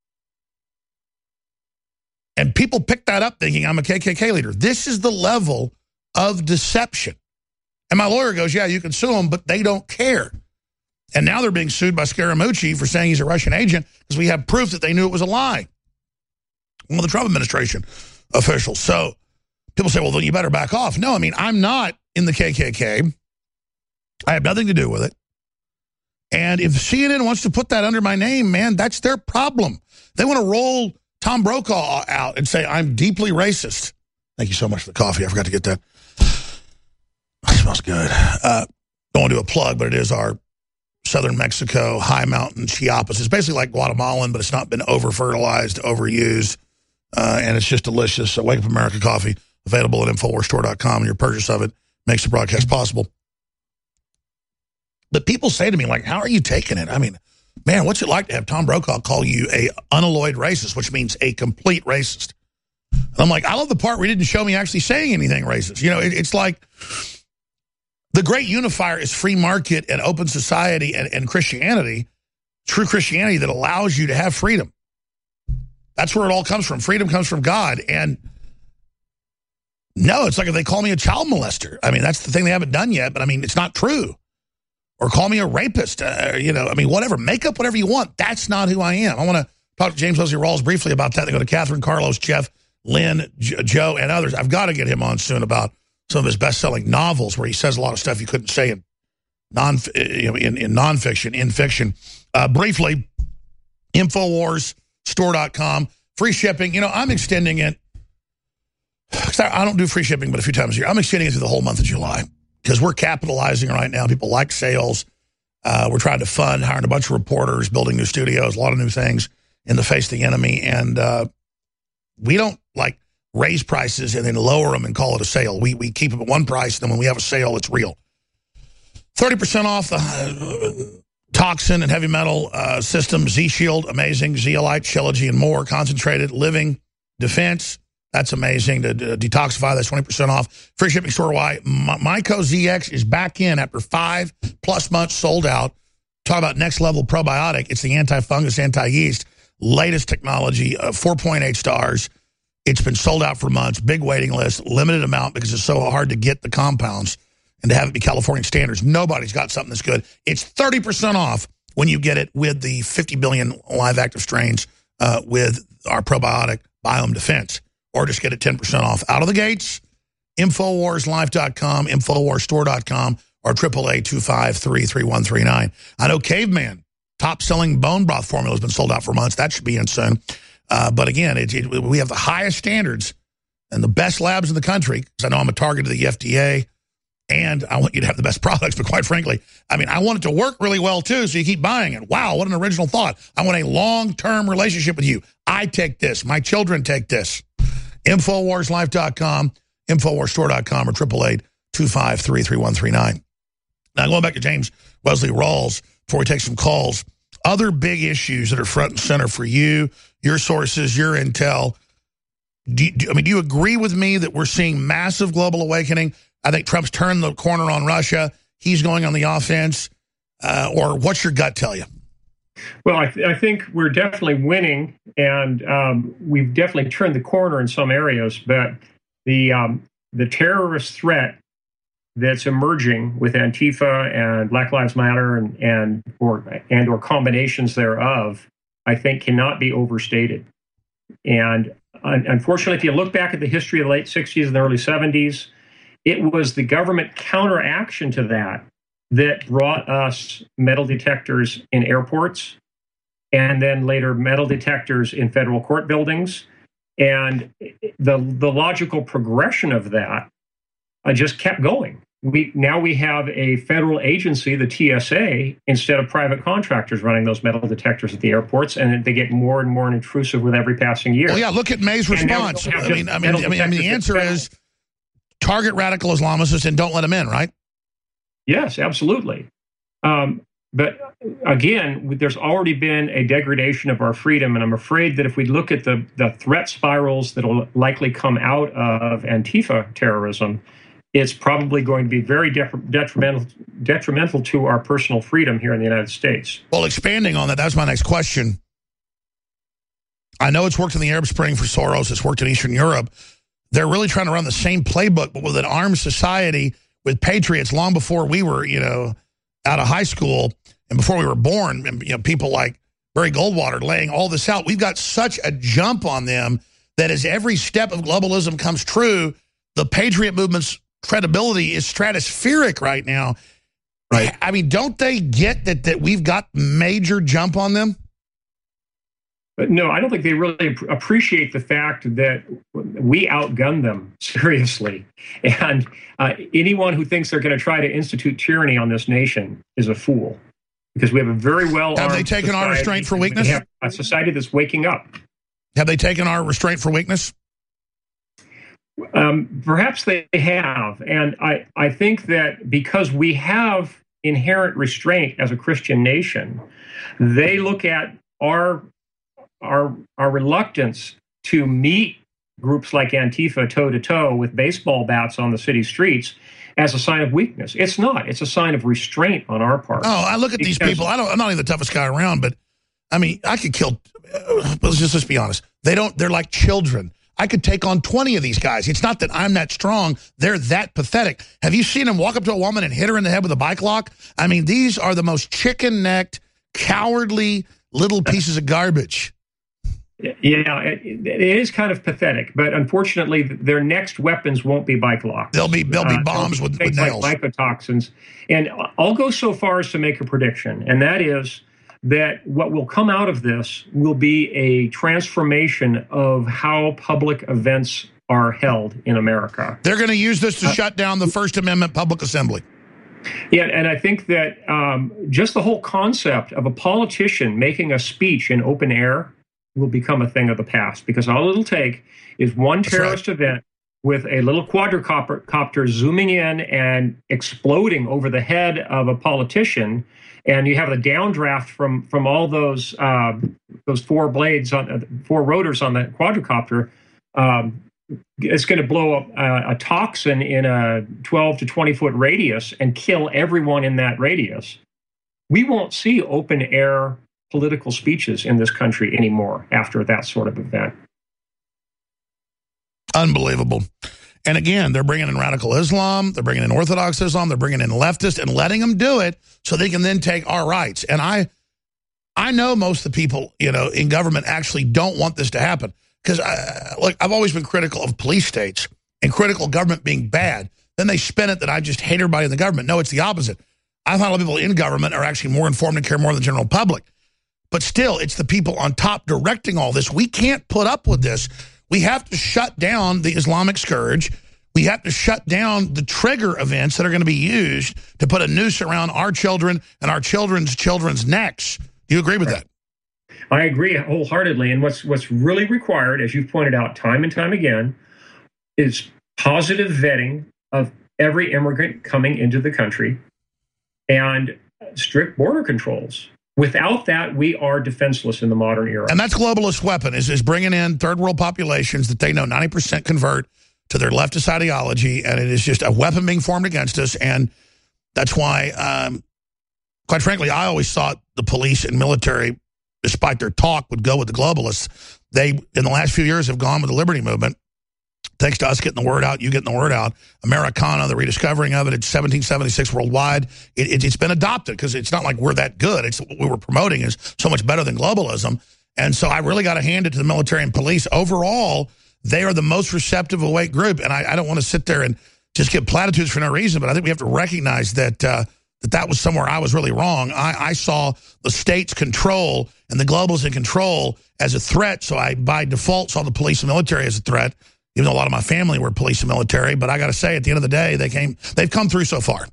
And people pick that up thinking I'm a KKK leader. This is the level of deception. And my lawyer goes, yeah, you can sue them, but they don't care. And now they're being sued by Scaramucci for saying he's a Russian agent because we have proof that they knew it was a lie. One of the Trump administration officials. So people say, well, then you better back off. No, I mean, I'm not in the KKK. I have nothing to do with it. And if CNN wants to put that under my name, man, that's their problem. They want to roll Tom Brokaw out and say, I'm deeply racist. Thank you so much for the coffee. I forgot to get that. It smells good. Don't want to do a plug, but it is our southern Mexico high mountain Chiapas. It's basically like Guatemalan, but it's not been over-fertilized, overused, and it's just delicious. So Wake Up America coffee, available at InfoWarsStore.com, and your purchase of it makes the broadcast possible. But people say to me, like, how are you taking it? I mean, man, what's it like to have Tom Brokaw call you a unalloyed racist, which means a complete racist? And I'm like, I love the part where he didn't show me actually saying anything racist. You know, it's like the great unifier is free market and open society and Christianity, true Christianity that allows you to have freedom. That's where it all comes from. Freedom comes from God. And no, it's like if they call me a child molester. I mean, that's the thing they haven't done yet, but I mean, it's not true. Or call me a rapist, you know, I mean, whatever. Make up whatever you want. That's not who I am. I want to talk to James Leslie Rawls briefly about that. They go to Catherine, Carlos, Jeff, Lynn, Joe, and others. I've got to get him on soon about some of his best-selling novels where he says a lot of stuff you couldn't say in nonfiction, in fiction. Briefly, InfoWarsStore.com. Free shipping. You know, I'm extending it. I don't do free shipping but a few times a year. I'm extending it through the whole month of July because we're capitalizing right now. People like sales. We're trying to fund, hiring a bunch of reporters, building new studios, a lot of new things in the face of the enemy. And we don't, like, raise prices and then lower them and call it a sale. We keep them at one price, and then when we have a sale, it's real. 30% off toxin and heavy metal system, Z-Shield, amazing, Zeolite, Shillogy, and more, concentrated living defense. That's amazing. To detoxify, that's 20% off. Free shipping store-wide. Myco ZX is back in after 5+ months sold out. Talk about next level probiotic. It's the anti-fungus, anti-yeast, latest technology, 4.8 stars. It's been sold out for months, big waiting list, limited amount because it's so hard to get the compounds and to have it be California standards. Nobody's got something that's good. It's 30% off when you get it with the 50 billion live active strains with our probiotic Biome Defense, or just get it 10% off out of the gates. InfoWarsLife.com, InfoWarsStore.com, or 888-253-3139. I know Caveman, top-selling bone broth formula, has been sold out for months. That should be in soon. But again, we have the highest standards and the best labs in the country, because I know I'm a target of the FDA, and I want you to have the best products. But quite frankly, I mean, I want it to work really well, too, so you keep buying it. Wow, what an original thought. I want a long-term relationship with you. I take this. My children take this. InfoWarsLife.com, InfoWarsStore.com, or 888-253-3139. Now, going back to James Wesley Rawls, before we take some calls, other big issues that are front and center for you, your sources, your intel. Do you agree with me that we're seeing massive global awakening? I think Trump's turned the corner on Russia. He's going on the offense. Or what's your gut tell you? Well, I think we're definitely winning, and we've definitely turned the corner in some areas. But the terrorist threat that's emerging with Antifa and Black Lives Matter and or combinations thereof, I think cannot be overstated. And unfortunately, if you look back at the history of the late 60s and the early 70s, it was the government counteraction to that brought us metal detectors in airports, and then later metal detectors in federal court buildings. And the logical progression of that just kept going. Now we have a federal agency, the TSA, instead of private contractors running those metal detectors at the airports, and they get more and more intrusive with every passing year. Well, yeah, look at May's response. I mean, the answer is target radical Islamists and don't let them in, right? Yes, absolutely. But again, there's already been a degradation of our freedom, and I'm afraid that if we look at the threat spirals that will likely come out of Antifa terrorism, it's probably going to be very detrimental to our personal freedom here in the United States. Well, expanding on that, that's my next question. I know it's worked in the Arab Spring for Soros. It's worked in Eastern Europe. They're really trying to run the same playbook, but with an armed society, with patriots long before we were, out of high school and before we were born, and, people like Barry Goldwater laying all this out. We've got such a jump on them that as every step of globalism comes true, the patriot movement's credibility is stratospheric right now. Right. I mean, don't they get that we've got major jump on them? But no, I don't think they really appreciate the fact that we outgun them seriously. And anyone who thinks they're going to try to institute tyranny on this nation is a fool, because we have a very well-armed Have they taken our restraint for weakness? We have a society that's waking up. Have they taken our restraint for weakness? Perhaps they have. And I think that because we have inherent restraint as a Christian nation, they look at our reluctance to meet groups like Antifa toe-to-toe with baseball bats on the city streets as a sign of weakness. It's not. It's a sign of restraint on our part. Oh, I look at these people. I'm not even the toughest guy around, but, I mean, I could kill... let's be honest. They're like children. I could take on 20 of these guys. It's not that I'm that strong. They're that pathetic. Have you seen them walk up to a woman and hit her in the head with a bike lock? I mean, these are the most chicken-necked, cowardly little pieces of garbage. Yeah, it is kind of pathetic, but unfortunately, their next weapons won't be bike locks. They'll be bombs with nails, like mycotoxins. And I'll go so far as to make a prediction, and that is that what will come out of this will be a transformation of how public events are held in America. They're going to use this to shut down the First Amendment public assembly. Yeah, and I think that just the whole concept of a politician making a speech in open air will become a thing of the past, because all it'll take is one terrorist event with a little quadricopter zooming in and exploding over the head of a politician, and you have the downdraft from all those four blades on four rotors on the quadricopter. It's going to blow up a toxin in a 12 to 20 foot radius and kill everyone in that radius. We won't see open air political speeches in this country anymore after that sort of event. Unbelievable. And again, they're bringing in radical Islam, they're bringing in Orthodox Islam, they're bringing in leftists and letting them do it so they can then take our rights. And I know most of the people, in government actually don't want this to happen, because I've always been critical of police states and critical of government being bad. Then they spin it that I just hate everybody in the government. No, it's the opposite. I find a lot of people in government are actually more informed and care more than the general public. But still, it's the people on top directing all this. We can't put up with this. We have to shut down the Islamic scourge. We have to shut down the trigger events that are going to be used to put a noose around our children and our children's necks. Do you agree with that? I agree wholeheartedly. And what's really required, as you've pointed out time and time again, is positive vetting of every immigrant coming into the country and strict border controls. Without that, we are defenseless in the modern era. And that's globalist weapon, is bringing in third world populations that they know 90% convert to their leftist ideology, and it is just a weapon being formed against us. And that's why, quite frankly, I always thought the police and military, despite their talk, would go with the globalists. They, in the last few years, have gone with the liberty movement. Thanks to us getting the word out, you getting the word out. Americana, the rediscovering of it, it's 1776 worldwide. It's been adopted, because it's not like we're that good. It's what we were promoting is so much better than globalism. And so I really got to hand it to the military and police. Overall, they are the most receptive, awake group. And I don't want to sit there and just give platitudes for no reason, but I think we have to recognize that that was somewhere I was really wrong. I saw the state's control and the globals in control as a threat, so I, by default, saw the police and military as a threat, even though a lot of my family were police and military. But I got to say, at the end of the day, they've come through so far.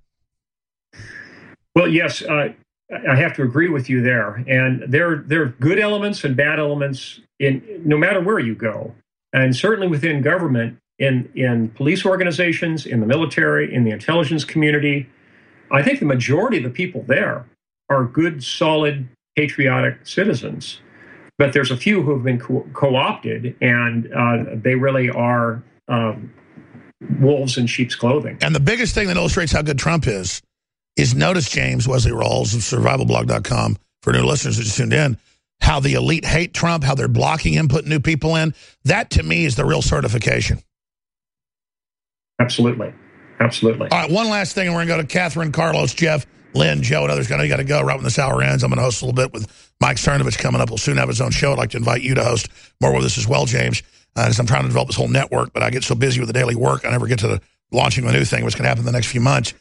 Well, yes, I have to agree with you there. And there are good elements and bad elements in no matter where you go. And certainly within government, in police organizations, in the military, in the intelligence community, I think the majority of the people there are good, solid, patriotic citizens. But there's a few who have been co-opted, and they really are wolves in sheep's clothing. And the biggest thing that illustrates how good Trump is notice James Wesley Rawls of survivalblog.com, for new listeners that just tuned in, how the elite hate Trump, how they're blocking him, putting new people in. That, to me, is the real certification. Absolutely. Absolutely. All right, one last thing, and we're going to go to Catherine, Carlos, Jeff, Lynn, Joe, and others. I know you got to go right when this hour ends. I'm going to host a little bit with Mike Cernovich coming up. We'll soon have his own show. I'd like to invite you to host more with us as well, James, because I'm trying to develop this whole network, but I get so busy with the daily work, I never get to the launching the new thing, what's going to happen in the next few months.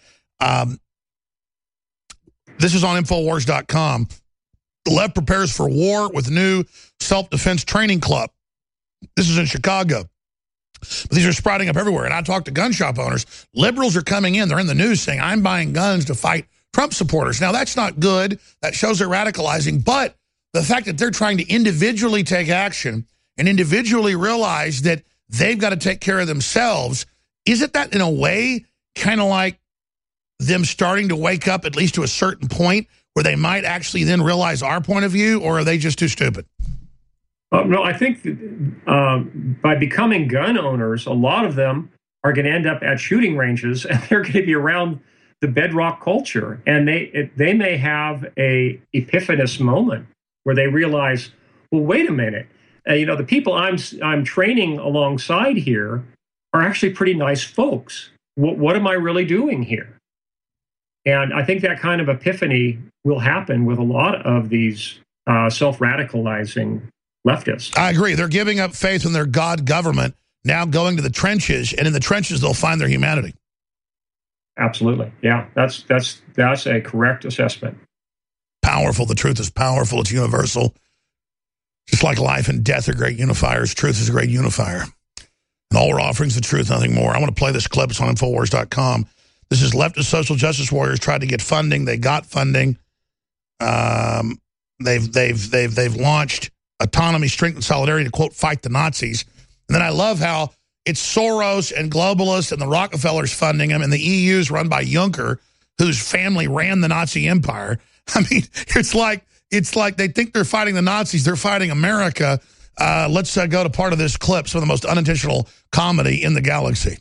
This is on Infowars.com. The left prepares for war with new self-defense training club. This is in Chicago. But these are sprouting up everywhere. And I talked to gun shop owners. Liberals are coming in. They're in the news saying, I'm buying guns to fight Trump supporters. Now, that's not good. That shows they're radicalizing. But the fact that they're trying to individually take action and individually realize that they've got to take care of themselves, isn't that in a way kind of like them starting to wake up at least to a certain point where they might actually then realize our point of view, or are they just too stupid? No, I think by becoming gun owners, a lot of them are going to end up at shooting ranges, and they're going to be around the bedrock culture. And they may have a epiphanous moment where they realize, well, wait a minute, the people I'm training alongside here are actually pretty nice folks. What am I really doing here? And I think that kind of epiphany will happen with a lot of these self-radicalizing leftists. I agree. They're giving up faith in their God government, now going to the trenches, and in the trenches they'll find their humanity. Absolutely. Yeah, that's a correct assessment. Powerful. The truth is powerful. It's universal. Just like life and death are great unifiers, truth is a great unifier. And all we're offering is the truth, nothing more. I want to play this clip. It's on Infowars.com. This is leftist social justice warriors tried to get funding. They got funding. They've launched autonomy, strength, and solidarity to, quote, fight the Nazis. And then I love how it's Soros and globalists and the Rockefellers funding them, and the EU's run by Juncker, whose family ran the Nazi empire. I mean, it's like they think they're fighting the Nazis. They're fighting America. Let's go to part of this clip, some of the most unintentional comedy in the galaxy.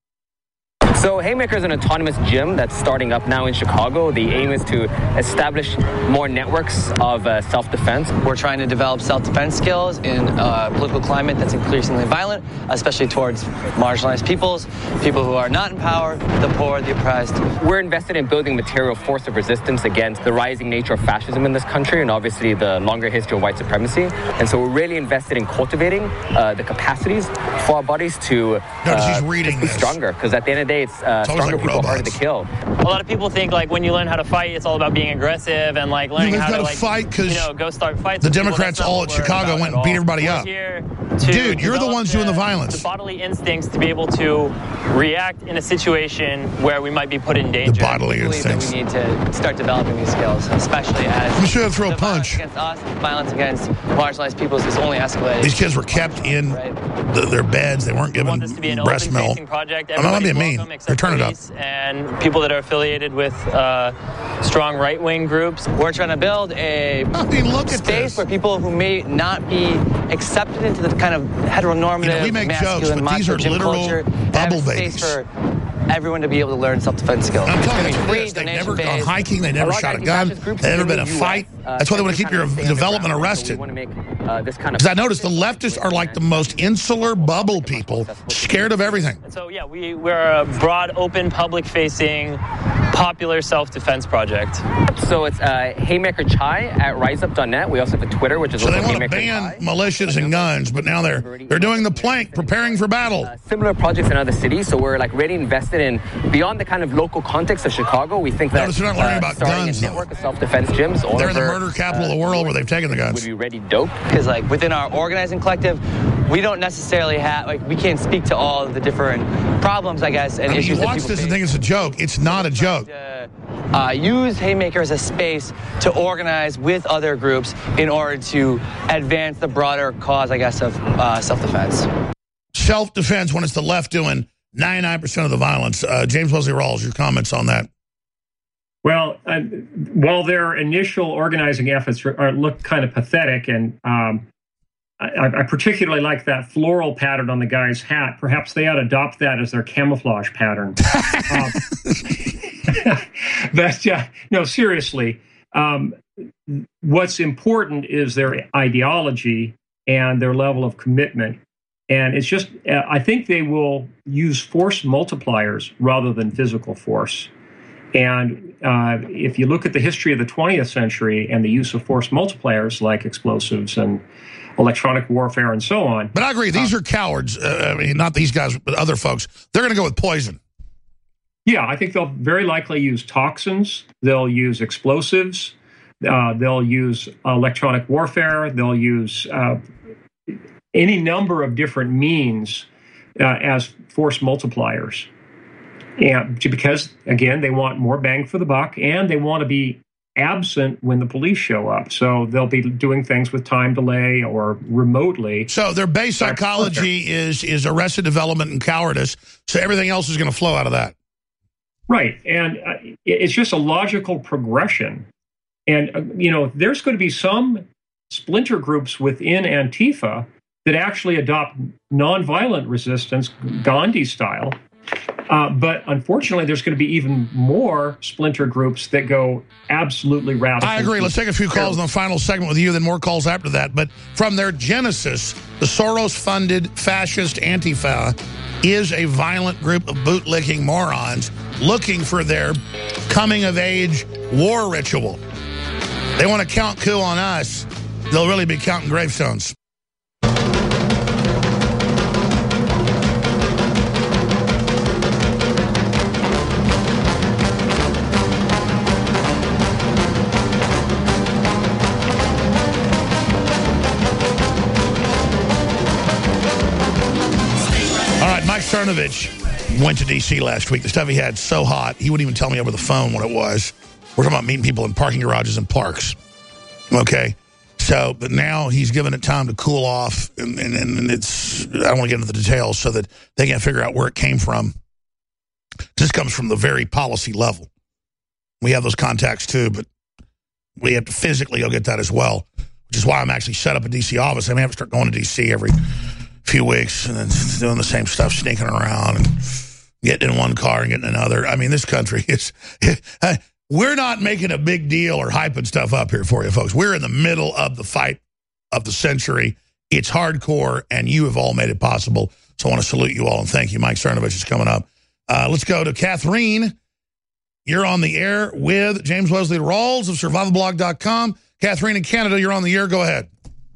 So Haymaker is an autonomous gym that's starting up now in Chicago. The aim is to establish more networks of self-defense. We're trying to develop self-defense skills in a political climate that's increasingly violent, especially towards marginalized peoples, people who are not in power, the poor, the oppressed. We're invested in building material force of resistance against the rising nature of fascism in this country and obviously the longer history of white supremacy. And so we're really invested in cultivating the capacities for our bodies to be stronger. Because at the end of the day, stronger people are harder to kill. A lot of people think when you learn how to fight, it's all about being aggressive and learning how to fight because go start fights. The Democrats all at Chicago went and beat everybody up. Dude, you're the ones doing the violence. The bodily instincts to be able to react in a situation where we might be put in danger. The bodily instincts. We need to start developing these skills, especially as you should throw a punch against us. Violence against marginalized peoples is only escalating. These kids were kept in their beds. They weren't given breast milk. I'm not being mean. Turn it up. And people that are affiliated with strong right-wing groups. We're trying to build a space where people who may not be accepted into the kind of heteronormative, we make jokes, but these are literal bubble babies. For everyone to be able to learn self-defense skills. I'm telling you, they've never gone hiking, they never shot a gun, they've never been in a fight. That's why they want to keep your development arrested. Because I noticed the leftists are like the most insular bubble people, scared of everything. So yeah, we're a broad, open, public-facing, popular self-defense project. So it's Haymaker Chai at riseup.net. We also have a Twitter, which is also Haymaker. So they want to Haymaker ban militias and guns, but now they're doing the plank, preparing for battle. Similar projects in other cities, so we're really invested in beyond the kind of local context of Chicago. We think that notice they're not learning about guns. A network of self-defense gyms. They're in the murder capital of the world where they've taken the guns. Would be ready dope. Because within our organizing collective, we don't necessarily have we can't speak to all of the different problems, I guess, and issues. You watch this and think it's a joke. It's not a joke. Use Haymaker as a space to organize with other groups in order to advance the broader cause, I guess, of self-defense. Self-defense when it's the left doing 99% of the violence. James Wesley Rawls, your comments on that? Well, while their initial organizing efforts look kind of pathetic, and I particularly like that floral pattern on the guy's hat. Perhaps they ought to adopt that as their camouflage pattern. But no, seriously, what's important is their ideology and their level of commitment. And it's just, I think they will use force multipliers rather than physical force. And if you look at the history of the 20th century and the use of force multipliers like explosives and electronic warfare and so on. But I agree, these are cowards. I mean, not these guys, but other folks. They're going to go with poison. Yeah, I think they'll very likely use toxins. They'll use explosives. They'll use electronic warfare. They'll use any number of different means as force multipliers. And because, again, they want more bang for the buck, and they want to be absent when the police show up. So they'll be doing things with time delay or remotely. So their base psychology is arrested development and cowardice. So everything else is going to flow out of that. Right. And it's just a logical progression. And, there's going to be some splinter groups within Antifa that actually adopt nonviolent resistance, Gandhi style. But unfortunately, there's going to be even more splinter groups that go absolutely radical. I agree. Let's take a few calls in the final segment with you, then more calls after that. But from their genesis, the Soros-funded fascist Antifa is a violent group of bootlicking morons looking for their coming-of-age war ritual. They want to count coup on us. They'll really be counting gravestones. Mike Cernovich went to D.C. last week. The stuff he had so hot, he wouldn't even tell me over the phone what it was. We're talking about meeting people in parking garages and parks. Okay? So, but now he's given it time to cool off, and it's, I don't want to get into the details so that they can't figure out where it came from. This comes from the very policy level. We have those contacts too, but we have to physically go get that as well, which is why I'm actually set up a D.C. office. I may have to start going to D.C. every few weeks and then doing the same stuff, sneaking around and getting in one car and getting in another. I mean, this country is... We're not making a big deal or hyping stuff up here for you, folks. We're in the middle of the fight of the century. It's hardcore, and you have all made it possible. So I want to salute you all and thank you. Mike Cernovich is coming up. Let's go to Catherine. You're on the air with James Wesley Rawls of survivalblog.com. Catherine in Canada, you're on the air. Go ahead.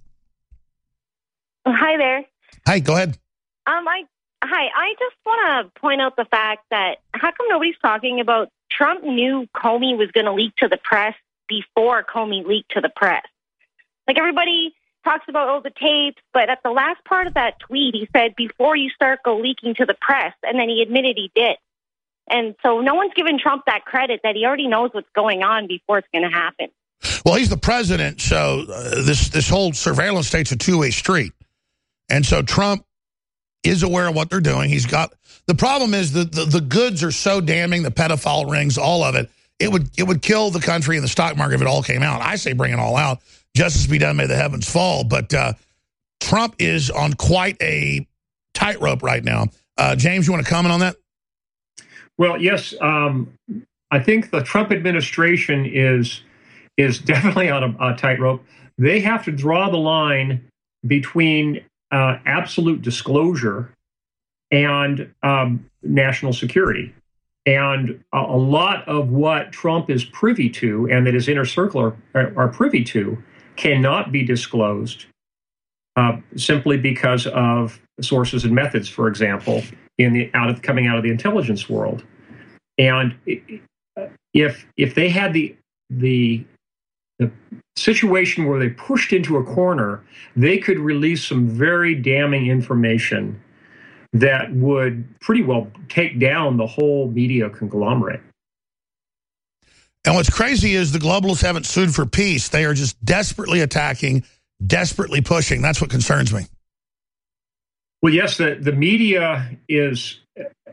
Hi there. Hi, go ahead. I just want to point out the fact that how come nobody's talking about Trump knew Comey was going to leak to the press before Comey leaked to the press? Like, everybody talks about, the tapes, but at the last part of that tweet, he said, before you start leaking to the press, and then he admitted he did. And so no one's given Trump that credit that he already knows what's going on before it's going to happen. Well, he's the president, so this whole surveillance state's a two-way street. And so Trump is aware of what they're doing. He's got... The problem is the goods are so damning, the pedophile rings, all of it. It would kill the country and the stock market if it all came out. I say bring it all out. Justice be done, may the heavens fall. But Trump is on quite a tightrope right now. James, you want to comment on that? Well, yes. I think the Trump administration is definitely on a tightrope. They have to draw the line between absolute disclosure and national security. And a lot of what Trump is privy to and that his inner circle are privy to cannot be disclosed simply because of sources and methods, for example, coming out of the intelligence world. And if they had the situation where they pushed into a corner, they could release some very damning information that would pretty well take down the whole media conglomerate. And what's crazy is the globalists haven't sued for peace. They are just desperately attacking, desperately pushing. That's what concerns me. Well, yes, the media is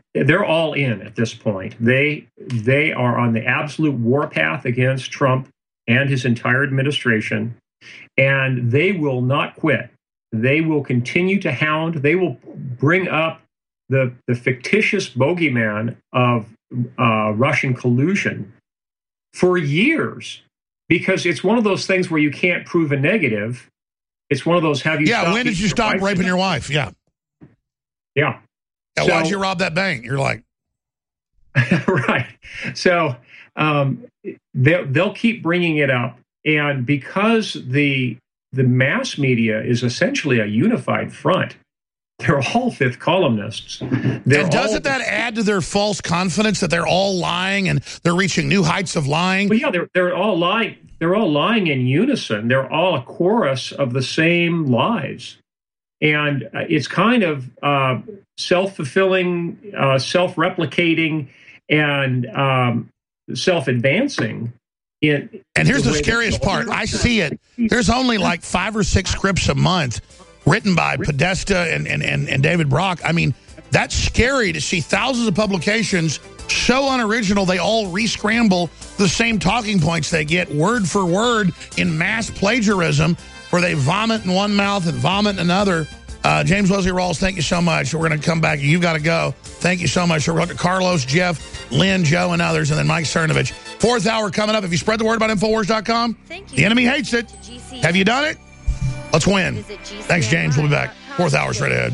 they're all in at this point. They are on the absolute warpath against Trump and his entire administration, and they will not quit. They will continue to hound. They will bring up the fictitious bogeyman of Russian collusion for years, because it's one of those things where you can't prove a negative. It's one of those, have you stopped when did you stop raping your wife? Yeah. Yeah. So, why'd you rob that bank? You're like... Right. So they'll keep bringing it up. And because the mass media is essentially a unified front, they're all fifth columnists. And doesn't that add to their false confidence that they're all lying and they're reaching new heights of lying? Well, yeah, they're all lying. They're all lying in unison. They're all a chorus of the same lies. And it's kind of self-fulfilling, self-replicating, and self-advancing. And here's the scariest part. I see it. There's only like 5 or 6 scripts a month written by Podesta and David Brock. I mean, that's scary to see thousands of publications so unoriginal, they all re-scramble the same talking points they get word for word in mass plagiarism, where they vomit in one mouth and vomit in another. James Wesley Rawls, thank you so much. We're going to come back. You've got to go. Thank you so much. We're going to Carlos, Jeff, Lynn, Joe, and others, and then Mike Cernovich. 4th hour coming up. If you spread the word about Infowars.com, the enemy hates it. Have you done it? Let's win. Thanks, James. We'll be back. 4th hour straight ahead.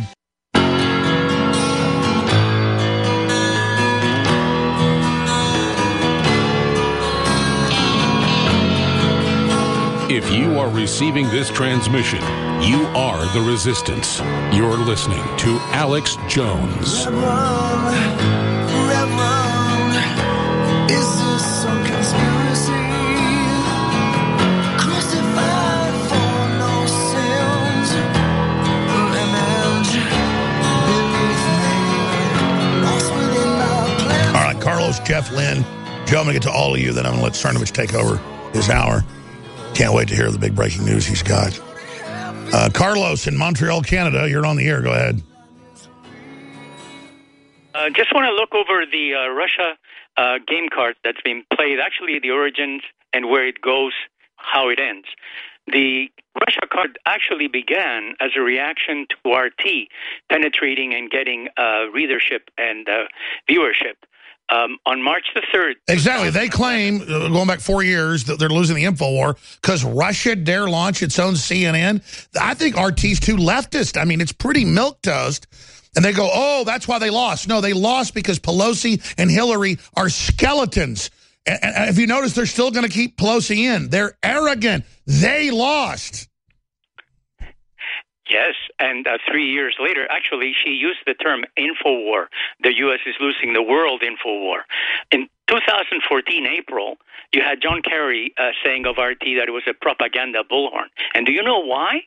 If you are receiving this transmission, you are the resistance. You're listening to Alex Jones. Reverend, is this some conspiracy? Crucified for no sins. Image beneath me, lost within my plan. All right, Carlos, Jeff, Lynn, Joe, I'm going to get to all of you, then I'm going to let Cernovich take over his hour. Can't wait to hear the big breaking news he's got. Carlos in Montreal, Canada, you're on the air. Go ahead. Just want to look over the Russia game card that's been played, actually the origins and where it goes, how it ends. The Russia card actually began as a reaction to RT penetrating and getting readership and viewership. On March the 3rd. Exactly. They claim, going back 4 years, that they're losing the info war because Russia dare launch its own CNN. I think RT's too leftist. I mean, it's pretty milquetoast. And they go, oh, that's why they lost. No, they lost because Pelosi and Hillary are skeletons. And if you notice, they're still going to keep Pelosi in. They're arrogant. They lost. Yes, and 3 years later, actually, she used the term InfoWar. The U.S. is losing the world InfoWar. In 2014, April, you had John Kerry saying of RT that it was a propaganda bullhorn. And do you know why?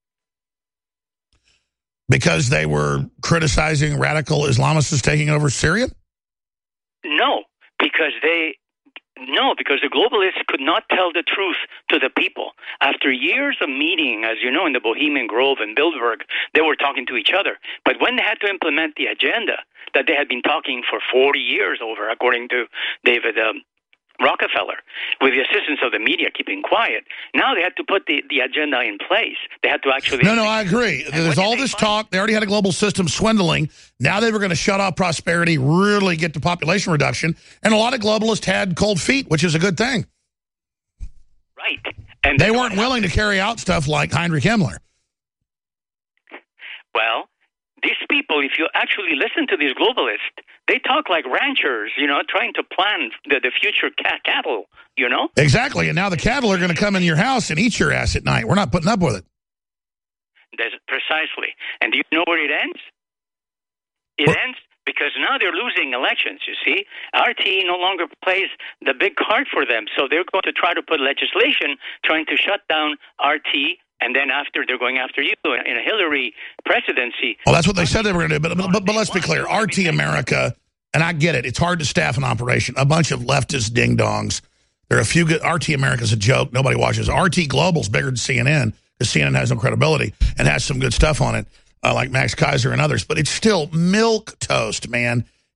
Because they were criticizing radical Islamists taking over Syria? No, because the globalists could not tell the truth to the people. After years of meeting, as you know, in the Bohemian Grove and Bilderberg, they were talking to each other. But when they had to implement the agenda that they had been talking for 40 years over, according to David Rockefeller, with the assistance of the media keeping quiet, now they had to put the agenda in place. They had to actually... No, I agree. There's all this talk. They already had a global system swindling. Now they were going to shut off prosperity, really get to population reduction. And a lot of globalists had cold feet, which is a good thing. Right. And they weren't willing to carry out stuff like Heinrich Himmler. Well, these people, if you actually listen to these globalists, they talk like ranchers, trying to plan the future cattle, Exactly. And now the cattle are going to come in your house and eat your ass at night. We're not putting up with it. That's precisely. And do you know where it ends? It ends because now they're losing elections, you see. RT no longer plays the big card for them. So they're going to try to put legislation trying to shut down RT. And then after, they're going after you in a Hillary presidency. Well, that's what they said they were going to do. But let's be clear. RT America, and I get it, it's hard to staff an operation. A bunch of leftist ding-dongs. There are a few good... RT America's a joke. Nobody watches. RT Global's bigger than CNN because CNN has no credibility and has some good stuff on it, like Max Kaiser and others. But it's still milquetoast, man.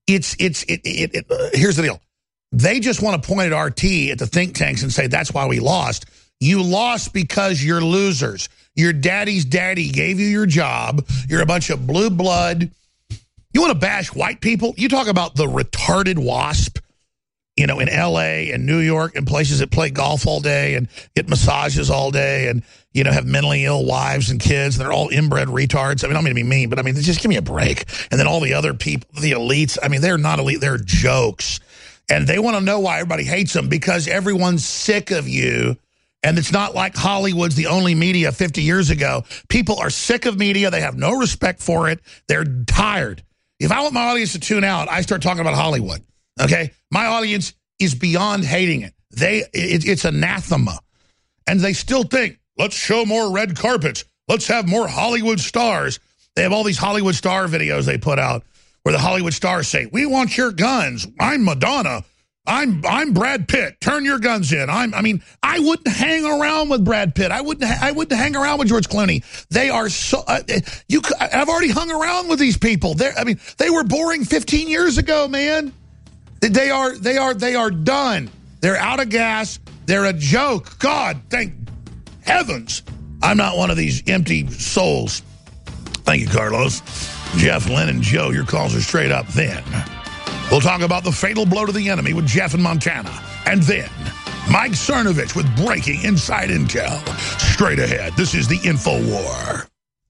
Here's the deal. They just want to point at RT at the think tanks and say that's why we lost. You lost because you're losers. Your daddy's daddy gave you your job. You're a bunch of blue blood. You want to bash white people? You talk about the retarded WASP, in L.A. and New York and places that play golf all day and get massages all day and, have mentally ill wives and kids. And they're all inbred retards. I mean, I don't mean to be mean, but I mean, just give me a break. And then all the other people, the elites, I mean, they're not elite. They're jokes. And they want to know why everybody hates them because everyone's sick of you. And it's not like Hollywood's the only media 50 years ago. People are sick of media. They have no respect for it. They're tired. If I want my audience to tune out, I start talking about Hollywood. Okay? My audience is beyond hating it. It's anathema. And they still think, let's show more red carpets. Let's have more Hollywood stars. They have all these Hollywood star videos they put out where the Hollywood stars say, we want your guns. I'm Madonna. I'm Brad Pitt. Turn your guns in. I wouldn't hang around with Brad Pitt. I wouldn't hang around with George Clooney. They are so I've already hung around with these people. They were boring 15 years ago, man. They are done. They're out of gas. They're a joke. God, thank heavens I'm not one of these empty souls. Thank you, Carlos. Jeff, Lynn, and Joe, your calls are straight up. Then we'll talk about the fatal blow to the enemy with Jeff in Montana. And then Mike Cernovich with breaking inside intel. Straight ahead, this is the InfoWar.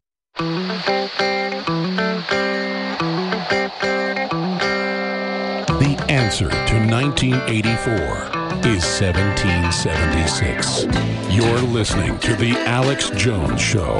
The answer to 1984 is 1776. You're listening to The Alex Jones Show.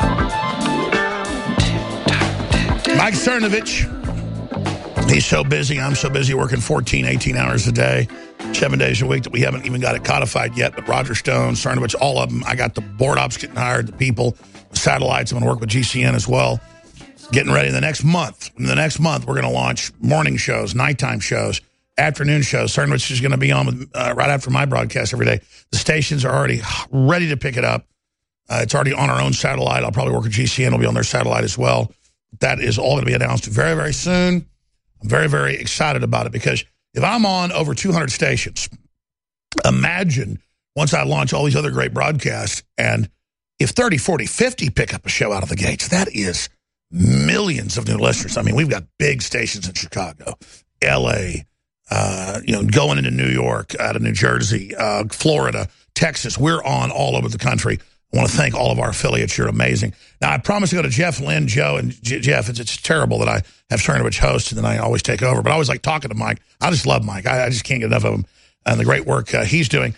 Mike Cernovich. He's so busy. I'm so busy working 14, 18 hours a day, 7 days a week that we haven't even got it codified yet. But Roger Stone, Cernovich, all of them. I got the board ops getting hired, the people, the satellites. I'm going to work with GCN as well. Getting ready the next month. In the next month, we're going to launch morning shows, nighttime shows, afternoon shows. Cernovich is going to be on with, right after my broadcast every day. The stations are already ready to pick it up. It's already on our own satellite. I'll probably work with GCN. It'll be on their satellite as well. That is all going to be announced very, very soon. I'm very, very excited about it because if I'm on over 200 stations, imagine once I launch all these other great broadcasts, and if 30, 40, 50 pick up a show out of the gates, that is millions of new listeners. I mean, we've got big stations in Chicago, L.A., going into New York, out of New Jersey, Florida, Texas. We're on all over the country. I want to thank all of our affiliates. You're amazing. Now, I promised to go to Jeff, Lynn, Joe, and Jeff. It's terrible that I have Cernovich host and then I always take over. But I always like talking to Mike. I just love Mike. I just can't get enough of him and the great work he's doing.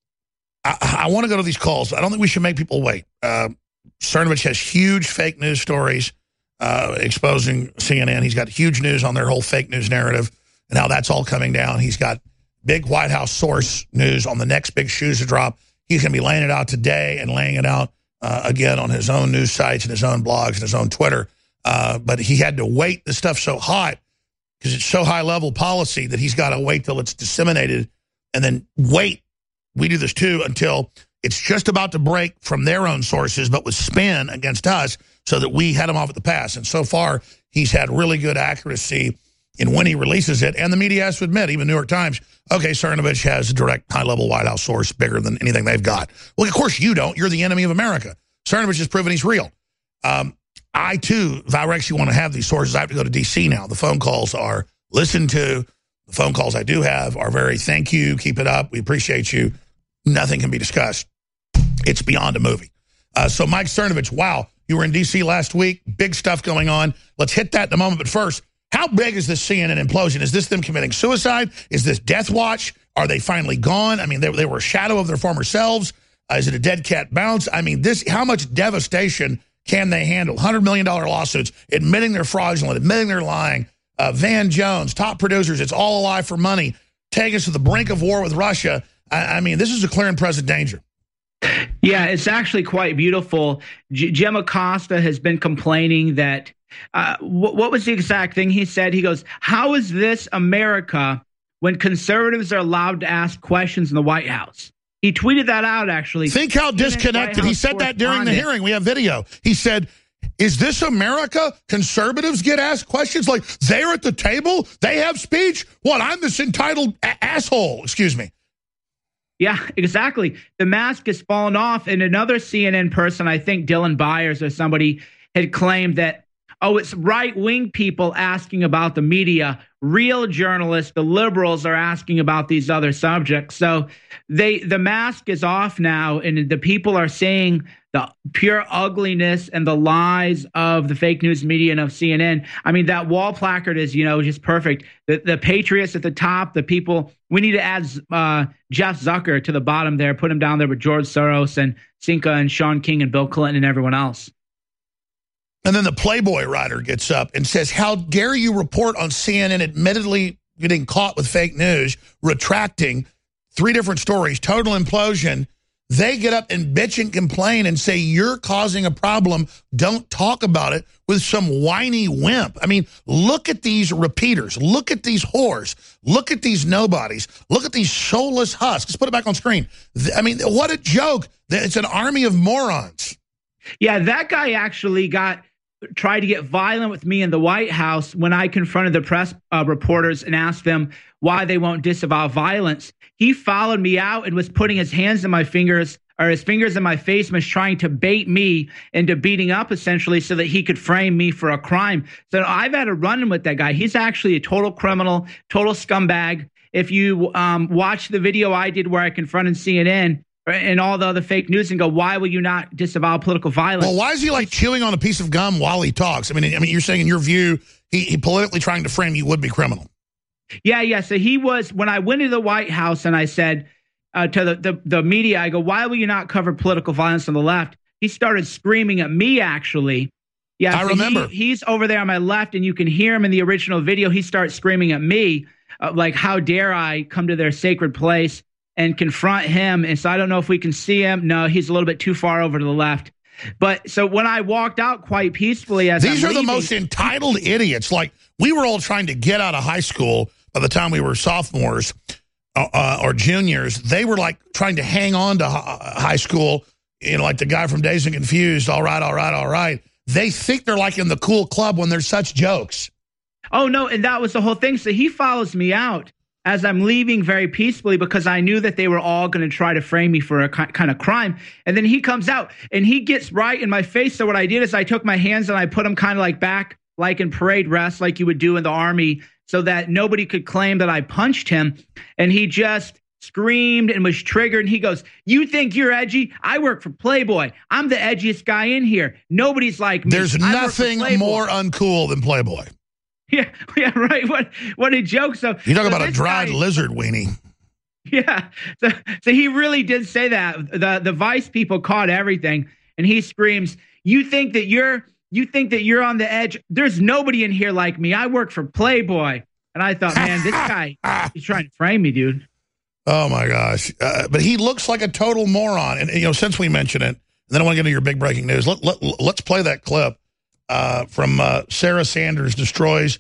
I want to go to these calls. I don't think we should make people wait. Cernovich has huge fake news stories exposing CNN. He's got huge news on their whole fake news narrative and how that's all coming down. He's got big White House source news on the next big shoes to drop. He's going to be laying it out today and laying it out again on his own news sites and his own blogs and his own Twitter. But he had to wait. This stuff's so hot because it's so high-level policy that he's got to wait till it's disseminated and then wait. We do this, too, until it's just about to break from their own sources but with spin against us so that we head him off at the pass. And so far, he's had really good accuracy in when he releases it. And the media has to admit, even New York Times, okay, Cernovich has a direct high-level White House source bigger than anything they've got. Well, of course you don't. You're the enemy of America. Cernovich has proven he's real. I, too, if I actually want to have these sources, I have to go to D.C. now. The phone calls are listened to. The phone calls I do have are very thank you, keep it up, we appreciate you. Nothing can be discussed. It's beyond a movie. So Mike Cernovich, wow, you were in D.C. last week. Big stuff going on. Let's hit that in a moment. But first, how big is this CNN implosion? Is this them committing suicide? Is this death watch? Are they finally gone? I mean, they were a shadow of their former selves. Is it a dead cat bounce? I mean, how much devastation can they handle? $100 million lawsuits, admitting they're fraudulent, admitting they're lying. Van Jones, top producers, it's all a lie for money. Take us to the brink of war with Russia. I mean, this is a clear and present danger. Yeah, it's actually quite beautiful. Jim Acosta has been complaining that what was the exact thing he said? He goes, how is this America when conservatives are allowed to ask questions in the White House? He tweeted that out, actually. Think how disconnected. He said that during the hearing. We have video. He said, is this America? Conservatives get asked questions like, they're at the table, they have speech? What, I'm this entitled asshole, excuse me. Yeah, exactly. The mask has fallen off. And another CNN person, I think Dylan Byers or somebody, had claimed that, oh, it's right-wing people asking about the media. Real journalists, the liberals, are asking about these other subjects. So the mask is off now, and the people are seeing the pure ugliness and the lies of the fake news media and of CNN. I mean, that wall placard is, just perfect. The patriots at the top, the people. We need to add Jeff Zucker to the bottom there, put him down there with George Soros and Cinca and Sean King and Bill Clinton and everyone else. And then the Playboy writer gets up and says, how dare you report on CNN admittedly getting caught with fake news, retracting 3 different stories, total implosion. They get up and bitch and complain and say, you're causing a problem. Don't talk about it with some whiny wimp. I mean, look at these repeaters. Look at these whores. Look at these nobodies. Look at these soulless husks. Let's put it back on screen. I mean, what a joke. It's an army of morons. Yeah, that guy actually tried to get violent with me in the White House when I confronted the press reporters and asked them why they won't disavow violence. He followed me out and was putting his hands in my fingers, or his fingers in my face, and was trying to bait me into beating up, essentially, so that he could frame me for a crime. So I've had a run-in with that guy. He's actually a total criminal, total scumbag. If you watch the video I did where I confronted CNN and all the other fake news and go, why will you not disavow political violence? Well, why is he like chewing on a piece of gum while he talks? I mean, you're saying in your view, he politically trying to frame you would be criminal. Yeah. So he was, when I went to the White House and I said to the media, I go, why will you not cover political violence on the left? He started screaming at me, actually. Yeah, I remember. He's over there on my left, and you can hear him in the original video. He starts screaming at me, like, how dare I come to their sacred place and confront him. And so I don't know if we can see him. No, he's a little bit too far over to the left. But so when I walked out quite peacefully, these are the most entitled idiots. Like, we were all trying to get out of high school by the time we were sophomores or juniors. They were like trying to hang on to high school, like the guy from Dazed and Confused. All right. They think they're like in the cool club when there's such jokes. Oh, no. And that was the whole thing. So he follows me out as I'm leaving very peacefully, because I knew that they were all going to try to frame me for a kind of crime. And then he comes out and he gets right in my face. So what I did is I took my hands and I put them kind of like back, like in parade rest, like you would do in the Army, so that nobody could claim that I punched him. And he just screamed and was triggered. And he goes, you think you're edgy? I work for Playboy. I'm the edgiest guy in here. Nobody's like me. There's nothing more uncool than Playboy. Yeah, right. What a joke. So you talk about a dried lizard weenie. Yeah. So he really did say that. The Vice people caught everything, and he screams, you think that you're on the edge? There's nobody in here like me. I work for Playboy. And I thought, man, this guy, he's trying to frame me, dude. Oh my gosh. But he looks like a total moron. And since we mentioned it, and then I want to get into your big breaking news. Let's play that clip. From Sarah Sanders destroys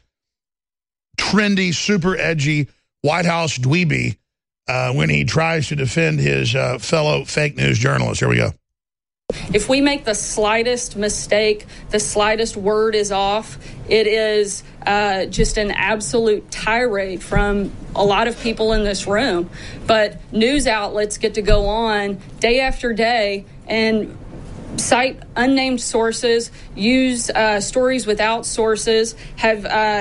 trendy, super edgy White House dweeby when he tries to defend his fellow fake news journalist. Here we go. If we make the slightest mistake, the slightest word is off, it is just an absolute tirade from a lot of people in this room. But news outlets get to go on day after day and cite unnamed sources, use stories without sources, have,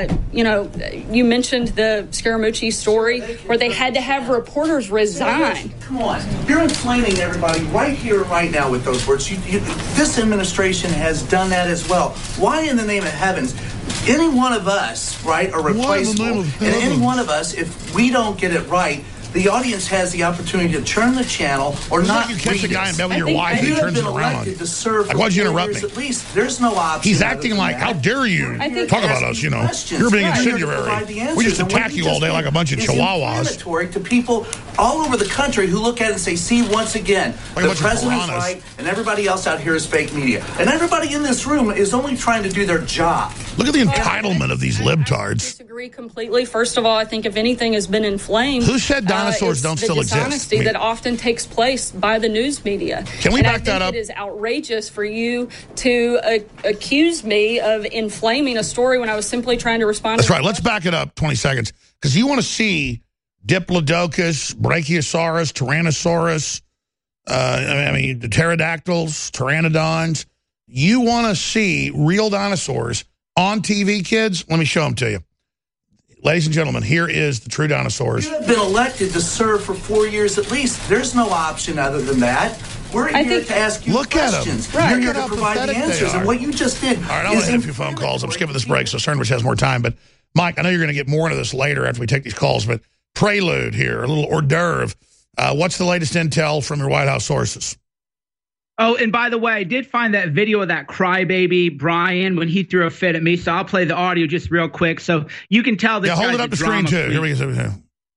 you mentioned the Scaramucci story where they had to have reporters resign. Come on. You're inflaming everybody right here, right now with those words. This administration has done that as well. Why in the name of heavens? Any one of us, right, are replaceable. And any one of us, if we don't get it right, the audience has the opportunity to turn the channel or not. You catch a guy in bed with your wife and he turns it around. Like, why'd you interrupt me? At least there's no option. He's acting like, how dare you talk about us, You're being incendiary. We just attack you all day like a bunch of chihuahuas. To people all over the country who look at it and say, see, once again, the president's right and everybody else out here is fake media. And everybody in this room is only trying to do their job. Look at the entitlement of these libtards. I disagree completely. First of all, I think if anything has been inflamed, who said dinosaurs don't still exist? The dishonesty that often takes place by the news media. Can we back that up? It is outrageous for you to accuse me of inflaming a story when I was simply trying to respond. That's right. Let's back it up 20 seconds because you want to see Diplodocus, Brachiosaurus, Tyrannosaurus. The pterodactyls, pteranodons. You want to see real dinosaurs on TV, kids? Let me show them to you. Ladies and gentlemen, here is the true dinosaurs. You have been elected to serve for 4 years at least. There's no option other than that. We're here to ask you questions. We're here to provide the answers. And what you just did. All right, I want to hit a few phone calls. I'm skipping this break so Cernovich has more time. But, Mike, I know you're going to get more into this later after we take these calls. But prelude here, a little hors d'oeuvre. What's the latest intel from your White House sources? Oh, and by the way, I did find that video of that crybaby Brian when he threw a fit at me. So I'll play the audio just real quick so you can tell this. Yeah, hold it up the screen too. Here we go.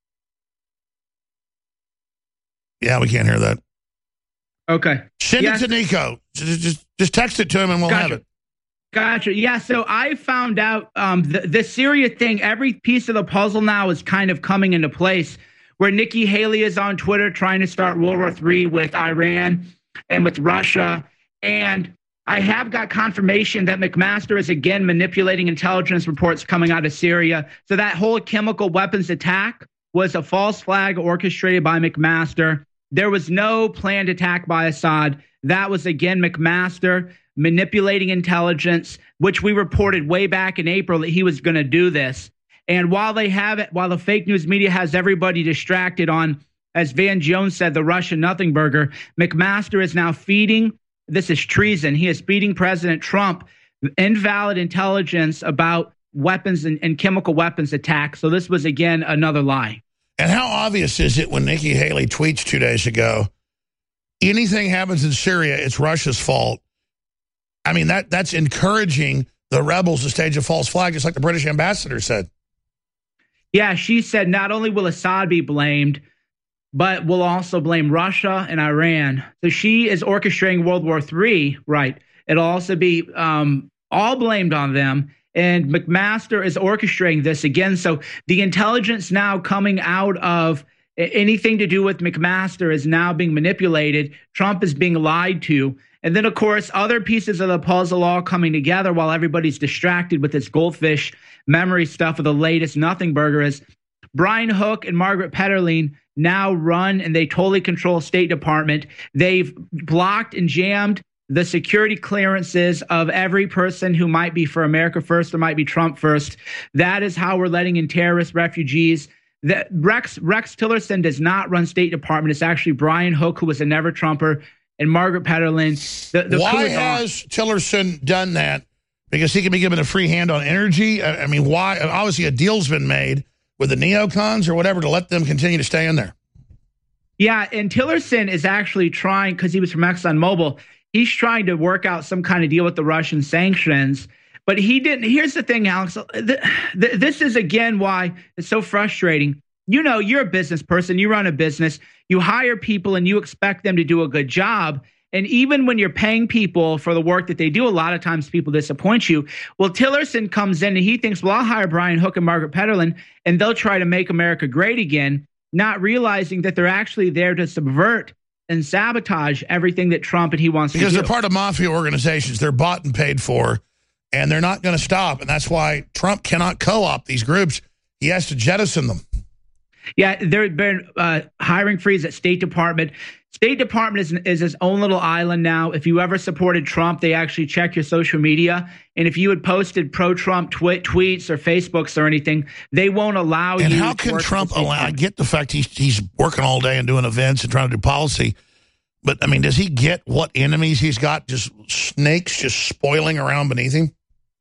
Yeah, we can't hear that. Okay. Send it to Nico. Just text it to him and we'll have it. Gotcha. Yeah, so I found out the Syria thing, every piece of the puzzle now is kind of coming into place where Nikki Haley is on Twitter trying to start World War III with Iran and with Russia. And I have got confirmation that McMaster is again manipulating intelligence reports coming out of Syria. So that whole chemical weapons attack was a false flag orchestrated by McMaster. There was no planned attack by Assad. That was, again, McMaster manipulating intelligence, which we reported way back in April that he was going to do this. And while they have it, while the fake news media has everybody distracted on, as Van Jones said, the Russian nothing burger, McMaster is now feeding, this is treason, he is feeding President Trump invalid intelligence about weapons and chemical weapons attacks. So this was, again, another lie. And how obvious is it when Nikki Haley tweets 2 days ago, anything happens in Syria, it's Russia's fault? I mean, that's encouraging the rebels to stage a false flag, just like the British ambassador said. Yeah, she said not only will Assad be blamed, but we'll also blame Russia and Iran. So she is orchestrating World War III, right? It'll also be all blamed on them. And McMaster is orchestrating this again. So the intelligence now coming out of anything to do with McMaster is now being manipulated. Trump is being lied to. And then, of course, other pieces of the puzzle all coming together while everybody's distracted with this goldfish memory stuff of the latest nothing burger is Brian Hook and Margaret Petterling now run and they totally control State Department. They've blocked and jammed the security clearances of every person who might be for America First or might be Trump First. That is how we're letting in terrorists, refugees. Rex Tillerson does not run State Department. It's actually Brian Hook, who was a never-Trumper, and Margaret Petterling. Why has Tillerson done that? Because he can be given a free hand on energy? I mean, why? Obviously, a deal's been made with the neocons or whatever to let them continue to stay in there. Yeah, and Tillerson is actually trying, because he was from ExxonMobil, he's trying to work out some kind of deal with the Russian sanctions. But he didn't. Here's the thing, Alex. This is, again, why it's so frustrating. You know, you're a business person. You run a business. You hire people and you expect them to do a good job. And even when you're paying people for the work that they do, a lot of times people disappoint you. Well, Tillerson comes in and he thinks, well, I'll hire Brian Hook and Margaret Petterling and they'll try to make America great again, not realizing that they're actually there to subvert and sabotage everything that Trump and he wants to do. Because they're part of mafia organizations. They're bought and paid for, and they're not going to stop. And that's why Trump cannot co-opt these groups. He has to jettison them. Yeah, there's been hiring freeze at State Department. State Department is its own little island now. If you ever supported Trump, they actually check your social media. And if you had posted pro-Trump tweets or Facebooks or anything, they won't allow you. And how can Trump allow? I get the fact he's working all day and doing events and trying to do policy. But, I mean, does he get what enemies he's got? Just snakes just spoiling around beneath him?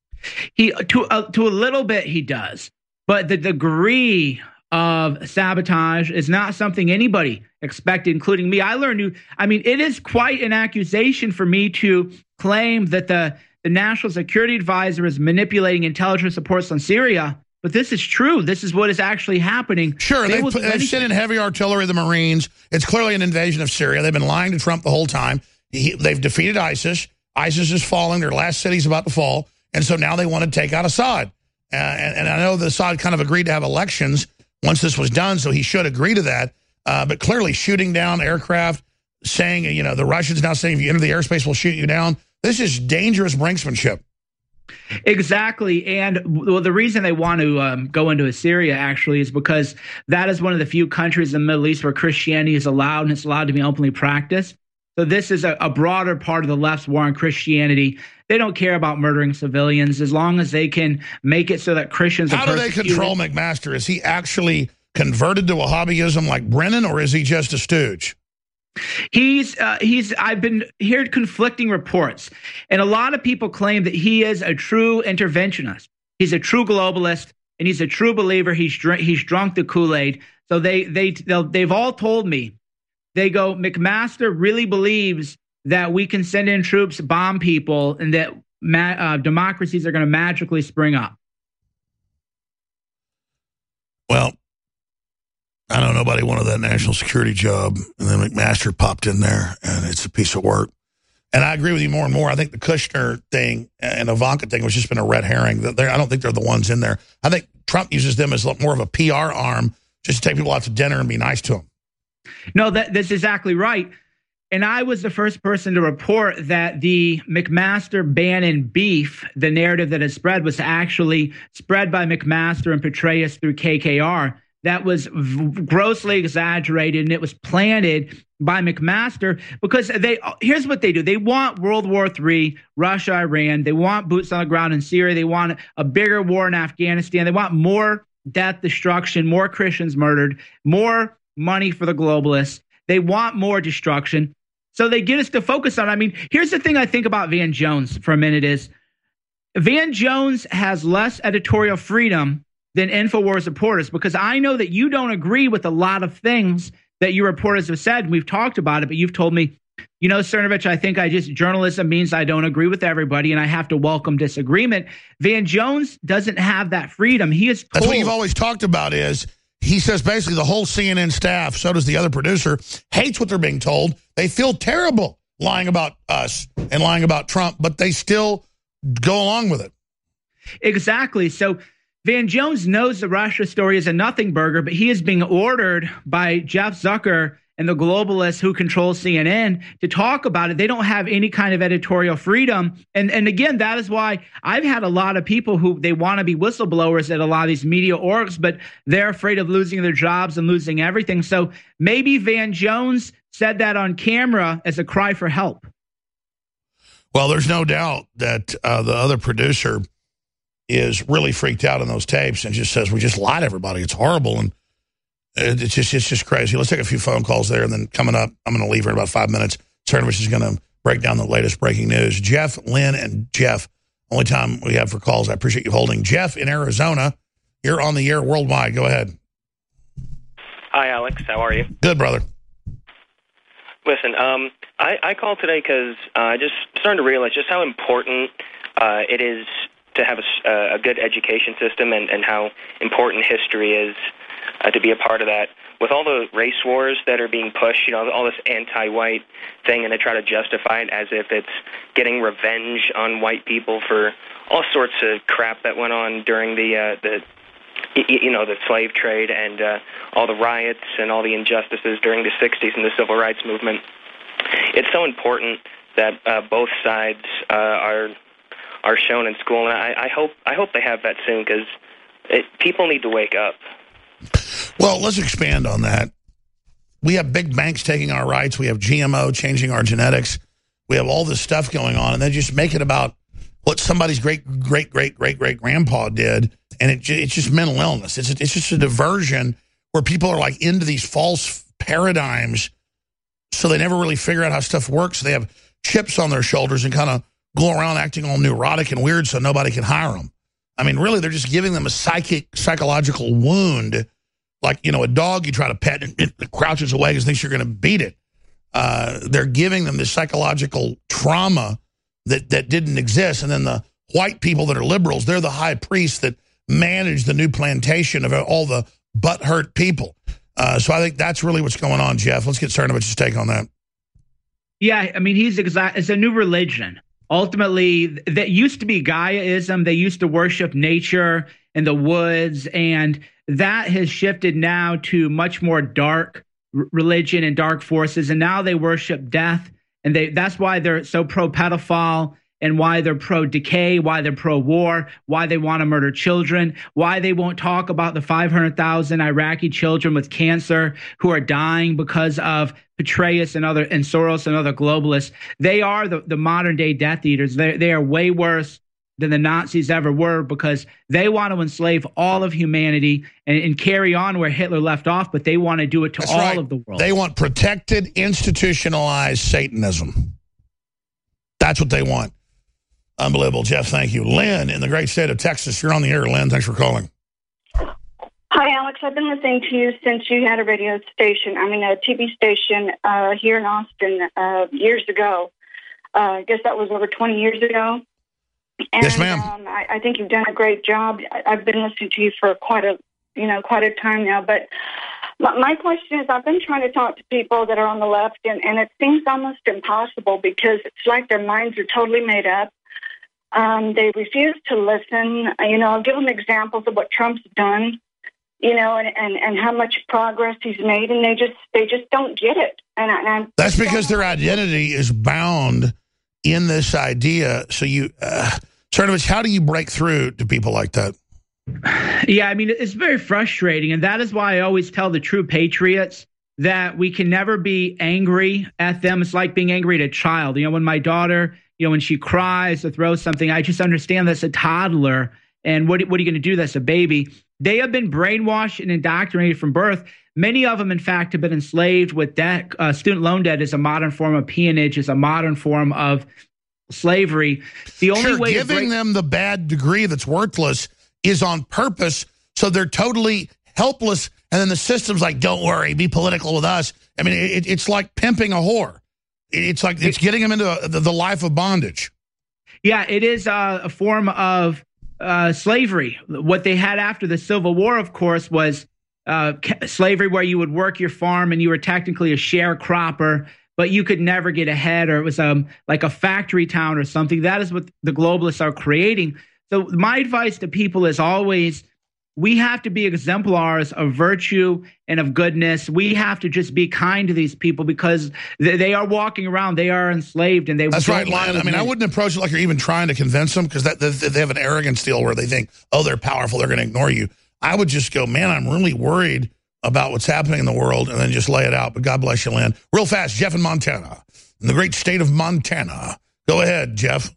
To a little bit he does. But the degree of sabotage is not something anybody expected, including me. It is quite an accusation for me to claim that the National Security Advisor is manipulating intelligence reports on Syria. But this is true. This is what is actually happening. Sure, they've sent in heavy artillery, the Marines. It's clearly an invasion of Syria. They've been lying to Trump the whole time. They've defeated ISIS. ISIS is falling. Their last city's about to fall. And so now they want to take out Assad. And I know that Assad kind of agreed to have elections once this was done, so he should agree to that. But clearly shooting down aircraft, saying, the Russians now saying if you enter the airspace, we'll shoot you down. This is dangerous brinksmanship. Exactly. And the reason they want to go into Syria actually is because that is one of the few countries in the Middle East where Christianity is allowed, and it's allowed to be openly practiced. So this is a broader part of the left's war on Christianity. They don't care about murdering civilians as long as they can make it so that Christians How do they control McMaster? Is he actually converted to Wahhabism like Brennan, or is he just a stooge? I've been heard conflicting reports, and a lot of people claim that he is a true interventionist. He's a true globalist, and he's a true believer. He's drunk the Kool-Aid. So they've all told me, they go, McMaster really believes that we can send in troops, bomb people, and that democracies are going to magically spring up. Well, I know nobody wanted that national security job, and then McMaster popped in there, and it's a piece of work. And I agree with you more and more. I think the Kushner thing and Ivanka thing was just been a red herring. I don't think they're the ones in there. I think Trump uses them as more of a PR arm just to take people out to dinner and be nice to them. No, that's exactly right. And I was the first person to report that the McMaster-Bannon beef, the narrative that has spread, was actually spread by McMaster and Petraeus through KKR. That was grossly exaggerated, and it was planted by McMaster because here's what they do. They want World War III, Russia, Iran. They want boots on the ground in Syria. They want a bigger war in Afghanistan. They want more death, destruction, more Christians murdered, more money for the globalists. They want more destruction. So they get us to focus on, here's the thing I think about Van Jones for a minute is Van Jones has less editorial freedom than InfoWars reporters, because I know that you don't agree with a lot of things that your reporters have said. And we've talked about it, but you've told me, Cernovich, I think journalism means I don't agree with everybody and I have to welcome disagreement. Van Jones doesn't have that freedom. That's what you've always talked about is he says basically the whole CNN staff, so does the other producer, hates what they're being told. They feel terrible lying about us and lying about Trump, but they still go along with it. Exactly. So Van Jones knows the Russia story is a nothing burger, but he is being ordered by Jeff Zucker and the globalists who control CNN to talk about it. They don't have any kind of editorial freedom. And again, that is why I've had a lot of people who they want to be whistleblowers at a lot of these media orgs, but they're afraid of losing their jobs and losing everything. So maybe Van Jones said that on camera as a cry for help. Well, there's no doubt that the other producer is really freaked out on those tapes and just says, we just lied to everybody. It's horrible. And it's just crazy. Let's take a few phone calls there. And then coming up, I'm going to leave here in about 5 minutes. Cernovich is going to break down the latest breaking news. Jeff, Lynn, and Jeff, only time we have for calls. I appreciate you holding. Jeff in Arizona, you're on the air worldwide. Go ahead. Hi, Alex. How are you? Good, brother. Listen, I called today because I just started to realize just how important it is to have a good education system and how important history is to be a part of that. With all the race wars that are being pushed, all this anti-white thing, and they try to justify it as if it's getting revenge on white people for all sorts of crap that went on during the slave trade and all the riots and all the injustices during the 60s and the civil rights movement. It's so important that both sides are shown in school, and I hope they have that soon because people need to wake up. Well, let's expand on that. We have big banks taking our rights. We have GMO changing our genetics. We have all this stuff going on, and they just make it about what somebody's great-great-great-great-grandpa did, and it's just mental illness. It's just a diversion where people are like into these false paradigms, so they never really figure out how stuff works. They have chips on their shoulders and kind of go around acting all neurotic and weird so nobody can hire them. I mean, really, they're just giving them a psychological wound. Like, a dog you try to pet and it crouches away because it thinks you're going to beat it. They're giving them this psychological trauma that didn't exist. And then the white people that are liberals, they're the high priests that manage the new plantation of all the butthurt people. So I think that's really what's going on, Jeff. Let's get Cernovich's take on that. Yeah, I mean, it's a new religion. ultimately, that used to be Gaiaism. They used to worship nature and the woods, and that has shifted now to much more dark religion and dark forces. And now they worship death, and that's why they're so pro-pedophile, and why they're pro-decay, why they're pro-war, why they want to murder children, why they won't talk about the 500,000 Iraqi children with cancer who are dying because of Petraeus and Soros and other globalists. They are the modern day Death Eaters. They are way worse than the Nazis ever were, because they want to enslave all of humanity and carry on where Hitler left off, but they want to do it to all of the world. They want protected, institutionalized Satanism. That's what they want. Unbelievable. Jeff, thank you. Lynn in the great state of Texas. You're on the air, Lynn. Thanks for calling. Hi, Alex. I've been listening to you since you had a radio station, a TV station here in Austin years ago. I guess that was over 20 years ago. And, yes, ma'am. I think you've done a great job. I've been listening to you for quite a time now. But my question is, I've been trying to talk to people that are on the left, and it seems almost impossible, because it's like their minds are totally made up. They refuse to listen. I'll give them examples of what Trump's done, and how much progress he's made, and they just don't get it. And that's because their identity is bound in this idea. So you, Cernovich, how do you break through to people like that? Yeah, it's very frustrating, and that is why I always tell the true patriots that we can never be angry at them. It's like being angry at a child. When my daughter, when she cries or throws something, I just understand that's a toddler, and what are you going to do? That's a baby. They have been brainwashed and indoctrinated from birth. Many of them, in fact, have been enslaved with debt. Student loan debt is a modern form of peonage, is a modern form of slavery. The only way giving them the bad degree that's worthless is on purpose, so they're totally helpless. And then the system's like, don't worry, be political with us. It's like pimping a whore. It's like it's getting them into the life of bondage. Yeah, it is a form of slavery. What they had after the Civil War, of course, was slavery, where you would work your farm and you were technically a sharecropper, but you could never get ahead, or it was like a factory town or something. That is what the globalists are creating. So my advice to people is always, we have to be exemplars of virtue and of goodness. We have to just be kind to these people, because they are walking around, they are enslaved, and they. That's right, Len. I wouldn't approach it like you're even trying to convince them, because they have an arrogance deal where they think, oh, they're powerful, they're going to ignore you. I would just go, man, I'm really worried about what's happening in the world, and then just lay it out. But God bless you, Len. Real fast, Jeff in Montana, in the great state of Montana. Go ahead, Jeff.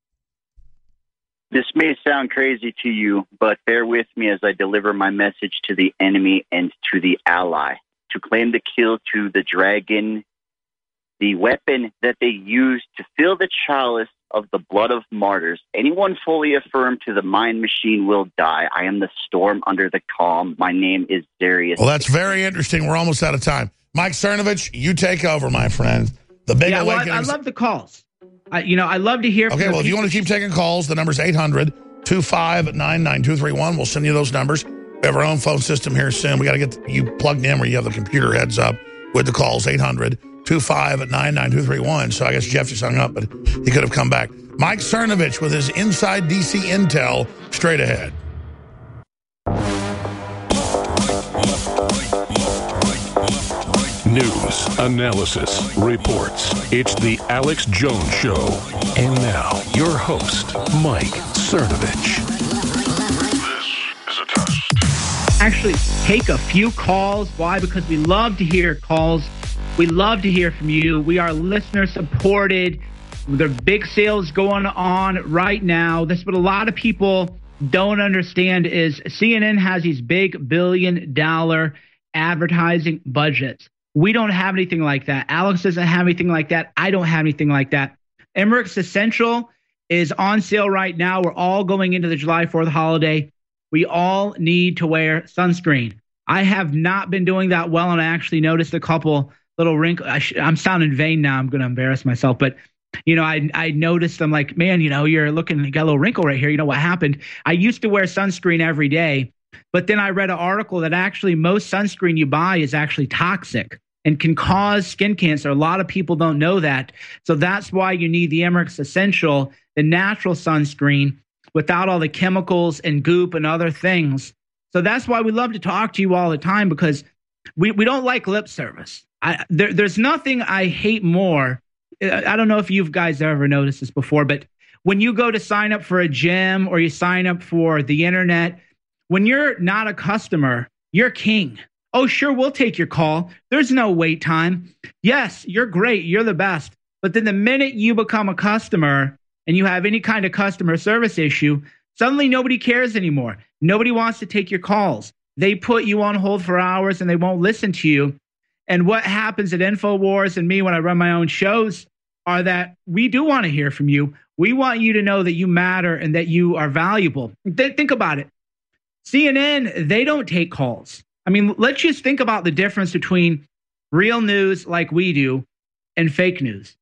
This may sound crazy to you, but bear with me as I deliver my message to the enemy and to the ally. To claim the kill to the dragon, the weapon that they use to fill the chalice of the blood of martyrs. Anyone fully affirmed to the mind machine will die. I am the storm under the calm. My name is Darius. Well, that's very interesting. We're almost out of time. Mike Cernovich, you take over, my friend. The big awakening. I love the calls. I love to hear from Okay, well, if you want to keep taking calls, the number's 800-259-9231. We'll send you those numbers. We have our own phone system here soon. We got to get you plugged in where you have the computer heads up with the calls, 800-259-9231. So I guess Jeff just hung up, but he could have come back. Mike Cernovich with his Inside DC Intel straight ahead. News, analysis, reports. It's the Alex Jones Show. And now, your host, Mike Cernovich. This is a test. Actually, take a few calls. Why? Because we love to hear calls. We love to hear from you. We are listener supported. There are big sales going on right now. That's what a lot of people don't understand is CNN has these big $1 billion advertising budgets. We don't have anything like that. Alex doesn't have anything like that. I don't have anything like that. Emirates Essential is on sale right now. We're all going into the July 4th holiday. We all need to wear sunscreen. I have not been doing that well, and I actually noticed a couple little wrinkles. I'm sounding vain now. I'm going to embarrass myself. But, I noticed, I'm like, man, you got a little wrinkle right here. You know what happened? I used to wear sunscreen every day, but then I read an article that actually most sunscreen you buy is actually toxic. and can cause skin cancer. A lot of people don't know that. So that's why you need the Emmerich Essential, the natural sunscreen, without all the chemicals and goop and other things. So that's why we love to talk to you all the time, because we don't like lip service. There's nothing I hate more. I don't know if you guys ever noticed this before, but when you go to sign up for a gym or you sign up for the internet, when you're not a customer, you're king. Oh, sure, we'll take your call. There's no wait time. Yes, you're great. You're the best. But then the minute you become a customer and you have any kind of customer service issue, suddenly nobody cares anymore. Nobody wants to take your calls. They put you on hold for hours and they won't listen to you. And what happens at InfoWars and me when I run my own shows are that we do want to hear from you. We want you to know that you matter and that you are valuable. Think about it. CNN, they don't take calls. I mean, let's just think about the difference between real news like we do and fake news.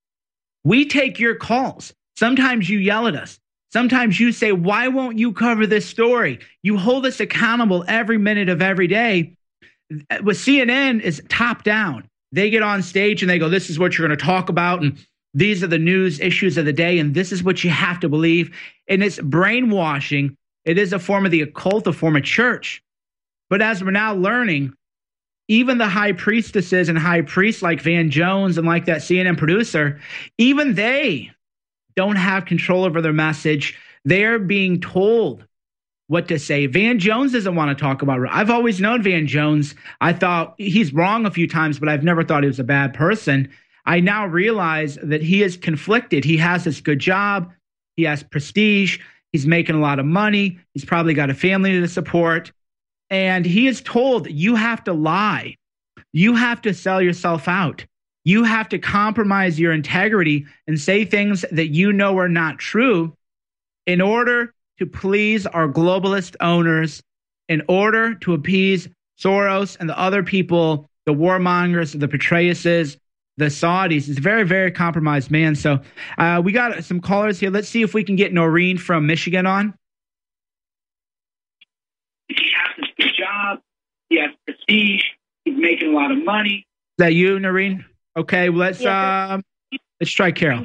We take your calls. Sometimes you yell at us. Sometimes you say, why won't you cover this story? You hold us accountable every minute of every day. With CNN, is top down. They get on stage and they go, this is what you're going to talk about. And these are the news issues of the day. And this is what you have to believe. And it's brainwashing. It is a form of the occult, a form of church. But as we're now learning, even the high priestesses and high priests like Van Jones and like that CNN producer, even they don't have control over their message. They're being told what to say. Van Jones doesn't want to talk about it. I've always known Van Jones. I thought he's wrong a few times, but I've never thought he was a bad person. I now realize that he is conflicted. He has this good job. He has prestige. He's making a lot of money. He's probably got a family to support. And he is told, you have to lie. You have to sell yourself out. You have to compromise your integrity and say things that you know are not true in order to please our globalist owners, in order to appease Soros and the other people, the warmongers, the Petraeuses, the Saudis. He's a very, very compromised man. So we got some callers here. Let's see if we can get Noreen from Michigan on. He has a good job. He has prestige. He's making a lot of money. Is that you, Noreen? Okay, well, let's try Carol.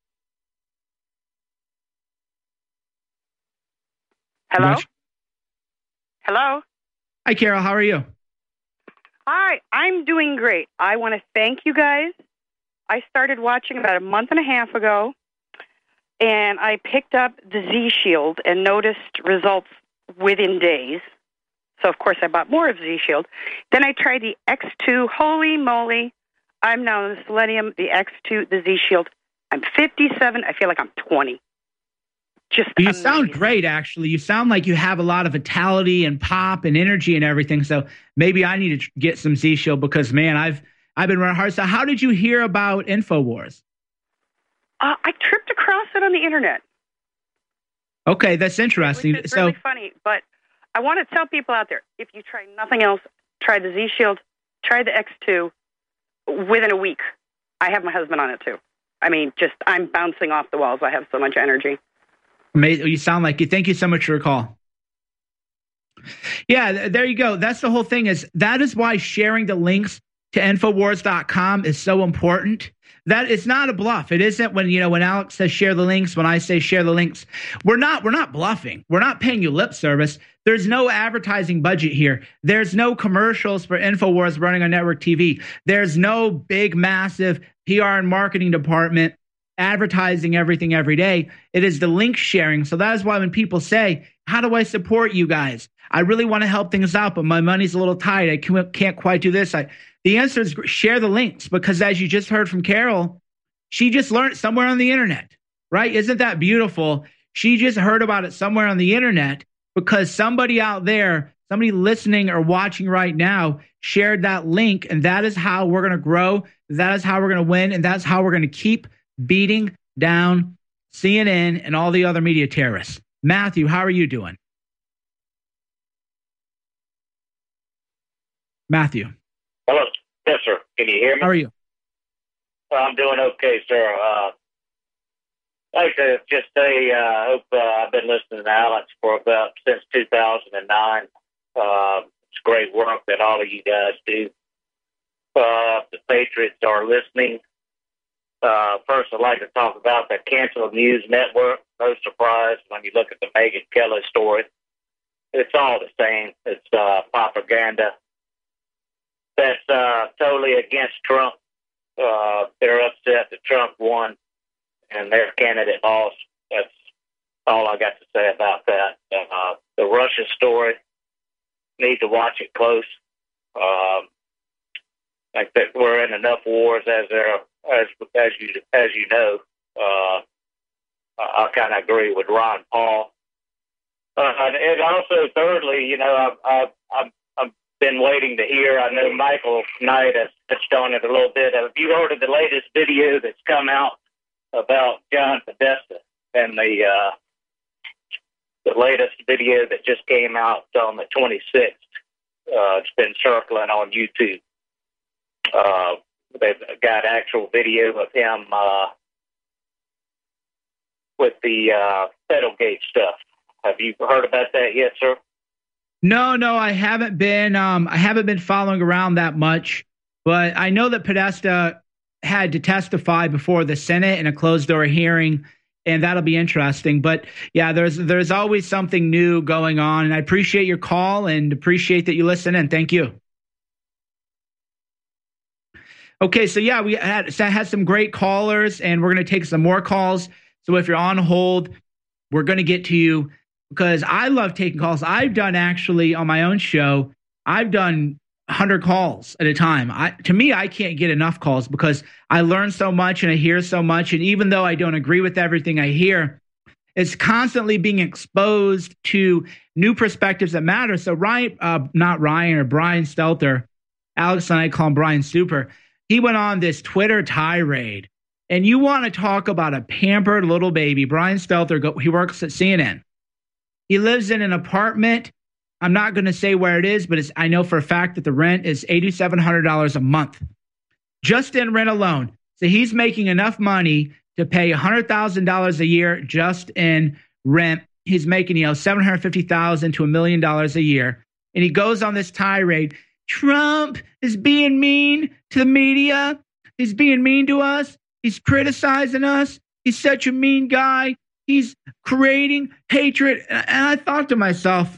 Hello? Hello? Hi, Carol. How are you? Hi, I'm doing great. I want to thank you guys. I started watching about a month and a half ago, and I picked up the Z-Shield and noticed results within days. So, of course, I bought more of Z-Shield. Then I tried the X2. Holy moly. I'm now on the Selenium, the X2, the Z-Shield. I'm 57. I feel like I'm 20. You amazing. Sound great, actually. You sound like you have a lot of vitality and pop and energy and everything. So maybe I need to get some Z-Shield because, man, I've been running hard. So how did you hear about InfoWars? I tripped across it on the internet. Okay, that's interesting. Which is really funny. But I want to tell people out there, if you try nothing else, try the Z-Shield, try the X2. Within a week, I have my husband on it, too. I mean, I'm bouncing off the walls. I have so much energy. Amazing. You sound like you. Thank you so much for your call. Yeah, there you go. That's the whole thing. That is why sharing the links to Infowars.com is so important. That it's not a bluff. It isn't when Alex says share the links, when I say share the links. We're not bluffing. We're not paying you lip service. There's no advertising budget here. There's no commercials for InfoWars running on network TV. There's no big, massive PR and marketing department advertising everything every day. It is the link sharing. So that is why when people say, how do I support you guys? I really want to help things out, but my money's a little tight. I can't quite do this. The answer is share the links, because as you just heard from Carol, she just learned somewhere on the internet, right? Isn't that beautiful? She just heard about it somewhere on the internet because somebody out there, somebody listening or watching right now shared that link, and that is how we're going to grow. That is how we're going to win, and that's how we're going to keep beating down CNN and all the other media terrorists. Matthew, how are you doing? Matthew. Hello. Yes, sir. Can you hear me? How are you? I'm doing okay, sir. Like I said, just say, I hope I've been listening to Alex for since 2009. It's great work that all of you guys do. the Patriots are listening. First, I'd like to talk about the canceled news network. No surprise when you look at the Megyn Kelly story. It's all the same. It's propaganda. That's totally against Trump. They're upset that Trump won and their candidate lost. That's all I got to say about that. The Russia story, need to watch it close. Like that, we're in enough wars as you know. I kind of agree with Ron Paul. And also, thirdly, you know, I've been waiting to hear. I know Michael Knight has touched on it a little bit. Have you heard of the latest video that's come out about John Podesta and the latest video that just came out on the 26th? It's been circling on YouTube. They've got actual video of him with the Federgate stuff. Have you heard about that yet, sir? No, I haven't been. I haven't been following around that much, but I know that Podesta had to testify before the Senate in a closed-door hearing, and that'll be interesting. But yeah, there's always something new going on, and I appreciate your call and appreciate that you listen in. Thank you. Okay, so yeah, we had some great callers, and we're going to take some more calls. So if you're on hold, we're going to get to you because I love taking calls. I've done actually on my own show, I've done 100 calls at a time. To me, I can't get enough calls because I learn so much and I hear so much. And even though I don't agree with everything I hear, it's constantly being exposed to new perspectives that matter. So Brian Stelter, Alex and I call him Brian Super. He went on this Twitter tirade, and you want to talk about a pampered little baby. Brian Stelter, he works at CNN. He lives in an apartment. I'm not going to say where it is, but I know for a fact that the rent is $8,700 a month, just in rent alone. So he's making enough money to pay $100,000 a year just in rent. He's making, $750,000 to $1 million a year, and he goes on this tirade. Trump is being mean to the media. He's being mean to us. He's criticizing us. He's such a mean guy. He's creating hatred. And I thought to myself,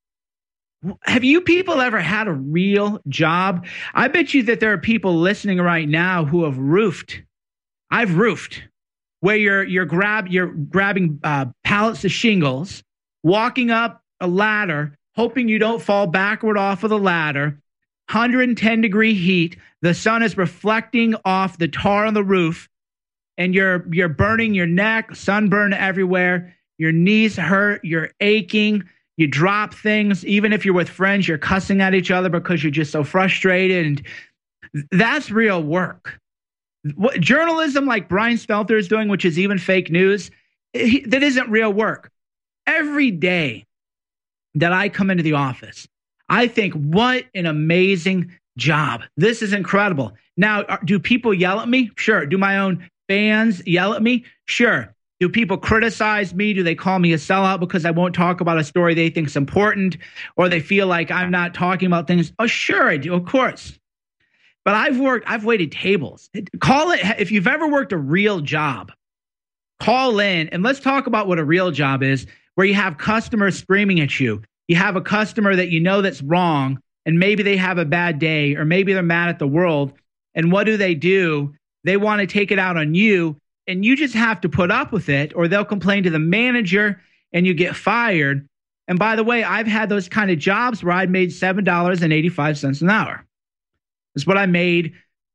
have you people ever had a real job? I bet you that there are people listening right now who have roofed. I've roofed, where you're grabbing pallets of shingles, walking up a ladder, hoping you don't fall backward off of the ladder. 110-degree heat. The sun is reflecting off the tar on the roof, and you're burning your neck, sunburn everywhere. Your knees hurt. You're aching. You drop things. Even if you're with friends, you're cussing at each other because you're just so frustrated. And that's real work. What journalism like Brian Stelter is doing, which is even fake news, that isn't real work. Every day that I come into the office, I think, what an amazing job. This is incredible. Now, do people yell at me? Sure. Do my own fans yell at me? Sure. Do people criticize me? Do they call me a sellout because I won't talk about a story they think is important, or they feel like I'm not talking about things? Oh, sure I do. Of course. But I've waited tables. Call it, if you've ever worked a real job, call in and let's talk about what a real job is, where you have customers screaming at you. You have a customer that you know that's wrong, and maybe they have a bad day, or maybe they're mad at the world. And what do? They want to take it out on you, and you just have to put up with it, or they'll complain to the manager and you get fired. And by the way, I've had those kind of jobs where I made $7.85 an hour. That's what I made,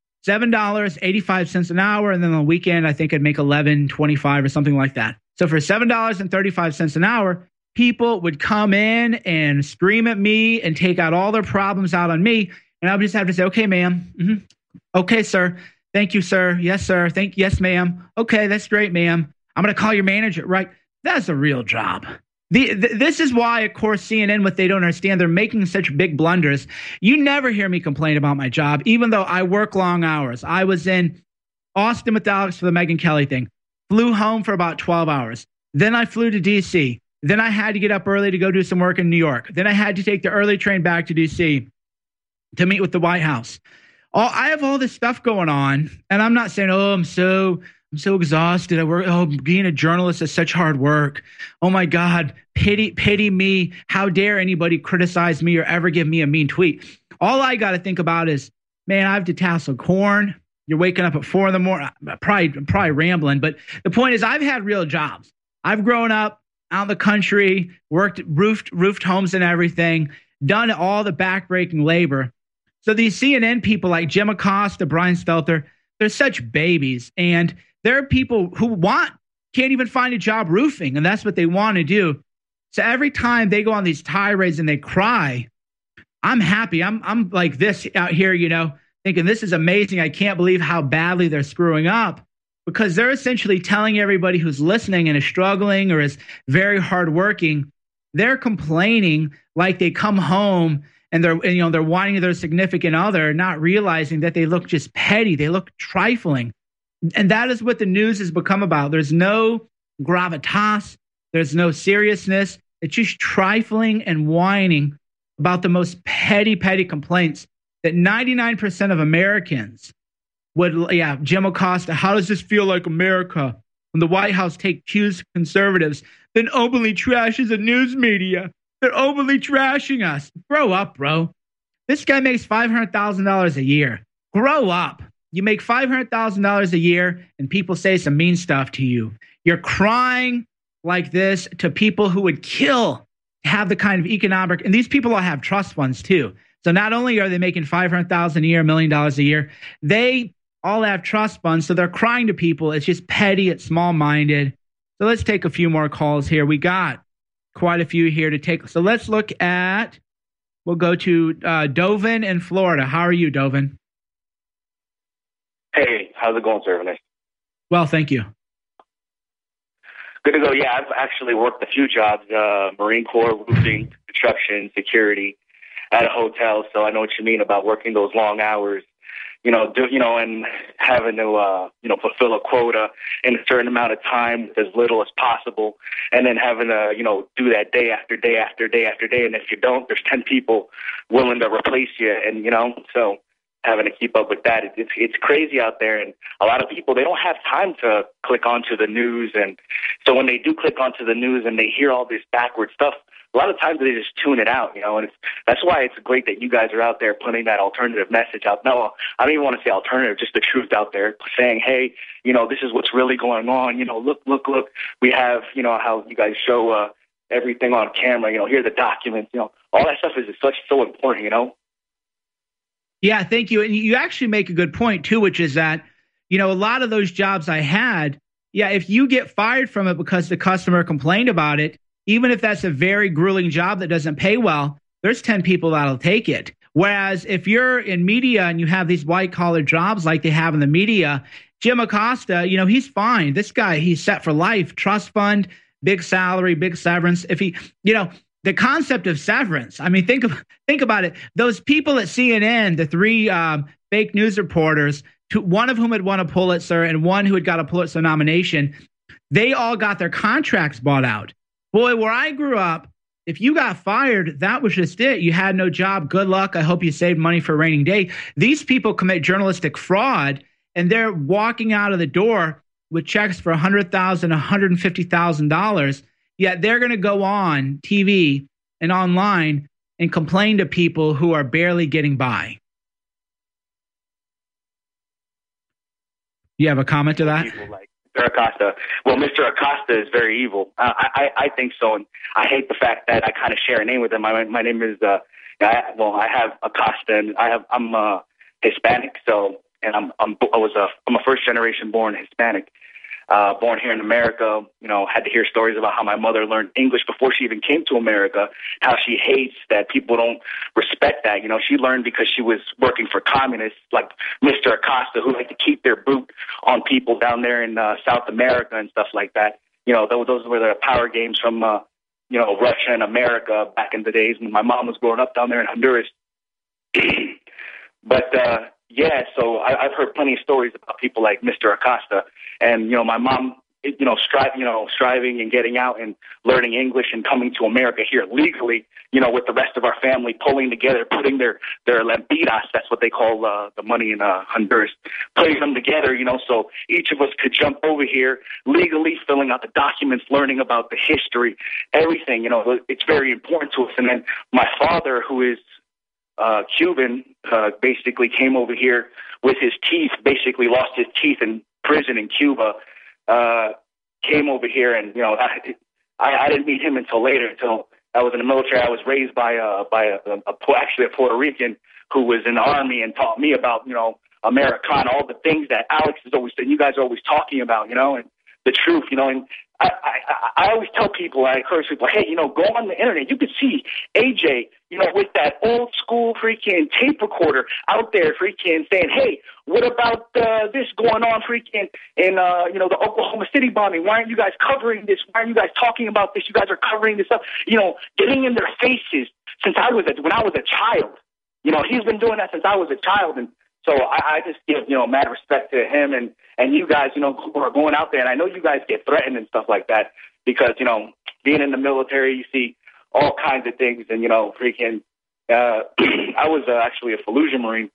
$7.85 an hour. And then on the weekend, I think I'd make $11.25 or something like that. So for $7.35 an hour, people would come in and scream at me and take out all their problems out on me. And I would just have to say, okay, ma'am. Mm-hmm. Okay, sir. Thank you, sir. Yes, sir. Yes, ma'am. Okay, that's great, ma'am. I'm going to call your manager. Right. That's a real job. This is why, of course, CNN, what they don't understand, they're making such big blunders. You never hear me complain about my job, even though I work long hours. I was in Austin with Alex for the Megyn Kelly thing, flew home for about 12 hours. Then I flew to D.C. Then I had to get up early to go do some work in New York. Then I had to take the early train back to D.C. to meet with the White House. I have all this stuff going on, and I'm not saying, oh, I'm so exhausted. Being a journalist is such hard work. Oh my God, pity me. How dare anybody criticize me or ever give me a mean tweet? All I got to think about is, man, I have to tassel corn. You're waking up at 4 in the morning. Probably rambling, but the point is, I've had real jobs. I've grown up out in the country, worked roofed homes and everything, done all the backbreaking labor. So these CNN people like Jim Acosta, Brian Stelter, they're such babies. And there are people who can't even find a job roofing, and that's what they want to do. So every time they go on these tirades and they cry, I'm happy. I'm like this out here, thinking this is amazing. I can't believe how badly they're screwing up, because they're essentially telling everybody who's listening and is struggling or is very hardworking, they're complaining like they come home and they're whining their significant other, not realizing that they look just petty. They look trifling. And that is what the news has become about. There's no gravitas. There's no seriousness. It's just trifling and whining about the most petty complaints that 99% of Americans would, Jim Acosta, how does this feel like America when the White House take cues from conservatives, then openly trashes the news media? They're openly trashing us. Grow up, bro. This guy makes $500,000 a year. Grow up. You make $500,000 a year and people say some mean stuff to you. You're crying like this to people who would kill to have the kind of economic, and these people all have trust funds too. So not only are they making $500,000 a year, $1 million a year, they all have trust funds. So they're crying to people. It's just petty. It's small-minded. So let's take a few more calls here. We got quite a few here to take. So let's we'll go to Dovin in Florida. How are you, Dovin? Hey, how's it going, sir? Well, thank you. Good to go. Yeah, I've actually worked a few jobs, Marine Corps, roofing, construction, security at a hotel. So I know what you mean about working those long hours, and having to, fulfill a quota in a certain amount of time with as little as possible. And then having to, do that day after day after day after day. And if you don't, there's 10 people willing to replace you. And, so having to keep up with that, it's crazy out there. And a lot of people, they don't have time to click onto the news. And so when they do click onto the news and they hear all this backward stuff, a lot of times they just tune it out, and that's why it's great that you guys are out there putting that alternative message out. No, I don't even want to say alternative, just the truth out there, saying, hey, this is what's really going on. Look, we have, how you guys show everything on camera, here are the documents, all that stuff is so important, Yeah, thank you. And you actually make a good point too, which is that, a lot of those jobs I had, if you get fired from it because the customer complained about it, even if that's a very grueling job that doesn't pay well, there's 10 people that'll take it. Whereas if you're in media and you have these white-collar jobs like they have in the media, Jim Acosta, he's fine. This guy, he's set for life, trust fund, big salary, big severance. If he, the concept of severance, I mean, think about it. Those people at CNN, the 3 fake news reporters, one of whom had won a Pulitzer and one who had got a Pulitzer nomination, they all got their contracts bought out. Boy, where I grew up, if you got fired, that was just it. You had no job. Good luck. I hope you saved money for a rainy day. These people commit journalistic fraud, and they're walking out of the door with checks for $100,000, $150,000. Yet they're going to go on TV and online and complain to people who are barely getting by. You have a comment to that? Mr. Acosta. Well, Mr. Acosta is very evil. I think so, and I hate the fact that I kind of share a name with him. My name is I have Acosta, and I'm Hispanic, so and I'm a first generation born Hispanic, born here in America. Had to hear stories about how my mother learned English before she even came to America. How she hates that people don't respect that. she learned because she was working for communists like Mr. Acosta, who like to keep their boot on people down there in South America and stuff like that. Those were the power games from Russia and America back in the days when my mom was growing up down there in Honduras. But so I've heard plenty of stories about people like Mr. Acosta. And, my mom striving and getting out and learning English and coming to America here legally, with the rest of our family, pulling together, putting their lempiras, that's what they call the money in Honduras, putting them together, so each of us could jump over here legally, filling out the documents, learning about the history, everything, it's very important to us. And then my father, who is Cuban, basically came over here with his teeth, basically lost his teeth in prison in Cuba, came over here, and I didn't meet him until later, until I was in the military. I was raised by actually a Puerto Rican who was in the army and taught me about Americana, all the things that Alex is always saying, you guys are always talking about, and the truth, and I always tell people, I encourage people, hey, go on the internet. You can see AJ, with that old school freaking tape recorder out there freaking saying, hey, what about this going on freaking in, the Oklahoma City bombing? Why aren't you guys covering this? Why aren't you guys talking about this? You guys are covering this up, getting in their faces when I was a child. He's been doing that since I was a child. And so I just give, mad respect to him and you guys, who are going out there. And I know you guys get threatened and stuff like that because, being in the military, you see all kinds of things. And, freaking, I was actually a Fallujah Marine.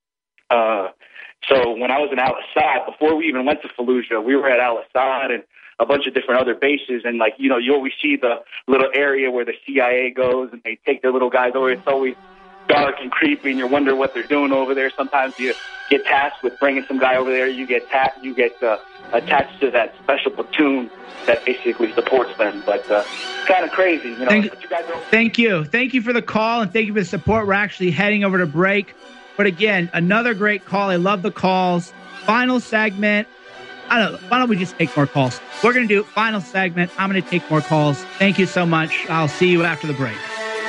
So when I was in Al-Assad, before we even went to Fallujah, we were at Al-Assad and a bunch of different other bases. And, you always see the little area where the CIA goes and they take their little guys over. It's always dark and creepy, and you wonder what they're doing over there. Sometimes you get tasked with bringing some guy over there. You get attached to that special platoon that basically supports them. But kind of crazy, Thank you for the call, and thank you for the support. We're actually heading over to break, but again, another great call. I love the calls. Final segment. I don't know. Why don't we just take more calls? We're going to do final segment. I'm going to take more calls. Thank you so much. I'll see you after the break.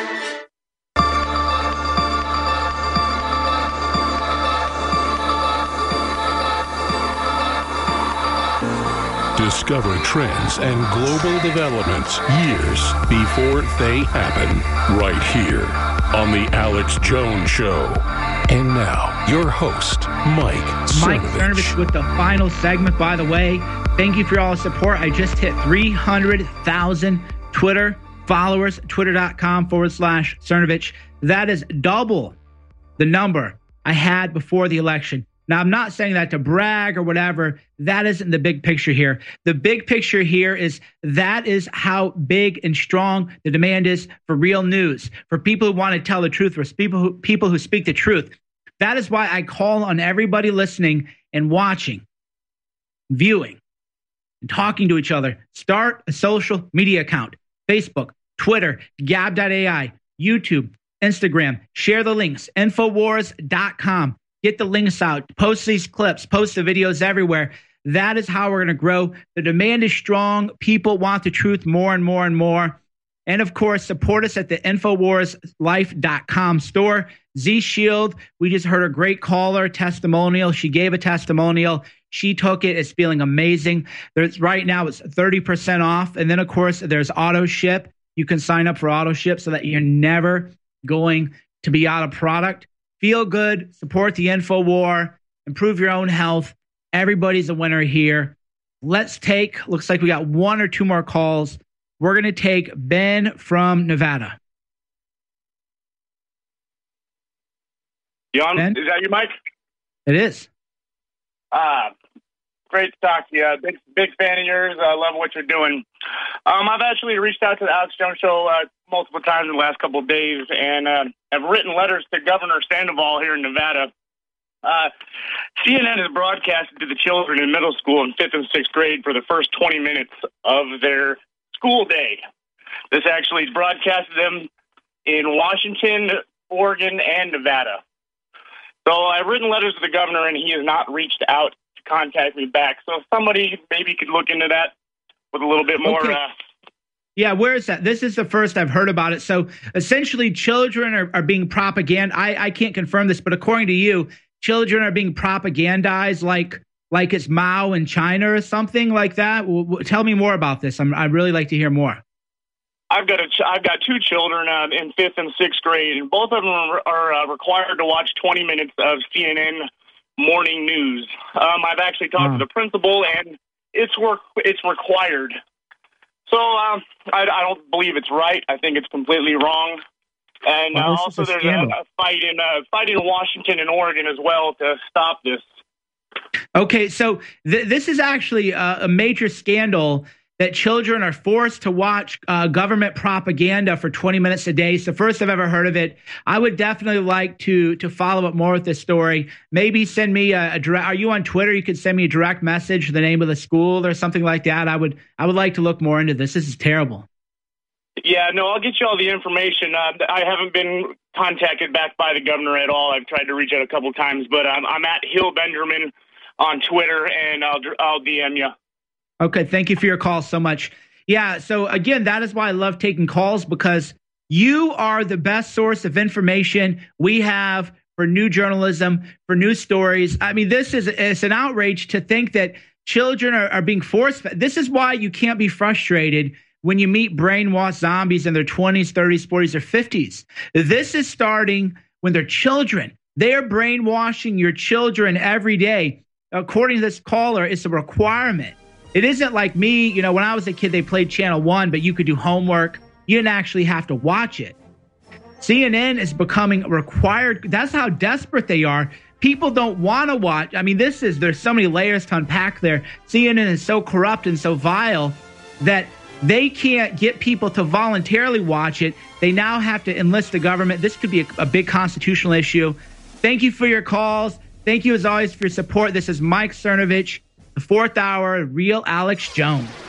Discover trends and global developments years before they happen, right here on The Alex Jones Show. And now, your host, Mike Cernovich with the final segment. By the way, thank you for all the support. I just hit 300,000 Twitter followers, twitter.com/Cernovich. That is double the number I had before the election. Now, I'm not saying that to brag or whatever. That isn't the big picture here. The big picture here is that is how big and strong the demand is for real news, for people who want to tell the truth, for people who speak the truth. That is why I call on everybody listening and watching, viewing, and talking to each other. Start a social media account: Facebook, Twitter, Gab.ai, YouTube, Instagram. Share the links, Infowars.com. Get the links out, post these clips, post the videos everywhere. That is how we're going to grow. The demand is strong. People want the truth more and more and more. And of course, support us at the InfoWarsLife.com store. Z Shield, we just heard a great caller testimonial. She gave a testimonial. She took it. It's feeling amazing. Right now, it's 30% off. And then, of course, there's auto ship. You can sign up for auto ship so that you're never going to be out of product. Feel good, support the InfoWar, improve your own health. Everybody's a winner here. Looks like we got one or two more calls. We're going to take Ben from Nevada. Jon, Ben? is that your mic? It is. Great to talk to you. Big fan of yours. I love what you're doing. I've actually reached out to the Alex Jones Show multiple times in the last couple of days, and have written letters to Governor Sandoval here in Nevada. CNN has broadcasted to the children in middle school in 5th and 6th grade for the first 20 minutes of their school day. This actually broadcasted them in Washington, Oregon, and Nevada. So I've written letters to the governor, and he has not reached out to contact me back. So if somebody maybe could look into that with a little bit more. Okay. Yeah, where is that? This is the first I've heard about it. So essentially, children are being propagandized. I can't confirm this, but according to you, children are being propagandized like it's Mao in China or something like that. Tell me more about this. I'd really like to hear more. I've got two children in 5th and 6th grade, and both of them are required to watch 20 minutes of CNN morning news. I've actually talked to the principal it's required. So I don't believe it's right. I think it's completely wrong. And also, there's a fight in Washington and Oregon as well to stop this. Okay, so this is actually a major scandal that children are forced to watch government propaganda for 20 minutes a day. It's the first I've ever heard of it. I would definitely like to follow up more with this story. Maybe send me a direct. Are you on Twitter? You could send me a direct message, the name of the school or something like that. I would like to look more into this. This is terrible. Yeah, no, I'll get you all the information. I haven't been contacted back by the governor at all. I've tried to reach out a couple times, but I'm at Hill Benjamin on Twitter, and I'll DM you. Okay, thank you for your call so much. Yeah, so again, that is why I love taking calls, because you are the best source of information we have for new journalism, for news stories. I mean, it's an outrage to think that children are being forced. This is why you can't be frustrated when you meet brainwashed zombies in their 20s, 30s, 40s, or 50s. This is starting when they're children. They are brainwashing your children every day. According to this caller, it's a requirement. It isn't like me, when I was a kid, they played Channel 1, but you could do homework. You didn't actually have to watch it. CNN is becoming required. That's how desperate they are. People don't want to watch. I mean, there's so many layers to unpack there. CNN is so corrupt and so vile that they can't get people to voluntarily watch it. They now have to enlist the government. This could be a big constitutional issue. Thank you for your calls. Thank you, as always, for your support. This is Mike Cernovich, the Fourth Hour, Real Alex Jones.